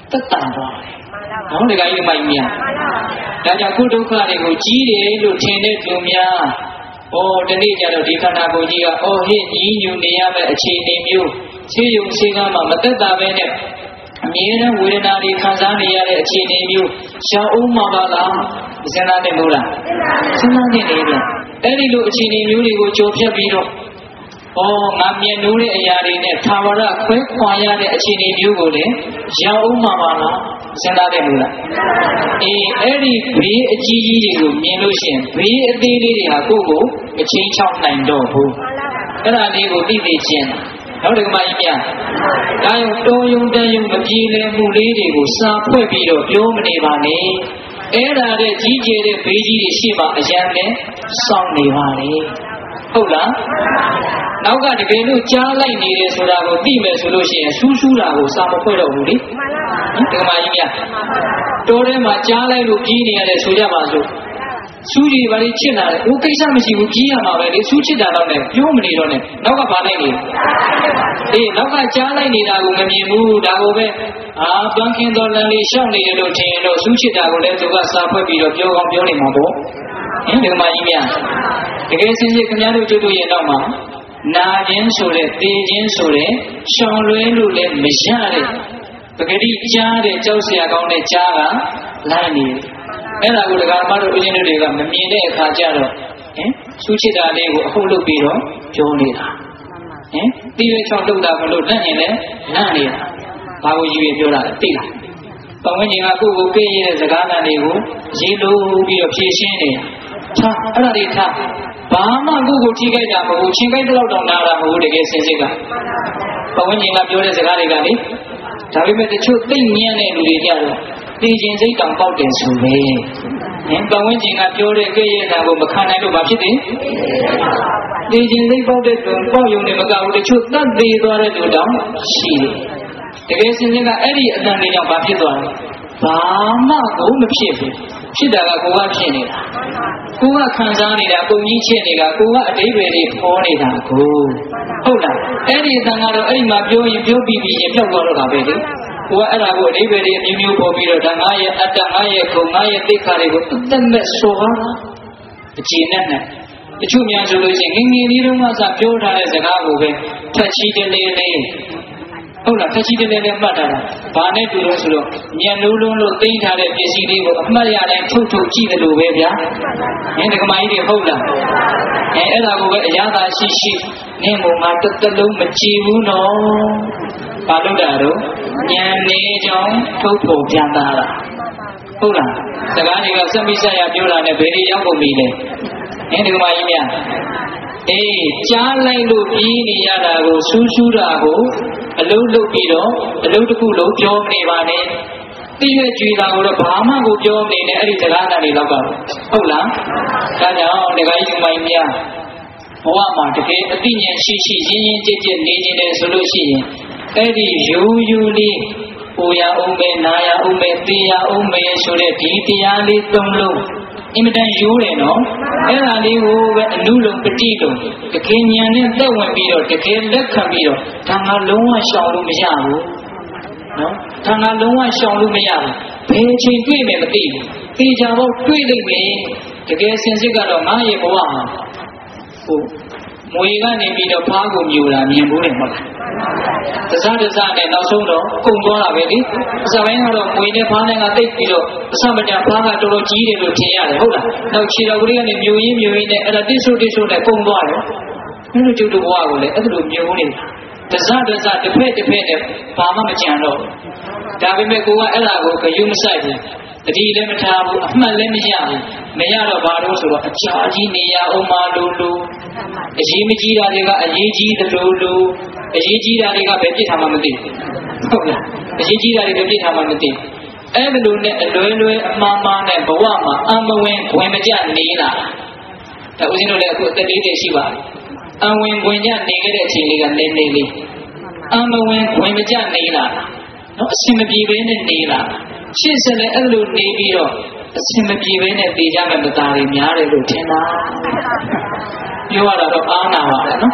Speaker 1: သက်တန်သွားတယ်နော်တခါကြီးမိုက်မြဒါကြောင့်ကိုယ်ဒုက္ခတွေကိုကြီးတယ်လို့ထင်တဲ့သူများဒီနေ့ကျတော့ဒီခန္ဓာကိုယ်ကြီးကဟင်းကြီးညူနေရမယ့်အခြေအနေမျိုးဆေးရုံဆေးကမ်းမှာမသက်သာပဲနဲ့အမြဲတမ်းဝေဒနာတွေခံစားနေရတဲ့အခြေအနေမျိုးရှောင်အောင်မှာပါလားစဉ်းစားနေလို့လားစဉ်းစားနေတယ်ဗျအဲ့ဒီလိုအခြေအနေမျိုးတွေကိုကြိုဖြတ်ပြီးတော့ငါမြင်လို့တဲ့အရာတွေနဲ့သာဝရခွဲခွာရတဲ့အခြေအနေမျိုးကိုလည်းရောက်အောင်မှာပါလားစဉ်းစားတယ်လို့လားအဲ့ဒီဘေးအကြီးကြီးတွေကိုမြင်လို့ရှိရင်ဘေးအသေးလေးတွေဟာကိုယ့်ကိုအချင်းချောက်နိုင်တော့ဘူးအဲ့ဒါလေးကိုသိသိချင်းနောက်တစ်ခါကြီးများဒါရုံတောယုံတန်ယုံမပြေလည်မှုလေးတွေကိုစာဖွဲ့ပြီးတော့ပြောမနေပါနဲ့အဲ့ဒါတဲ့ကြီးကျယ်တဲ့ဘေးကြီးတွေရှိမှအရန်နဲ့စောင့်နေပါလေဟုတ်လားနောက်ကတကယ်လို့ကြားလိုက်နေတယ်ဆိုတာကိုသိမယ်ဆိုလို့ရှိရင်ဆူးဆူးတာကိုစာမဖွဲ့တော့ဘူးလေဒီမှာကြီးများတိုးထဲမှာကြားလိုက်လို့ကြီးနေရတယ်ဆိုကြပါစို့ဆူးကြီးဘာလို့ချစ်လာလဲကိစ္စမရှိဘူးကြီးရမှာပဲလေဆူးချစ်တာတော့နဲ့ပြောမနေတော့နဲ့နောက်ကဘာလိုက်နေနောက်ကကြားလိုက်နေတာကိုမမြင်ဘူးဒါကိုပဲပန်းခင်းတော်လန်လေးရှောက်နေတယ်လို့ထင်ရင်တော့ဆူးချစ်တာကိုလည်းသူကစာဖွဲ့ပြီးတော့ပြောကောင်းပြောနေမှာပေါ့ဒီမှာကြီးများတကယ်စင်စစ်ခင်ဗျားတို့တို့ရဲ့နောက်မှာနာခြင်းဆိုတဲ့သေခြင်းဆိုတဲ့ရှောင်လွဲလို့လည်းမရတဲ့ပဂတိကြားတဲ့ကြောက်စရာကောင်းတဲ့ကြားကလိုက်နေအဲ့ဒါကိုဒကာမတို့ဦးဇင်းတို့တွေကမမြင်တဲ့အခါကျတော့ဆူးချစ်တာလေးကိုအခုလုပ်ပြီးတော့ပြောနေတာတီးရဲချောင်းလုပ်တာမလို့လက်ညင်လဲလန့်နေတာဘာကိုယူရပြောတာလဲသိလားပတ်ဝန်းကျင်ကကိုယ့်ကိုပေးရတဲ့စကားသံတွေကိုရေးလို့ပြီးတော့ဖြည့်ရှင်းနေတာအဲ့ဒါတွေထားဘာမှကိုယ့်ကိုထိခိုက်တာမဟုတ်ချင်းခိုက်တော့တော့နာတာမဟုတ်တကယ်စင်စစ်ကပတ်ဝန်းကျင်ကပြောတဲ့စကားတွေကလေဒါပေမဲ့တချို့သိညံ့တဲ့လူတွေကြတော့သိချင်းစိတ်တောင်ပေါက်တယ်ဆိုပဲပတ်ဝန်းကျင်ကပြောတဲ့ကြည့်ရတာကိုမခံနိုင်လို့ဘာဖြစ်တယ်သိချင်းစိတ်ပေါက်တဲ့သူပေါက်ယုံနေမကဘူးတချို့သတ်သေးသွားတဲ့လူတောင်ရှိတယ်တကယ်စင်စစ်ကအဲ့ဒီအတန်လေးကြောင့်ဘာဖြစ်သွားလဲဘာမှကိုမဖြစ်ဘူးဖြစ်တာကကိုကဖြစ်နေတာကိုကခံစားနေတာပုံကြီးချစ်နေတာကိုကအတိတ်ပဲလေးဖောနေတာကိုဟုတ်လားအဲ့ဒီအတန်ကတော့အဲ့ဒီမှာပြောရင်ပြောပြီးရင်ပြောက်သွားတော့တာပဲလေကိုကအဲ့ဒါကိုအတိတ်ပဲလေးအမျိုးမျိုးပေါ်ပြီးတော့ဒါငါရဲ့အတ္တငါရဲ့ခုံငါရဲ့သိက္ခာတွေကိုအသက်မဲ့ဆိုပါအခြေနဲ့တချို့များဆိုလို့ရှိရင်ငယ်ငယ်လေးတုန်းကစပြောထားတဲ့စကားကိုပဲထက်ချီတလေးလေးဟုတ်လားထက်ချီတလေးလေးမှတ်ထားတာဘာနဲ့တူလို့ဆိုတော့ညံလုံးလုံးလို့သိမ်းထားတဲ့ပစ္စည်းလေးကိုအမှတ်ရတိုင်းထုတ်ထုတ်ကြည့်တယ်လို့ပဲဗျာဒီကမာကြီးတွေဟုတ်လားအဲ့ဒါကိုပဲအရာသာရှိရှိနင်းပုံမှာတစ်လုံးမကြည့်ဘူးနော်ဘာလို့တာတော့ညံနေကြောင်းထုတ်ဖို့ပြန်တာလားဟုတ်လားစကားတွေကစက်မိဆက်ရပြောတာနဲ့ဘယ်တွေရောက်ကုန်ပြီလဲဒီကမာကြီးများကြားလိုက်လို့ပြီးနေရတာကိုဆူးဆူးတာကိုအလုံးလုပ်ပြီးတော့အလုံးတစ်ခုလုံးပြောနေပါနဲ့သိရကြွေတာကိုတော့ဘာမှကိုပြောနေနဲ့အဲ့ဒီစကားနဲ့တွေတော့ဟုတ်လားဒါကြောင့်ဒကာကြီးမိုင်းများဘဝမှာတကယ်အသိဉာဏ်ရှိရှိရင်းရင်းကြည်ကြည်နေနေတယ်ဆိုလို့ရှိရင်အဲ့ဒီယူယူလေးပူရအောင်ပဲနာရအောင်ပဲသိရအောင်ပဲဆိုတဲ့ဒီတရားလေးသုံးလုံးအင်မတန်ရိုးတယ်နော်အဲ့ဒါလေးကိုပဲအနုလုံပတိလုံတကယ်ဉာဏ်နဲ့သက်ဝင်ပြီးတော့တကယ်လက်ခံပြီးတော့ဒါငါလုံးဝရှောင်လို့မရဘူးနော်ဒါငါလုံးဝရှောင်လို့မရဘူးဘယ်ချိန်တွေ့မယ်မသိဘူးသိကြတော့တွေ့လိမ့်မယ်တကယ်စင်စစ်ကတော့ငါရဲ့ဘဝမှာမွေကနေပြီးတော့ဖားကိုမြူတာမြင်ဘူးတယ်မဟုတ်လားတစားနဲ့နောက်ဆုံးတော့ကုန်သွားတာပဲလေအစပိုင်းကတော့မွေနဲ့ဖားနဲ့ကတိတ်ပြီးတော့အစမတန်ဖားကတော်တော်ကြီးတယ်လို့ထင်ရတယ်ဟုတ်လားနောက်ခြေတော်ကလေးကနေမြူရင်းနဲ့အဲ့ဒါတိဆိုနဲ့ကုန်သွားတယ်အဲ့လိုကျုပ်တို့ဘဝကိုလည်းအဲ့လိုမြူနေတာတစားတစ်ဖက်နဲ့ဘာမှမကြံတော့ဒါပေမဲ့ကိုကအဲ့ဒါကိုဂယုမဆိုင်ဘူးတတိလည်းမထားဘူးအမှတ်လည်းမရဘူးမရတော့ဘာလို့ဆိုတော့အကြာကြီးနေရအောင်မလို့အရေးမကြီးတာတွေကအရေးကြီးသလိုအရေးကြီးတာတွေကပဲပြစ်ထားမှမသိဘူးဟုတ်လားအရေးကြီးတာတွေပဲပြစ်ထားမှမသိအဲ့လိုနဲ့အလွယ်အမှားနဲ့ဘဝမှာအမဝင်ဝင်မကြနေလာဒါဦးဇင်းတို့လည်းအခုအသက်40ရှိပါအဝင်ဝင်ကြနေခဲ့တဲ့အချိန်လေးကနေလေးအမဝင်ဝင်မကြနေလာနော်အစင်မပြေဘဲနဲ့နေလာရှင်းစလည်းအဲ့လိုနေပြီးတော့အစင်မပြေဘဲနဲ့နေကြမဲ့မသားတွေများတယ်လို့ထင်တာပြောရတာတော့အားနာပါတယ်နော်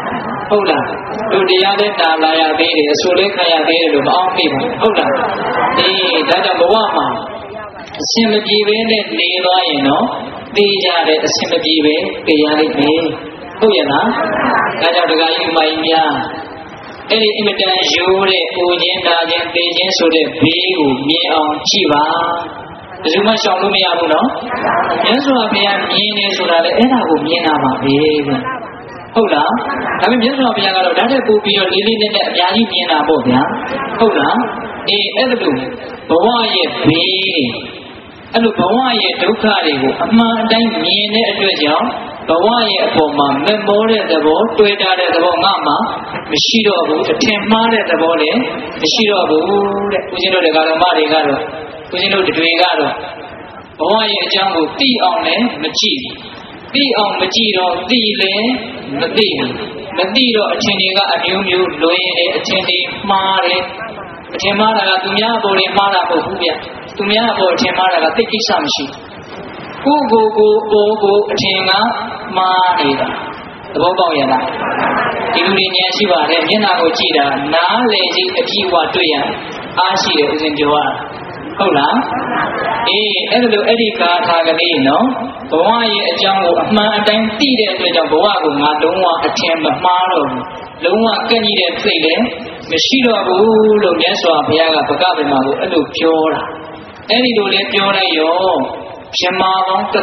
Speaker 1: ဟုတ်လားတို့တရားနဲ့တာလာရသေးတယ်အဆိုလေးခံရသေးတယ်လို့မအောင်သိဘူးဟုတ်လားဒီဒါကြောင့်ဘဝမှာအစင်မပြေပဲနဲ့နေသွားရင်တော့သိကြတဲ့အစင်မပြေပဲသိရလိမ့်မယ်ဟုတ်ရဲ့လားဒါကြောင့်ဒကာကြီးမကြီးများအဲ့ဒီအင်မတန်ရိုးတဲ့ပူခြင်းနာခြင်းသိခြင်းဆိုတဲ့ဘေးကိုမြင်အောင်ကြည့်ပါဘယ်သူမှရှောင်လို့မရဘူးနော်မြတ်စွာဘုရားမြင်နေဆိုတာလေအဲ့ဒါကိုမြင်တာပါပဲဟုတ်လားဒါပေမဲ့မြတ်စွာဘုရားကတော့ဓာတ်တဲ့ပူပြီးတော့လေးလေးနက်နက်အများကြီးမြင်တာပေါ့ဗျာဟုတ်လားအေးအဲ့ဒါလို့ဘဝရဲ့ဘေးအဲ့လိုဘဝရဲ့ဒုက္ခတွေကိုအမှန်အတိုင်းမြင်တဲ့အတွက်ကြောင့်ဘဝရဲ့အပေါ်မှာမမောတဲ့သဘောတွေ့တာတဲ့သဘောငါမှမရှိတော့ဘူးအထင်မှားတဲ့သဘောလည်းမရှိတော့ဘူးတဲ့ဦးဇင်းတို့တရားတော်မတွေကတော့ဦးဇင်းတို့တွေကတော့ဘဝရဲ့အကြောင်းကိုသိအောင်လည်းမကြည့်သိအောင်မကြည့်တော့သိလည်းမသိဘူးမသိတော့အထင်တွေကအမျိုးမျိုးလွင်တယ်အထင်တွေမှားတယ်အထင်မှားတာကသူများအပေါ်တွေမှားတာမဟုတ်ဘူးဗျသူများအပေါ်အထင်မှားတာကသိကိစ္စမရှိကိုယ်ကိုအထင်ကမှားနေတာသဘောပေါက်ရလားဒီလူတွေဉာဏ်ရှိပါတယ်မျက်နှာကိုကြည့်တာနားလေကြီးအကြည့်ဝတွေ့ရအားရှိတယ်ဦးဇင်းပြောတာဟုတ်လားအေးအဲ့လိုအဲ့ဒီကာထာကလေးနော်ဘဝရဲ့အကြောင်းကိုအမှန်အတိုင်းသိတဲ့အတွက်ကြောင့်ဘဝကိုငါလုံးဝအထင်မမှားတော့ဘူးလုံးဝကန့်ကြီးတဲ့စိတ်လည်းမရှိတော့ဘူးလို့မြတ်စွာဘုရားကဗကဗေမာကိုအဲ့လိုပြောတာအဲ့ဒီလိုလေးပြောလိုက်ရောရှမာပေါင်း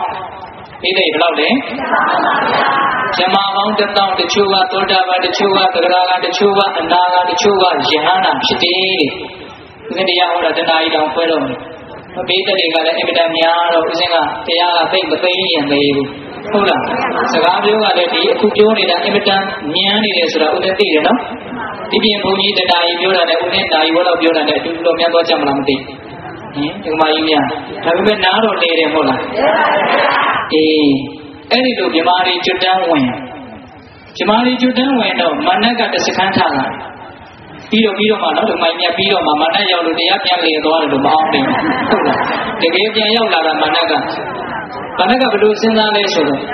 Speaker 1: 1000ဒီနေ့ဘယ်လောက်လဲရှမာပေါင်း1000တချို့ကသောတာပန်တချို့ကသဂရကတချို့ကအနာဂတ်တချို့ကယဟန္တာဖြစ်တယ်ဦးဇင်းတရားဟောတာတဏှာကြီးတောင်ခွဲတော့မယ်ဘေးတက်တွေကလည်းအင်မတန်များတော့ဦးဇင်းကတရားကသိမသိရင်သေးဘူးဟုတ်လားစကားပြောကလည်းဒီအခုပြောနေတာအင်မတန်ညံနေတယ်ဆိုတာဦးဇင်းသိတယ်နော်ဒီပြင်ဘုန်းကြီးတဏှာကြီးပြောတာနဲ့ဦးဇင်းနာရီဘောတော့ပြောတာနဲ့အတူတူတော့များသွားကြမလားမသိဘူးဒီမကြီးများဒါပေမဲ့နားတော့လေတယ်ဟုတ်လားအေးအဲ့ဒီလိုမြမာရီကျွတ်တန်းဝင်မြမာရီကျွတ်တန်းဝင်တော့မနက်ကတစခန်းထားလာပြီးတော့မှနော်ဒီမကြီးများပြီးတော့မှမနက်ရောက်လို့တရားပြန်လေသွားတယ်လို့မအောင်တယ်ဟုတ်လားတကယ်ပြန်ရောက်လာတာမနက်ကဘယ်လိုစဉ်းစားလဲဆိုတော့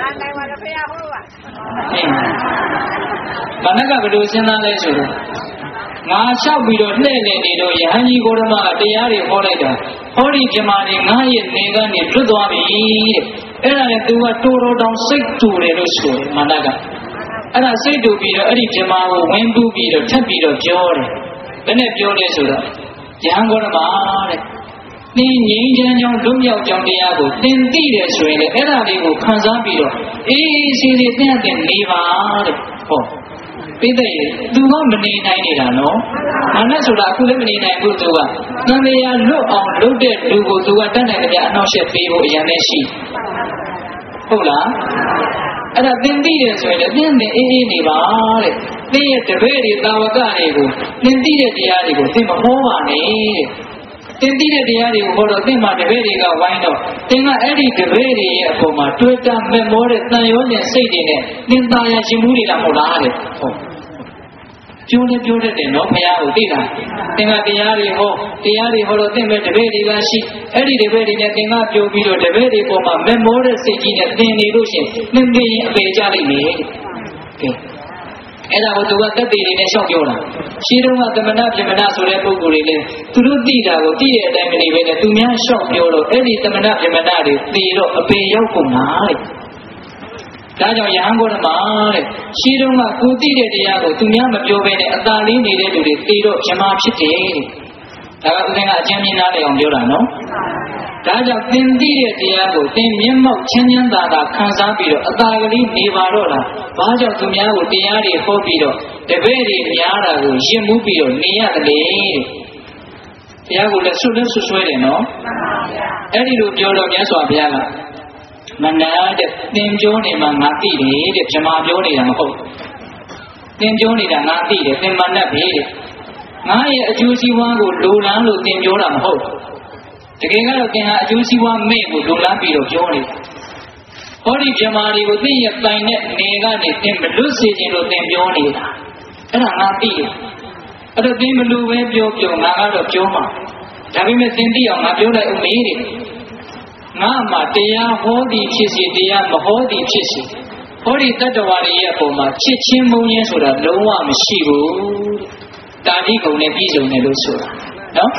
Speaker 1: မနက်ကဘယ်လိုစဉ်းစားလဲဆိုတော့ငါလျှောက်ပြီးတော့လှည့်လည်နေတော့ယဟန်ကြီးကိုရမကတရားတွေဟောလိုက်တာဟောဒီပြမာတွေငါရဲ့နေကနေလွတ်သွားပြီတဲ့အဲ့ဒါနဲ့သူကတိုးတောင်စိတ်တူတယ်လို့ဆိုတယ်မနက်ကအဲ့ဒါစိတ်တူပြီးတော့အဲ့ဒီပြမာကိုဝင်ပူးပြီးတော့ထပ်ပြီးတော့ပြောတယ်ဘယ်နဲ့ပြောလဲဆိုတော့ယဟန်ကိုရမတဲ့သင်ငြိမ်းချမ်းကြောင်းလွတ်မြောက်ကြောင်းတရားကိုသင်သိတယ်ဆိုရင်လည်းအဲ့ဒါလေးကိုခံစားပြီးတော့အေးစီစီသင်အတင်နေပါတဲ့ဟောပိတဲ့သူကမနေနိုင်နေတာနော်မနက်ဆိုတာအခုလည်းမနေနိုင်ဘူးသူကသံဃာလွတ်အောင်လုပ်တဲ့လူကိုသူကတတ်နိုင်ကြအနှောက်အယှက်ပေးဖို့အရင်နဲ့ရှိဟုတ်လားအဲ့ဒါသင်သိတယ်ဆိုရင်လည်းသင်နဲ့အေးအေးနေပါတဲ့သင်ရဲ့တပည့်တွေတာဝကတွေကိုသင်သိတဲ့တရားတွေကိုသင်မဟောပါနဲ့သင်သိတဲ့တရားတွေကိုဟောတော့သင်မှာတပည့်တွေကဝိုင်းတော့သင်ကအဲ့ဒီတပည့်တွေရဲ့အပေါ်မှာတွေ့တာမမောတဲ့တန်ရောတဲ့စိတ်တွေနဲ့သင်သာယာရှင်မှုတွေလားမဟုတ်လားတဲ့ဟုတ်ကျိုးနဲ့ပြောတတ်တယ်နော်ဘုရားကိုသိလားသင်ကတရားတွေဟောတော့သင်ပဲတပည့်တွေကရှိအဲ့ဒီတပည့်တွေနဲ့သင်ကပြောပြီးတော့တပည့်တွေပေါ်မှာမမောတဲ့စိတ်ကြီးနဲ့သင်နေလို့ရှိရင်သင်သိရင်အပေကြလိမ့်မယ်ကဲအဲ့ဒါကိုသူကတက်တည်နေနဲ့ရှောက်ပြောတာရှင်းတော့ကသမဏပြမဏဆိုတဲ့ပုဂ္ဂိုလ်တွေလည်းသူတို့သိတာကိုသိတဲ့အတိုင်းမနေပဲနဲ့သူများရှောက်ပြောတော့အဲ့ဒီသမဏပြမဏတွေသိတော့အပေရောက်ကုန်တာတဲ့ဒါကြောင့်ယဟန်ကိုရမတဲ့ရှင်းတော့ကကိုသိတဲ့တရားကိုသူများမပြောဘဲနဲ့အသာလေးနေတဲ့လူတွေသိတော့ဇမာဖြစ်တယ်တဲ့ဒါကဦးဇင်းကအကျဉ်းချင်းနားလည်အောင်ပြောတာနော်ဒါကြောင့်သင်သိတဲ့တရားကိုသင်မျက်မှောက်ချမ်းချမ်းသာသာခံစားပြီးတော့အသာကလေးနေပါတော့လားဘာကြောင့်သူများကိုတရားတွေဟောပြီးတော့တပည့်တွေများတာကိုယဉ်မှုပြီးတော့နေရတယ်တဲ့တရားကိုလည်းဆွဆွဲတယ်နော်အဲ့ဒီလိုပြောတော့မြတ်စွာဘုရားကမနာတဲ့သင်ပြောနေမှငါသိတယ်တဲ့ဇမာပြောနေတာမဟုတ်သင်ပြောနေတာငါသိတယ်သင်မနှက်ပဲတဲ့ငါရဲ့အကျိုးစီးပွားကိုလိုလားလို့သင်ပြောတာမဟုတ်တကယ်ကတော့သင်ဟာအကျိုးစီးပွားမဲ့ကိုလိုလားပြီးတော့ပြောနေတာဟောဒီဇမာတွေကိုသင်ရဲ့တိုင်နဲ့နေကနေသင်မလွတ်စေခြင်းလို့သင်ပြောနေတာအဲ့ဒါငါသိတယ်အဲ့တော့သင်မလိုပဲပြောငါကတော့ပြောမှာဒါပေမဲ့သင်သိအောင်ငါပြောလိုက်ဦးမေးတယ်ငါမှတရားဟောသည်ဖြစ်စေတရားမဟောသည်ဖြစ်စေဟဟောဒီတတ္တဝါတွေရဲ့ပုံမှာချစ်ချင်းမုန်းချင်းဆိုတာလုံးဝမရှိဘူးတာတိကုံနဲ့ပြည့်စုံတယ်လို့ဆိုတာနော်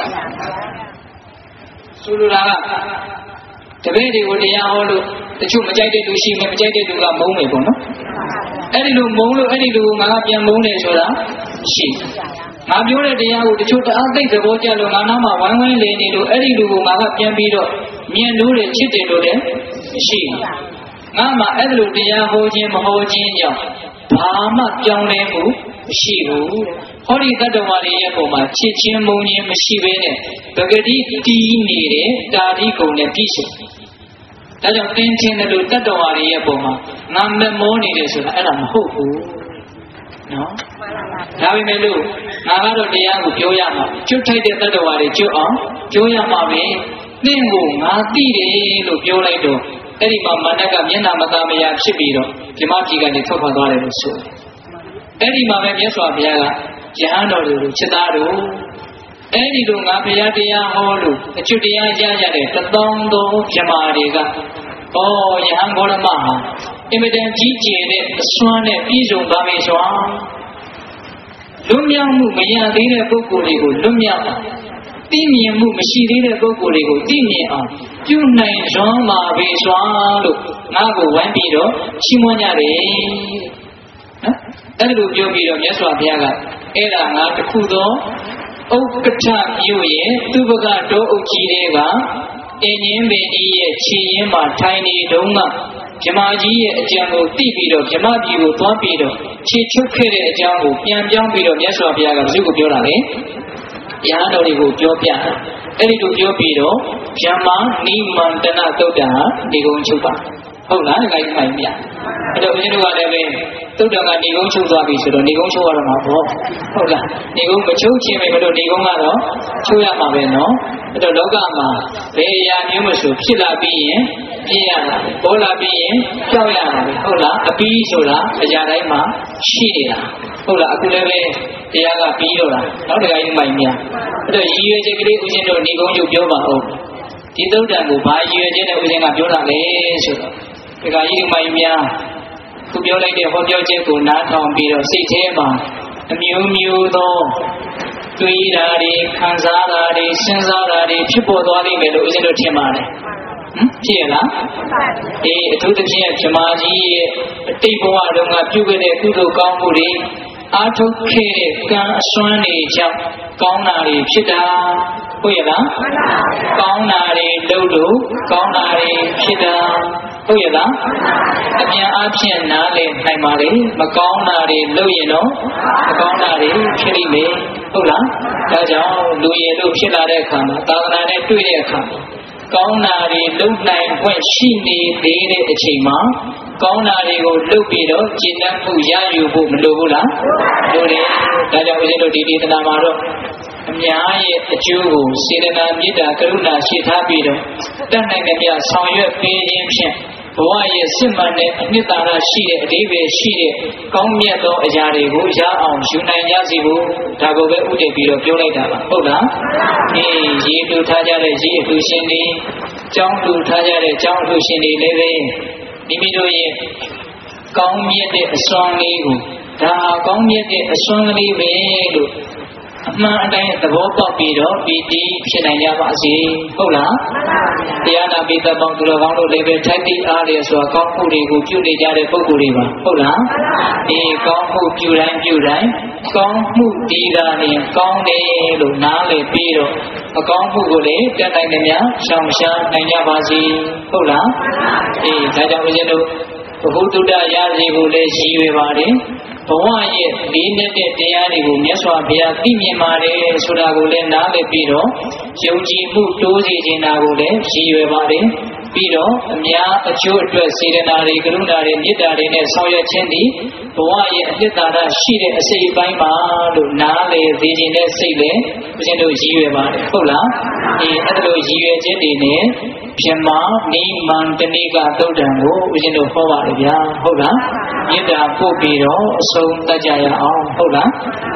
Speaker 1: ဆိုလိုတာကတပည့်တွေကိုတရားဟောလို့တချို့မကြိုက်တဲ့လူရှိမယ်မကြိုက်တဲ့လူကမုန်းမယ်ပေါ့နော်အဲ့ဒီလိုမုန်းလို့အဲ့ဒီလူကငါပြန်မုန်းတယ်ဆိုတာရှိငါပြောတဲ့တရားကိုတချို့တအားသိသဘောကျလို့ငါနားမှာဝိုင်းဝိုင်းလေနေလို့အဲ့ဒီလူကငါကပြန်ပြီးတော့မြင်လို့ချစ်တယ်လို့လည်းရှိငါမှအဲ့လိုတရားဟောခြင်းမဟောခြင်းကြောင့်ဘာမှပြောင်းလဲမှုမရှိဘူးဟောဒီတတ္တဝါတွေရဲ့ပုံမှာချစ်ချင်းမုန်းခြင်းမရှိဘဲနဲ့ပဂတိတီးနေတဲ့တာတိကုံနဲ့ပြည့်စုံဒါကြောင့်သင်ချင်းတယ်လို့တတ္တဝါတွေရဲ့ပုံမှာငါမမောနေတယ်ဆိုတာအဲ့ဒါမဟုတ်ဘူးနော်ဒါပေမဲ့လို့ငါကတော့တရားကိုပြောရမှာကျွတ်ထိုက်တဲ့တတ္တဝါတွေကျွတ်အောင်ပြောရမှာပဲသင်ကိုငါသိတယ်လို့ပြောလိုက်တော့အဲ့ဒီမှာမနက်ကမျက်နှာမသားမယာဖြစ်ပြီးတော့ဓမ္မကြီးကနေထွက်ခွာသွားတယ်လို့ဆိုတယ်အဲ့ဒီမှာပဲမြတ်စွာဘုရားကယဟန်တော်တွေကိုချစ်သားတို့အဲ့ဒီလိုငါဘုရားတရားဟောလို့အကျွတ်တရားရရတဲ့တသောင်းသောမြမာတွေကယဟန်ဂေါရမဟာအင်မတန်ကြီးကျယ်တဲ့အစွမ်းနဲ့ပြည့်စုံပါမေစွာလွတ်မြောက်မှုမရသေးတဲ့ပုဂ္ဂိုလ်တွေကိုလွတ်မြောက်အောင်သိမြင်မှုမရှိသေးတဲ့ပုဂ္ဂိုလ်တွေကိုသိမြင်အောင်ပြုနိုင်စွမ်းပါပေစွာလို့ငါ့ကိုဝိုင်းပြီးတော့ချီးမွမ်းကြတယ်နော်အဲ့လိုပြောပြီးတော့မြတ်စွာဘုရားကအဲ့ဒါငါတခုသောဥက္ကဋ္ဌမြို့ရဲ့သူပကတောအုပ်ကြီးတွေကအင်းကြီးပင်ကြီးရဲ့ခြေရင်းမှာထိုင်နေတုန်းကဗြဟ္မာကြီးရဲ့အကြံကိုသိပြီးတော့ဗြဟ္မာပြည်ကိုသွားပြီးတော့ခြေချုပ်ခဲ့တဲ့အကြောင်းကိုပြန်ပြောင်းပြီးတော့မြတ်စွာဘုရားကဘယ်သူကိုပြောတာလဲတရားတော်တွေကိုပြောပြတာအဲ့ဒီလိုပြောပြီးတော့ဗြဟ္မာနိမန္တနသုတ်တံဒီကုန်းချုပ်ပါဟုတ်လားဒီကိစ္စမှန်ပြအဲ့တော့ဦးဇင်းတို့ကလည်းပဲသုတ်တံကနေကုန်းချုပ်သွားပြီဆိုတော့နေကုန်းချုပ်ရတော့မှာပေါ့ဟုတ်လားနေကုန်းမချုပ်ခြင်းပဲမလို့နေကုန်းကတော့ချုပ်ရမှာပဲနော်အဲ့တော့လောကမှာဘယ်အရာမျိုးမဆိုဖြစ်လာပြီးရင်ပြည့်ရတာပေါ်လာပြီးရင်ကြောက်ရတာပဲဟုတ်လားအပြီးဆိုတာအရာတိုင်းမှာရှိနေတာဟုတ်လားအခုလည်းပဲတရားကပြီးတော့တာနောက်တရားကြီးမှန်များအဲ့တော့ရည်ရွယ်ချက်ကလေးဦးဇင်းတို့နေကုန်းချုပ်ပြောပါဦးဒီသုတ်တံကိုဘာရည်ရွယ်ချက်နဲ့ဦးဇင်းကပြောတာလဲဆိုတော့တရားကြီးမှန်များခုပြောလိုက်တဲ့ဟောပြောချက်ကိုနားထောင်ပြီးတော့စိတ်ထဲမှာအမျိုးမျိုးသောတွေးတာတွေခံစားတာတွေစဉ်းစားတာတွေဖြစ်ပေါ်သွားလိမ့်မယ်လို့ဦးဇင်းတို့ထင်ပါတယ်ဖြစ်ရလားအထူးသဖြင့်ဗြဟ္မာကြီးရဲ့အတိတ်ဘဝတုန်းကပြုခဲ့တဲ့ကုသိုလ်ကောင်းမှုတွေအားထုတ်ခဲ့တဲ့ကံအစွမ်းတွေကြောင့်ကောင်းတာတွေဖြစ်တာဟုတ်ရလားကောင်းတာတွေလုပ်လို့ကောင်းတာတွေဖြစ်တာဟုတ်ရလားအပြန်အဖြင့်နားလည်နိုင်ပါလေမကောင်းတာတွေလုပ်ရင်တော့မကောင်းတာတွေဖြစ်လိမ့်မယ်ဟုတ်လားဒါကြောင့်လူရည်လို့ဖြစ်လာတဲ့အခါမှာသာသနာနဲ့တွေ့တဲ့အခါမှာကောင်းတာတွေလုပ်နိုင်ခွင့်ရှိနေသေးတဲ့အချိန်မှာကောင်းတာတွေကိုလုပ်ပြီးတော့ကျင့်တတ်မှုရယူဖို့မလိုဘူးလားလိုတယ်ဒါကြောင့်ဦးဇင်းတို့ဒီဒေသနာမှာတော့အများရဲ့အကျိုးကိုစေတနာမေတ္တာကရုဏာရှိထားပြီးတော့တတ်နိုင်တဲ့မြတ်ဆောင်ရွက်ပေးခြင်းဖြင့်ဘဝရဲ့စစ်မှန်တဲ့အနှစ်သာရရှိတဲ့အဓိပ္ပာယ်ရှိတဲ့ကောင်းမြတ်သောအရာတွေကိုရအောင်ယူနိုင်ကြစီဖို့ဒါကိုပဲဥတည်ပြီးတော့ပြောလိုက်တာပါဟုတ်လားရေတူထားကြတဲ့ရေအတူရှင်တွေကြောင်းတူထားကြတဲ့ကြောင်းအတူရှင်တွေလည်းပဲမိမိတို့ရဲ့ကောင်းမြတ်တဲ့အစွမ်းလေးကိုဒါကောင်းမြတ်တဲ့အစွမ်းလေးပဲလို့အမှန်အတိုင်းသဘောပေါက်ပြီးတော့ပီတိဖြစ်နိုင်ကြပါစေဟုတ်လားတရားနာပိသပေါင်းသူတော်ကောင်းတို့လည်းပဲထိုက်တိအားရစွာကောင်းမှုတွေကိုပြုနေကြတဲ့ပုဂ္ဂိုလ်တွေပါဟုတ်လားကောင်းမှုပြုတိုင်းကောင်းမှုဒီကနေ့ကောင်းတယ်လို့နားလည်ပြီးတော့အကောင်းမှုကိုလည်းတတ်နိုင်သမျှရှောင်ရှားနိုင်ကြပါစေဟုတ်လားဒါကြောင့်ဦးဇင်းတို့ဘုဟုတုဒ္ဒရာစီကိုလည်းရည်ရွယ်ပါတယ်ဘဝရဲ့လေးနဲ့တဲ့တရားတွေကိုမြတ်စွာဘုရားသိမြင်ပါတယ်ဆိုတာကိုလည်းနားလည်ပြီးတော့ယုံကြည်မှုတိုးစေခြင်းတာကိုလည်းရည်ရွယ်ပါတယ်ပြီးတော့အများအကျိုးအတွက်စေတနာတွေကရုဏာတွေမေတ္တာတွေနဲ့ဆောင်ရွက်ခြင်းသည်ဘဝရဲ့အနှစ်သာရရှိတဲ့အစိတ်အပိုင်းပါလို့နားလည်သိခြင်းနဲ့စိတ်လည်းဦးဇင်းတို့ရည်ရွယ်ပါတယ်ဟုတ်လားအဲ့ဒါလိုရည်ရွယ်ခြင်းတွေနဲ့ဗြဟ္မာနိမန္တနိကသုတ်တံကိုဦးဇင်းတို့ဟောပါတယ်ဗျာဟုတ်လားမေတ္တာပို့ပြီးတော့အဆုံးသတ်ကြရအောင်ဟုတ်လား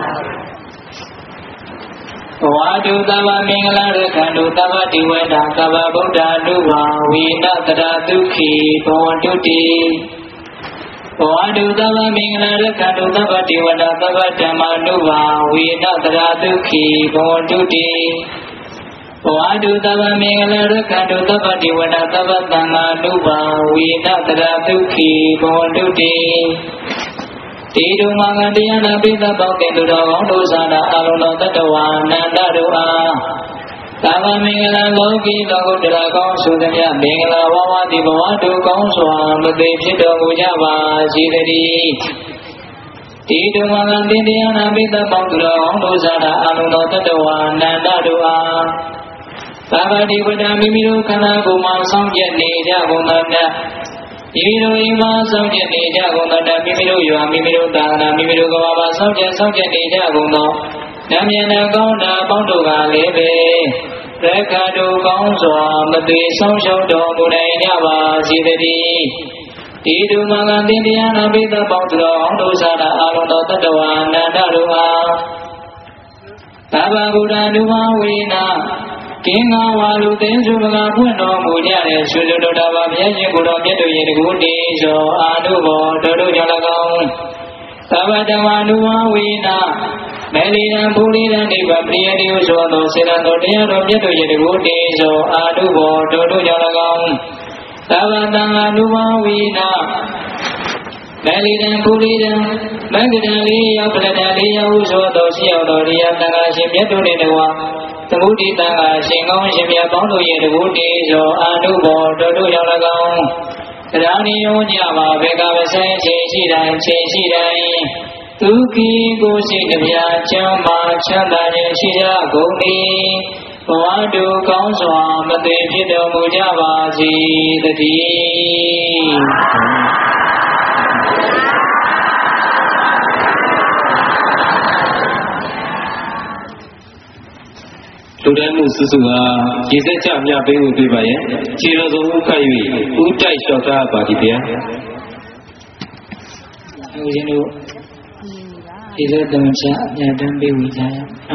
Speaker 1: ဘဝတုသဗ္ဗမင်္ဂလာရခန္တုသဗ္ဗတိဝေဒသဗ္ဗဗုဒ္ဓနုဘာဝေနတရာဒုက္ခိဘဝတုတိဘ Bawadu tava mingala rakadu tava divana tava dhammanuva vina taraduki bhavantuti. Bawadu tava mingala rakadu tava divana tava dhammanuva vina taraduki bhavantuti. Tidu mangandiyana pita bhakti dudavang dosana aluna tatawa nanda doa. Tava mingala loki lokudara kaung sudanya mingala wawati bawadu kaung swamati pita mujava sidari. Tidu mangandiyana pita bhakti dudavang dosana aluna tatawa nanda doa. Tava divada mimiru kana guma samjat neja gundana. Mimiru ima samjat neja gundana mimiru yuwa mimiru dana mimiru gawaba samjat neja gundana. Namyana kaunda pauduga lebe. Rekadu kaung swamati samshaudo mudainya vasidari. Tidu mangandiyana pita bhakti dudavang dosana aluna tatawa nanda doa. Tava buddhanuva vina Kinga walu tensu mga puno mujare sulu dava byaji buddha byato yedguti so anubo dodo jalagaung. Tava dhammanuva vina Melina pulina niva priyadi uswato siranto dhyaro byato yedguti so anubo dodo jalagaung. Tava dhammanuva vina Melina pulina Magdaliya pradaliya uswato siyato riyatanga shimyato nidawa Tamudi tanga shingong shimya paudu yedguti so anubo dodo jalagaung. Rani yonyava veka vasai cheshi dai Tuki gosi nabya chama chandanya shira goni Bawadu kaung swamati pita mujava sidari. Ludamu susuga jisa jamnya behu bebaya ciro zohu kayu utai shota bagi dia. Ujinu jisa damcha nyadam behu jaya, no?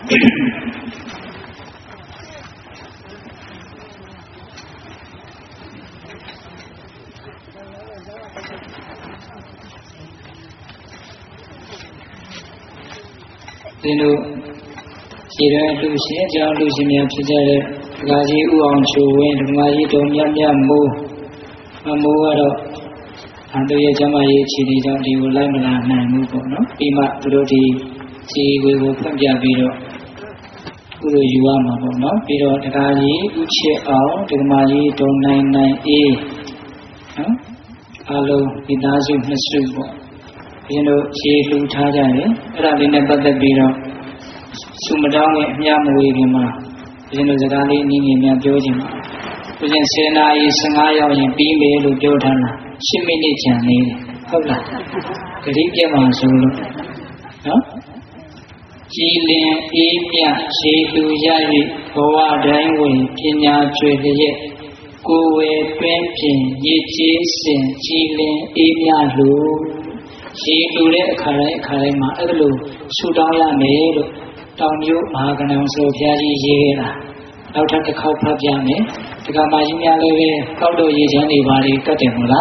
Speaker 1: Ujinu Sira lu shi jang lu shi mya phit ja de daga ji u aung chu win daga ji do mya mya mo mo kado antu ye chama ye chi ni jaung di ko lai ma la nain mu po no pi ma tu do di chi we ko phwat pya pi do ku lo yu wa ma po no pi do daga ji u chit aung daga ma ji do nain nain a no along pi da suနှစ်စုpo yin do chi lu tha ja yeအဲ့ဒါလေးနဲ့ပတ်သက်ပြီးတော့ Sumadang Yamui Gima, Zinozagani Nini Jojima, within Senai Sangaya in Bimelu Jodana, Shimini Jani, Hola, Grigama Zulu, Jilin Emia, Shilu Yari, Hoa Dangway, Kenya Julie, Goe Twempin, Yichi Sin, Jilin Emia Lu, Shilu Karema, Elu, Sudaya Melo. Down you, Mahaganam so Piaji Yera. Out at the cow Papiame, the Gamajina Leve, Kaudo Yajani Vari Katemula.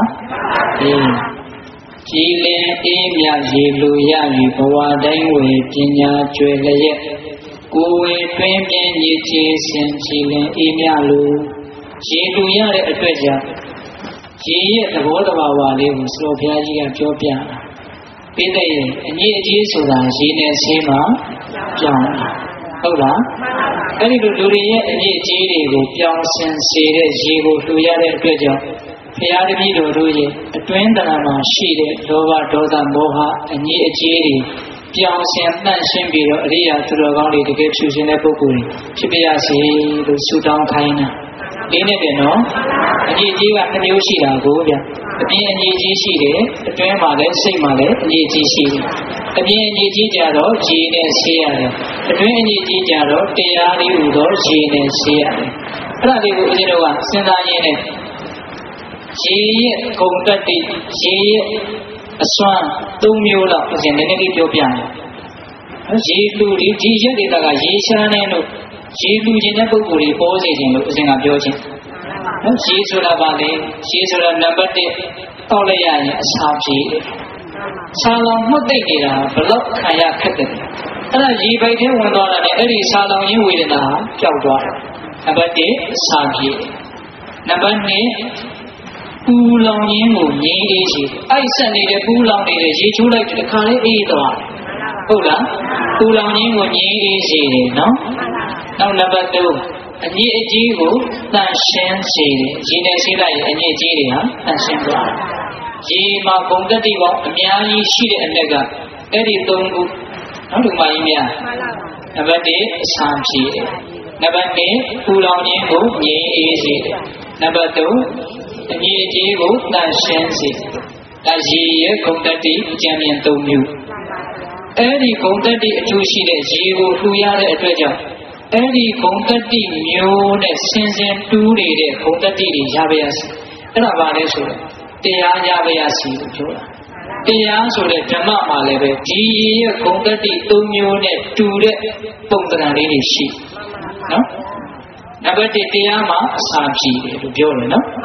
Speaker 1: Chile, Emia, Zilu Yari, Poa Dangway, Pinya, Julie, Goe, Twempin, Yichis, and Chile, Emia Lu. Zilu Yari at Treasure. She the word of our live, so Piaji and Jopia. Pite, and ye Jisuda, she and Sima. Young, Ola, any Luria and ye Jiri, young sincere, Jigo, Luyare, Pleasure, Piari Luye, a twin Danama, Shide, Lova, Doda, Moha, and ye Jiri, young San Shimbiro, Ria to the Valley to get choosing a Pukuri, Chibiasi, the Sudan Kaina. Inebino, and ye Jiva and Yoshida, Gobia, the B and ye G. The twin mother, same mother, and ye G. The G Jaro, Gene and Siare. The G Jaro, Tiari Udo, Gene and Siare. Radi Udinova, Sinaine. She Kongati, she a swan, 2 mula, is in the Ethiopian. She do the G. She Lu Jinapuri poses in losing a Georgian. နော်ရေဆိုတာပါလေရေဆိုတာနံပါတ်1တောက်လိုက်ရရင်အစာပြေဆာလောင်မှုတ်သိနေတာဘလောက်ခံရခက်တယ်အဲ့ဒါရေပိုက်ထဲဝင်သွားတာနဲ့အဲ့ဒီဆာလောင်ရင်းဝေဒနာပျောက်သွားတယ်နံပါတ်1အစာပြေနံပါတ်2ပူလောင်ရင်းကိုငြိမ်းအေးစေအိုက်ဆက်နေတဲ့ပူလောင်နေတဲ့ရေချိုးလိုက်တဲ့အခါလေးအေးသွားဟုတ်လားပူလောင်ရင်းကိုငြိမ်းအေးစေတယ်နော်နောက်နံပါတ်3အညစ်အကြေးကိုတန့်ရှင်းစေတယ်ရေနဲ့ဆေးလိုက်ရင်အညစ်အကြေးတွေဟာတန့်ရှင်းသွားတယ်ရေမှာဂုဏ်တတိပေါင်းအများကြီးရှိတဲ့အnekကအဲ့ဒီ3ခုနော်ဒီမှာကြီးများနံပါတ်1အဆန်းပြေနံပါတ်2ပူလောင်ခြင်းကိုငြိမ်းအေးစေနံပါတ်3အညစ်အကြေးကိုတန့်ရှင်းစေဒါရေရဲ့ဂုဏ်တတိအကျဉ်းမြင်3မျိုးအဲ့ဒီဂုဏ်တတိအကျိုးရှိတဲ့ရေကိုလှူရတဲ့အတွက်ကြောင့်အဲ့ဒီဂုဏ်တတိမျိုးနဲ့ဆင်စင်တူးနေတဲ့ဂုဏ်တတိတွေရပါရစေအဲ့ဒါပါလဲဆိုတော့တရားရပါရစီလို့ပြောတာတရားဆိုတဲ့ဓမ္မမှာလည်းပဲဒီရဲ့ဂုဏ်တတိ၃မျိုးနဲ့တူတဲ့ပုံသဏ္ဍာန်လေးတွေရှိနော်နံပါတ်1တရားမှာအစာပြေတယ်လို့ပြောတယ်နော်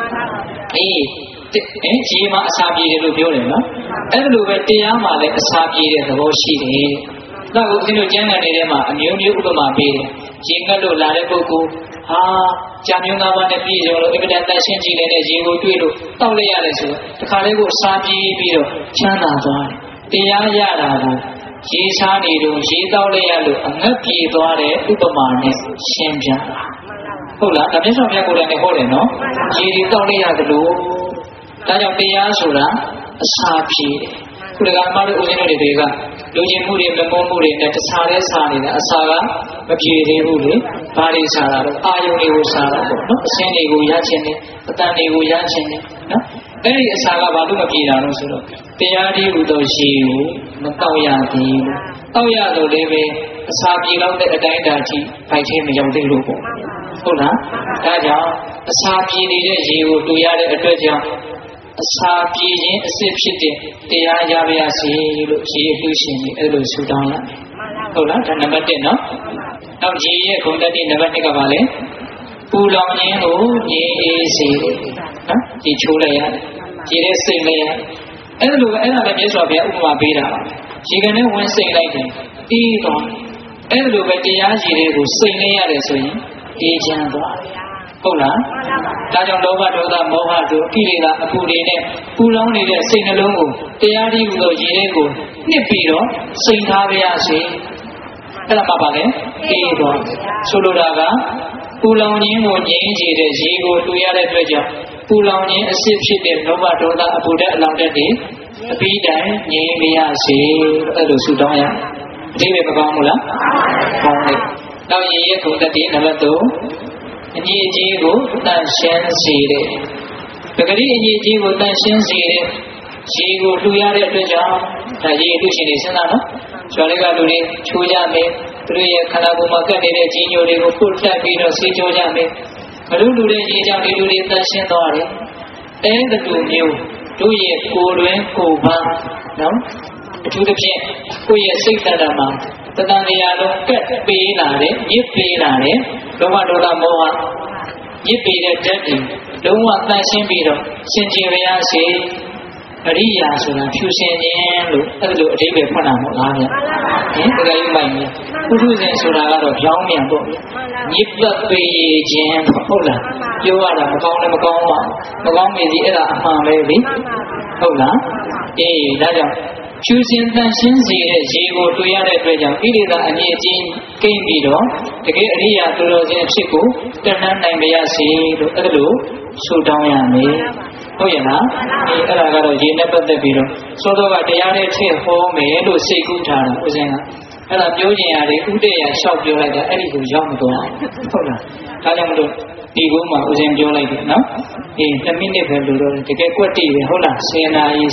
Speaker 1: ရေမှာအစာပြေတယ်လို့ပြောတယ်နော်အဲ့ဒါလိုပဲတရားမှာလည်းအစာပြေတဲ့သဘောရှိတယ်ဒါကိုဦးဇင်းတို့ကျမ်းဂန်တွေထဲမှာအမျိုးမျိုးဥပမာပေးတယ်ရေငတ်လို့လာတဲ့ပုဂ္ဂိုလ်ဟာကြာမျိုး၅ပါးနဲ့ပြည့်စုံလို့အင်မတန်တန်ရှင်းကြည်တဲ့ရေကိုတွေ့လို့တောက်လိုက်ရတယ်ဆိုတော့တခါလေးကိုစားပြေးပြီးတော့ချမ်းသာသွားတယ်တရားရတာကိုရေစားနေလို့ရေတောက်လိုက်ရလို့အငတ်ပြေသွားတဲ့ဥပမာနဲ့ရှင်းပြတာဟုတ်လားဒါမျက်စောမြတ်ကိုယ်တိုင်နဲ့ဟောတယ်နော်ရေတွေတောက်လိုက်ရတယ်လို့ဒါကြောင့်တရားဆိုတာအစာပြေတယ်ခုနကအမှားလို့ဦးဇင်းတို့တွေကလူချင်းမှုတွေမမုန်းမှုတွေနဲ့တခြားလဲစားနေတာအစာကမပြေသေးဘူးလေဘာတွေစားတာလဲအာယုန်တွေကိုစားတာပေါ့နော်အစင်းတွေကိုရချင်တယ်အတန်တွေကိုရချင်တယ်နော်အဲ့ဒီအစာကဘာလို့မပြေတာလဲဆိုတော့တရားဒီဟူသောရေကိုမတောက်ရသေးဘူးတောက်ရလို့လည်းပဲအစာပြေတော့တဲ့အတိုင်းအတာကြီးဖိုက်သေးမရောက်သေးလို့ပေါ့ဟုတ်လားဒါကြောင့်အစာပြေနေတဲ့ရေကိုတွေ့ရတဲ့အတွက်ကြောင့်အစာပြေခြင်းအစစ်ဖြစ်တဲ့တရားရပါရစေလို့ရေအလှရှင်တွေအဲ့လိုဆုတောင်းရမယ်ဟုတ်လားဒါနံပါတ်1နော်နောက်ရေရဲ့ဂုဏ်တတိနံပါတ်2ကပါလေပူလောင်ခြင်းကိုငြိမ်းအေးစေနော်ဒီချိုးလိုက်ရတယ်ရေရဲ့စိတ်လိုက်ရအဲ့လိုပဲအဲ့ဒါလည်းမြတ်စွာဘုရားဥပမာပေးတာပါရေကနေဝင်စိတ်လိုက်တယ်အေးသွားအဲ့လိုပဲတရားရေတွေကိုစိတ်လိုက်ရတယ်ဆိုရင်အေးချမ်းသွားဟုတ်လားဒါကြောင့်လောဘဒေါသမောဟတို့ကိလေသာအပူတွေနဲ့ပူလောင်နေတဲ့စိတ်နှလုံးကိုတရားဒီဟူသောရေတွေကိုနှစ်ပြီးတော့စိတ်ထားပါရစေအဲ့ဒါမှပါလေအေးသွားဆိုလိုတာကပူလောင်ခြင်းကိုငြိမ်းစေတဲ့ရေကိုတွေ့ရတဲ့အတွက်ကြောင့်ပူလောင်ခြင်းအစစ်ဖြစ်တဲ့လောဘဒေါသအပူဓာတ်အလောင်းဓာတ်တွေအပြီးတိုင်ငြိမ်းပါရစေအဲ့လိုဆုတောင်းရအတိအကျမကောင်းဘူးလားကောင်းတယ်နောက်ရေရဲ့ဂုဏ်တတိနံပါတ်3အညစ်အကြေးကိုတန့်ရှင်းစေတယ်။ပဂတိအညစ်အကြေးကိုတန့်ရှင်းစေတယ်။ရေကိုလှူရတဲ့အတွက်ကြောင့်ဒါရေလှူရှင်တွေစဉ်းစားနော်။ကျွာလေးကလူတွေချိုးကြမယ်။သူတို့ရဲ့ခန္ဓာကိုယ်မှာကပ်နေတဲ့ကြီးညိုတွေကိုပုတ်ဖြတ်ပြီးတော့ဆေးကြောကြမယ်။ဘလူလူတဲ့ရေကြောင့်ဒီလူတွေတန့်ရှင်းသွားတယ်။အဲဒီလိုမျိုးတို့ရဲ့ကိုယ်တွင်ကိုယ်ပါနော်။အထူးသဖြင့်ကိုယ့်ရဲ့စိတ်ဓာတ်မှာတဏှာတရားလုံးကက်ပေးလာတယ်ညစ်ပေးလာတယ်လောဘဒေါသမောဟညစ်ပေးတဲ့ဓာတ်တွေလုံးဝတန့်ရှင်းပြီးတော့စင်ကြယ်ပါရစေအရိယာဆိုတာဖြူစင်ခြင်းလို့အဲ့လိုအဓိပ္ပာယ်ဖွင့်တာမဟုတ်လားဗျဟင်တရားယူလိုက်မယ်ပုထုဇဉ်ဆိုတာကတော့ကြောင်းမြန်ပေါ့ညစ်ပတ်ပေးခြင်းဟုတ်လားပြောရတာမကောင်းလည်းမကောင်းပါမကောင်းမြင်စီအဲ့ဒါအမှန်ပဲလေဟုတ်လားအေးဒါကြောင့်ဖြူစင်တန်ရှင်းစေတဲ့ရေကိုတွေ့ရတဲ့အတွက်ကြောင့်ဣရိသာအငြိအကျဉ်းကိမ့်ပြီးတော့တကယ်အရိယာသူတော်စင်အဖြစ်ကိုတဏ္ဍနိုင်ပါရစေလို့အဲ့လိုဆုတောင်းရမယ်ဟုတ်ရဲ့လားအဲ့ဒါကတော့ရေနဲ့ပတ်သက်ပြီးတော့သောတော်ကတရားနဲ့ထည့်ဟောမယ်လို့စိတ်ကူးထားတာဦးဇင်းကအဲ့ဒါပြောကျင်ရတယ်ဥတ္တရာလျှောက်ပြောလိုက်တာအဲ့ဒီကိုရောက်မသွားဟုတ်လားဒါကြောင့်မလို့ဒီကုန်းမှာဦးဇင်းပြောလိုက်တယ်နော်2မိနစ်ပဲလို့တော့တကယ်ကွက်တိပဲဟုတ်လား10နာရီ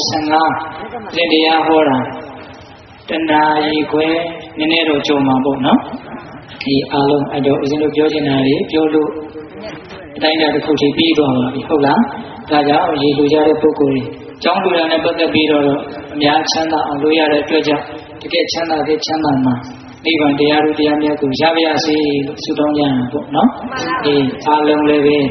Speaker 1: 15သင်တရားဟောတာတနာရီခွဲနည်းနည်းတော့ကြုံမှာပေါ့နော်ဒီအားလုံးအဲ့တော့ဦးဇင်းတို့ပြောချင်တာတွေပြောလို့အတိုင်းအတာတစ်ခုထိပြီးသွားပါပြီဟုတ်လားဒါကြောင့်ရေလူကြတဲ့ပုဂ္ဂိုလ်တွေကျောင်းလူတာနဲ့ပတ်သက်ပြီးတော့အများချမ်းသာအောင်လုပ်ရတဲ့အတွက်ကြောင့်တကယ်ချမ်းသာတဲ့ချမ်းသာမှာနိဗ္ဗာန်တရားတို့တရားများကိုရပါရစေလို့ဆုတောင်းကြရအောင်ပေါ့နော်အားလုံးလည်းပဲ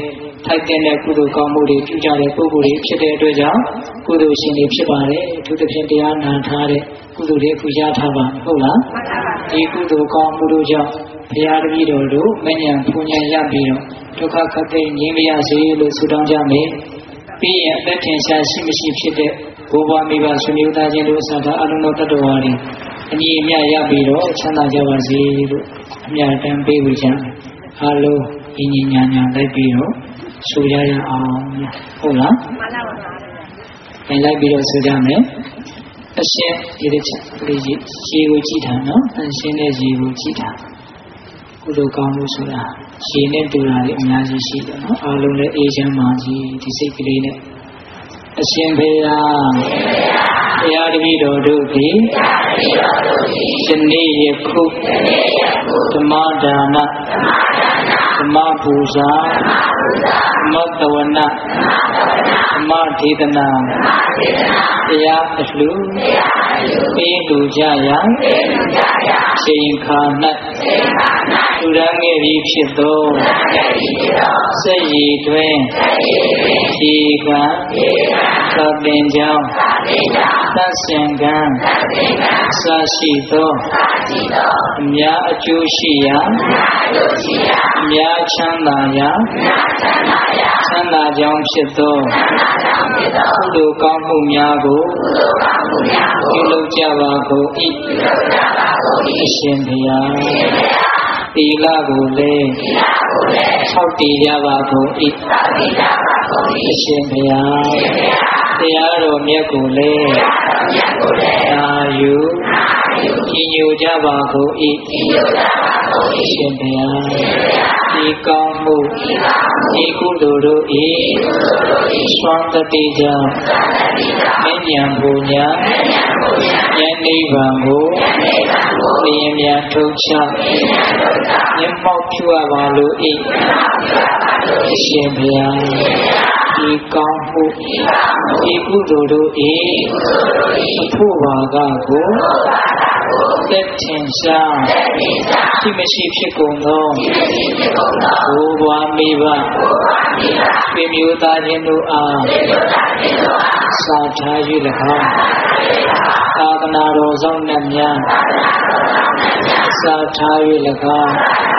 Speaker 1: ထိုက်တဲ့ကုသိုလ်ကောင်းမှုတွေပြုကြတဲ့ပုဂ္ဂိုလ်တွေဖြစ်တဲ့အတွက်ကြောင့်ကုသိုလ်ရှင်တွေဖြစ်ပါတယ်အထူးသဖြင့်တရားနာထားတဲ့ကုသိုလ်တွေအခုရထားပါဟုတ်လားဒီကုသိုလ်ကောင်းမှုတို့ကြောင့်ဘုရားတပည့်တော်တို့မဉ္ဇဉ်ပူဉ္ဇဉ်ရပြီးတော့ဒုက္ခခတ်သိငြိမ်းရစေလို့ဆုတောင်းကြမယ်ပြီးရင်အသက်ထင်ရှားရှိမရှိဖြစ်တဲ့ဘိုးဘွားမိဘဆွေမျိုးသားချင်းတို့အစသာအလုံးတော်တ attva တွေအညီအမျှရပြီးတော့ချမ်းသာကြပါစေလို့အမြတ်တမ်းပေးဝေကြမယ်အားလုံးညီညီညာညာလိုက်ပြီးတော့ဆိုရအောင်ဟုတ်လားမှန်ပါပါလိုက်ပြီးတော့ဆိုကြမယ်အရှင်ဒီတစ်ချက်လေးရေကိုကြည့်တာနော်အရှင်နဲ့ရေကိုကြည့်တာကုသိုလ်ကောင်းမှုဆိုတာရေနဲ့တူတာတွေအများကြီးရှိတယ်နော်အားလုံးလည်းအေးချမ်းပါစေဒီစိတ်ကလေးနဲ့အရှင်ဖေယားတရားတပည့်တော်တို့သည်ယနေ့ယခုဓမ္မဒါနဓမ္မပူဇာဓမ္မတဝနာဓမ္မဒေသနာတရားအလှပေးလူကြရာချိန်ခါ၌လူရန်ငယ်ပြီးဖြစ်သောစက်ရည်တွင်ဒီကသာပင်ကြောင့်သတ်ဆင်ကံစရှိသောအများအကျိုးရှိရာအများချမ်းသာရာချမ်းသာကြောင်းဖြစ်သောကုသိုလ်ကောင်းမှုများကိုပြုလုပ်ကြပါကုန်၏အရှင်ဘုရားသီလကိုလည်းဆောက်တည်ကြပါကုန်၏အရှင်ဘုရားတရားတော်မြတ်ကိုလည်းသာယူကြီးညိုကြပါကုန်၏အရှင်ဘုရားဒီကောင်းမှုဒီကုသိုလ်တို့၏စွမ်းတတိကြောင့်မဉ္ဇဉ်ပူညာဉာဏ်နိဗ္ဗာန်ကိုလျင်မြန်ထုတ်ချမျက်မှောက်ပြုအပ်ပါလို၏အရှင်ဘုရားဒီကောင်းမှုဒီကုသိုလ်တို့၏အဖို့ဘာကကိုသက်ထင်ရှားရှိမရှိဖြစ်ကုန်သောဘိုးဘွားမိဘဆွေမျိုးသားချင်းတို့အားစာထား၍၎င်းသာသနာတော်ဆောင်နှင့်များစာထား၍၎င်း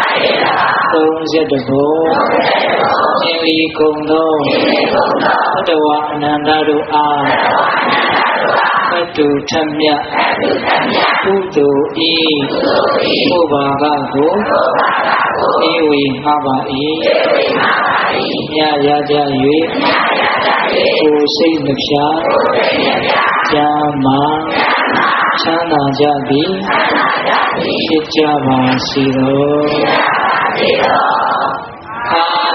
Speaker 1: 30ဘုံအင်းလီကုံသောသတ္တဝါအနန္တတို့အားသတ္တုထမြတ်ကုသိုလ်ဤဘုဘာကကိုဧဝေငှပါ၏မြတ်ရကြ၍ကိုယ်စိတ်နှဖျားကျမ်းမာချမ်းသာကြသည်ဖြစ်ကြပါစေသော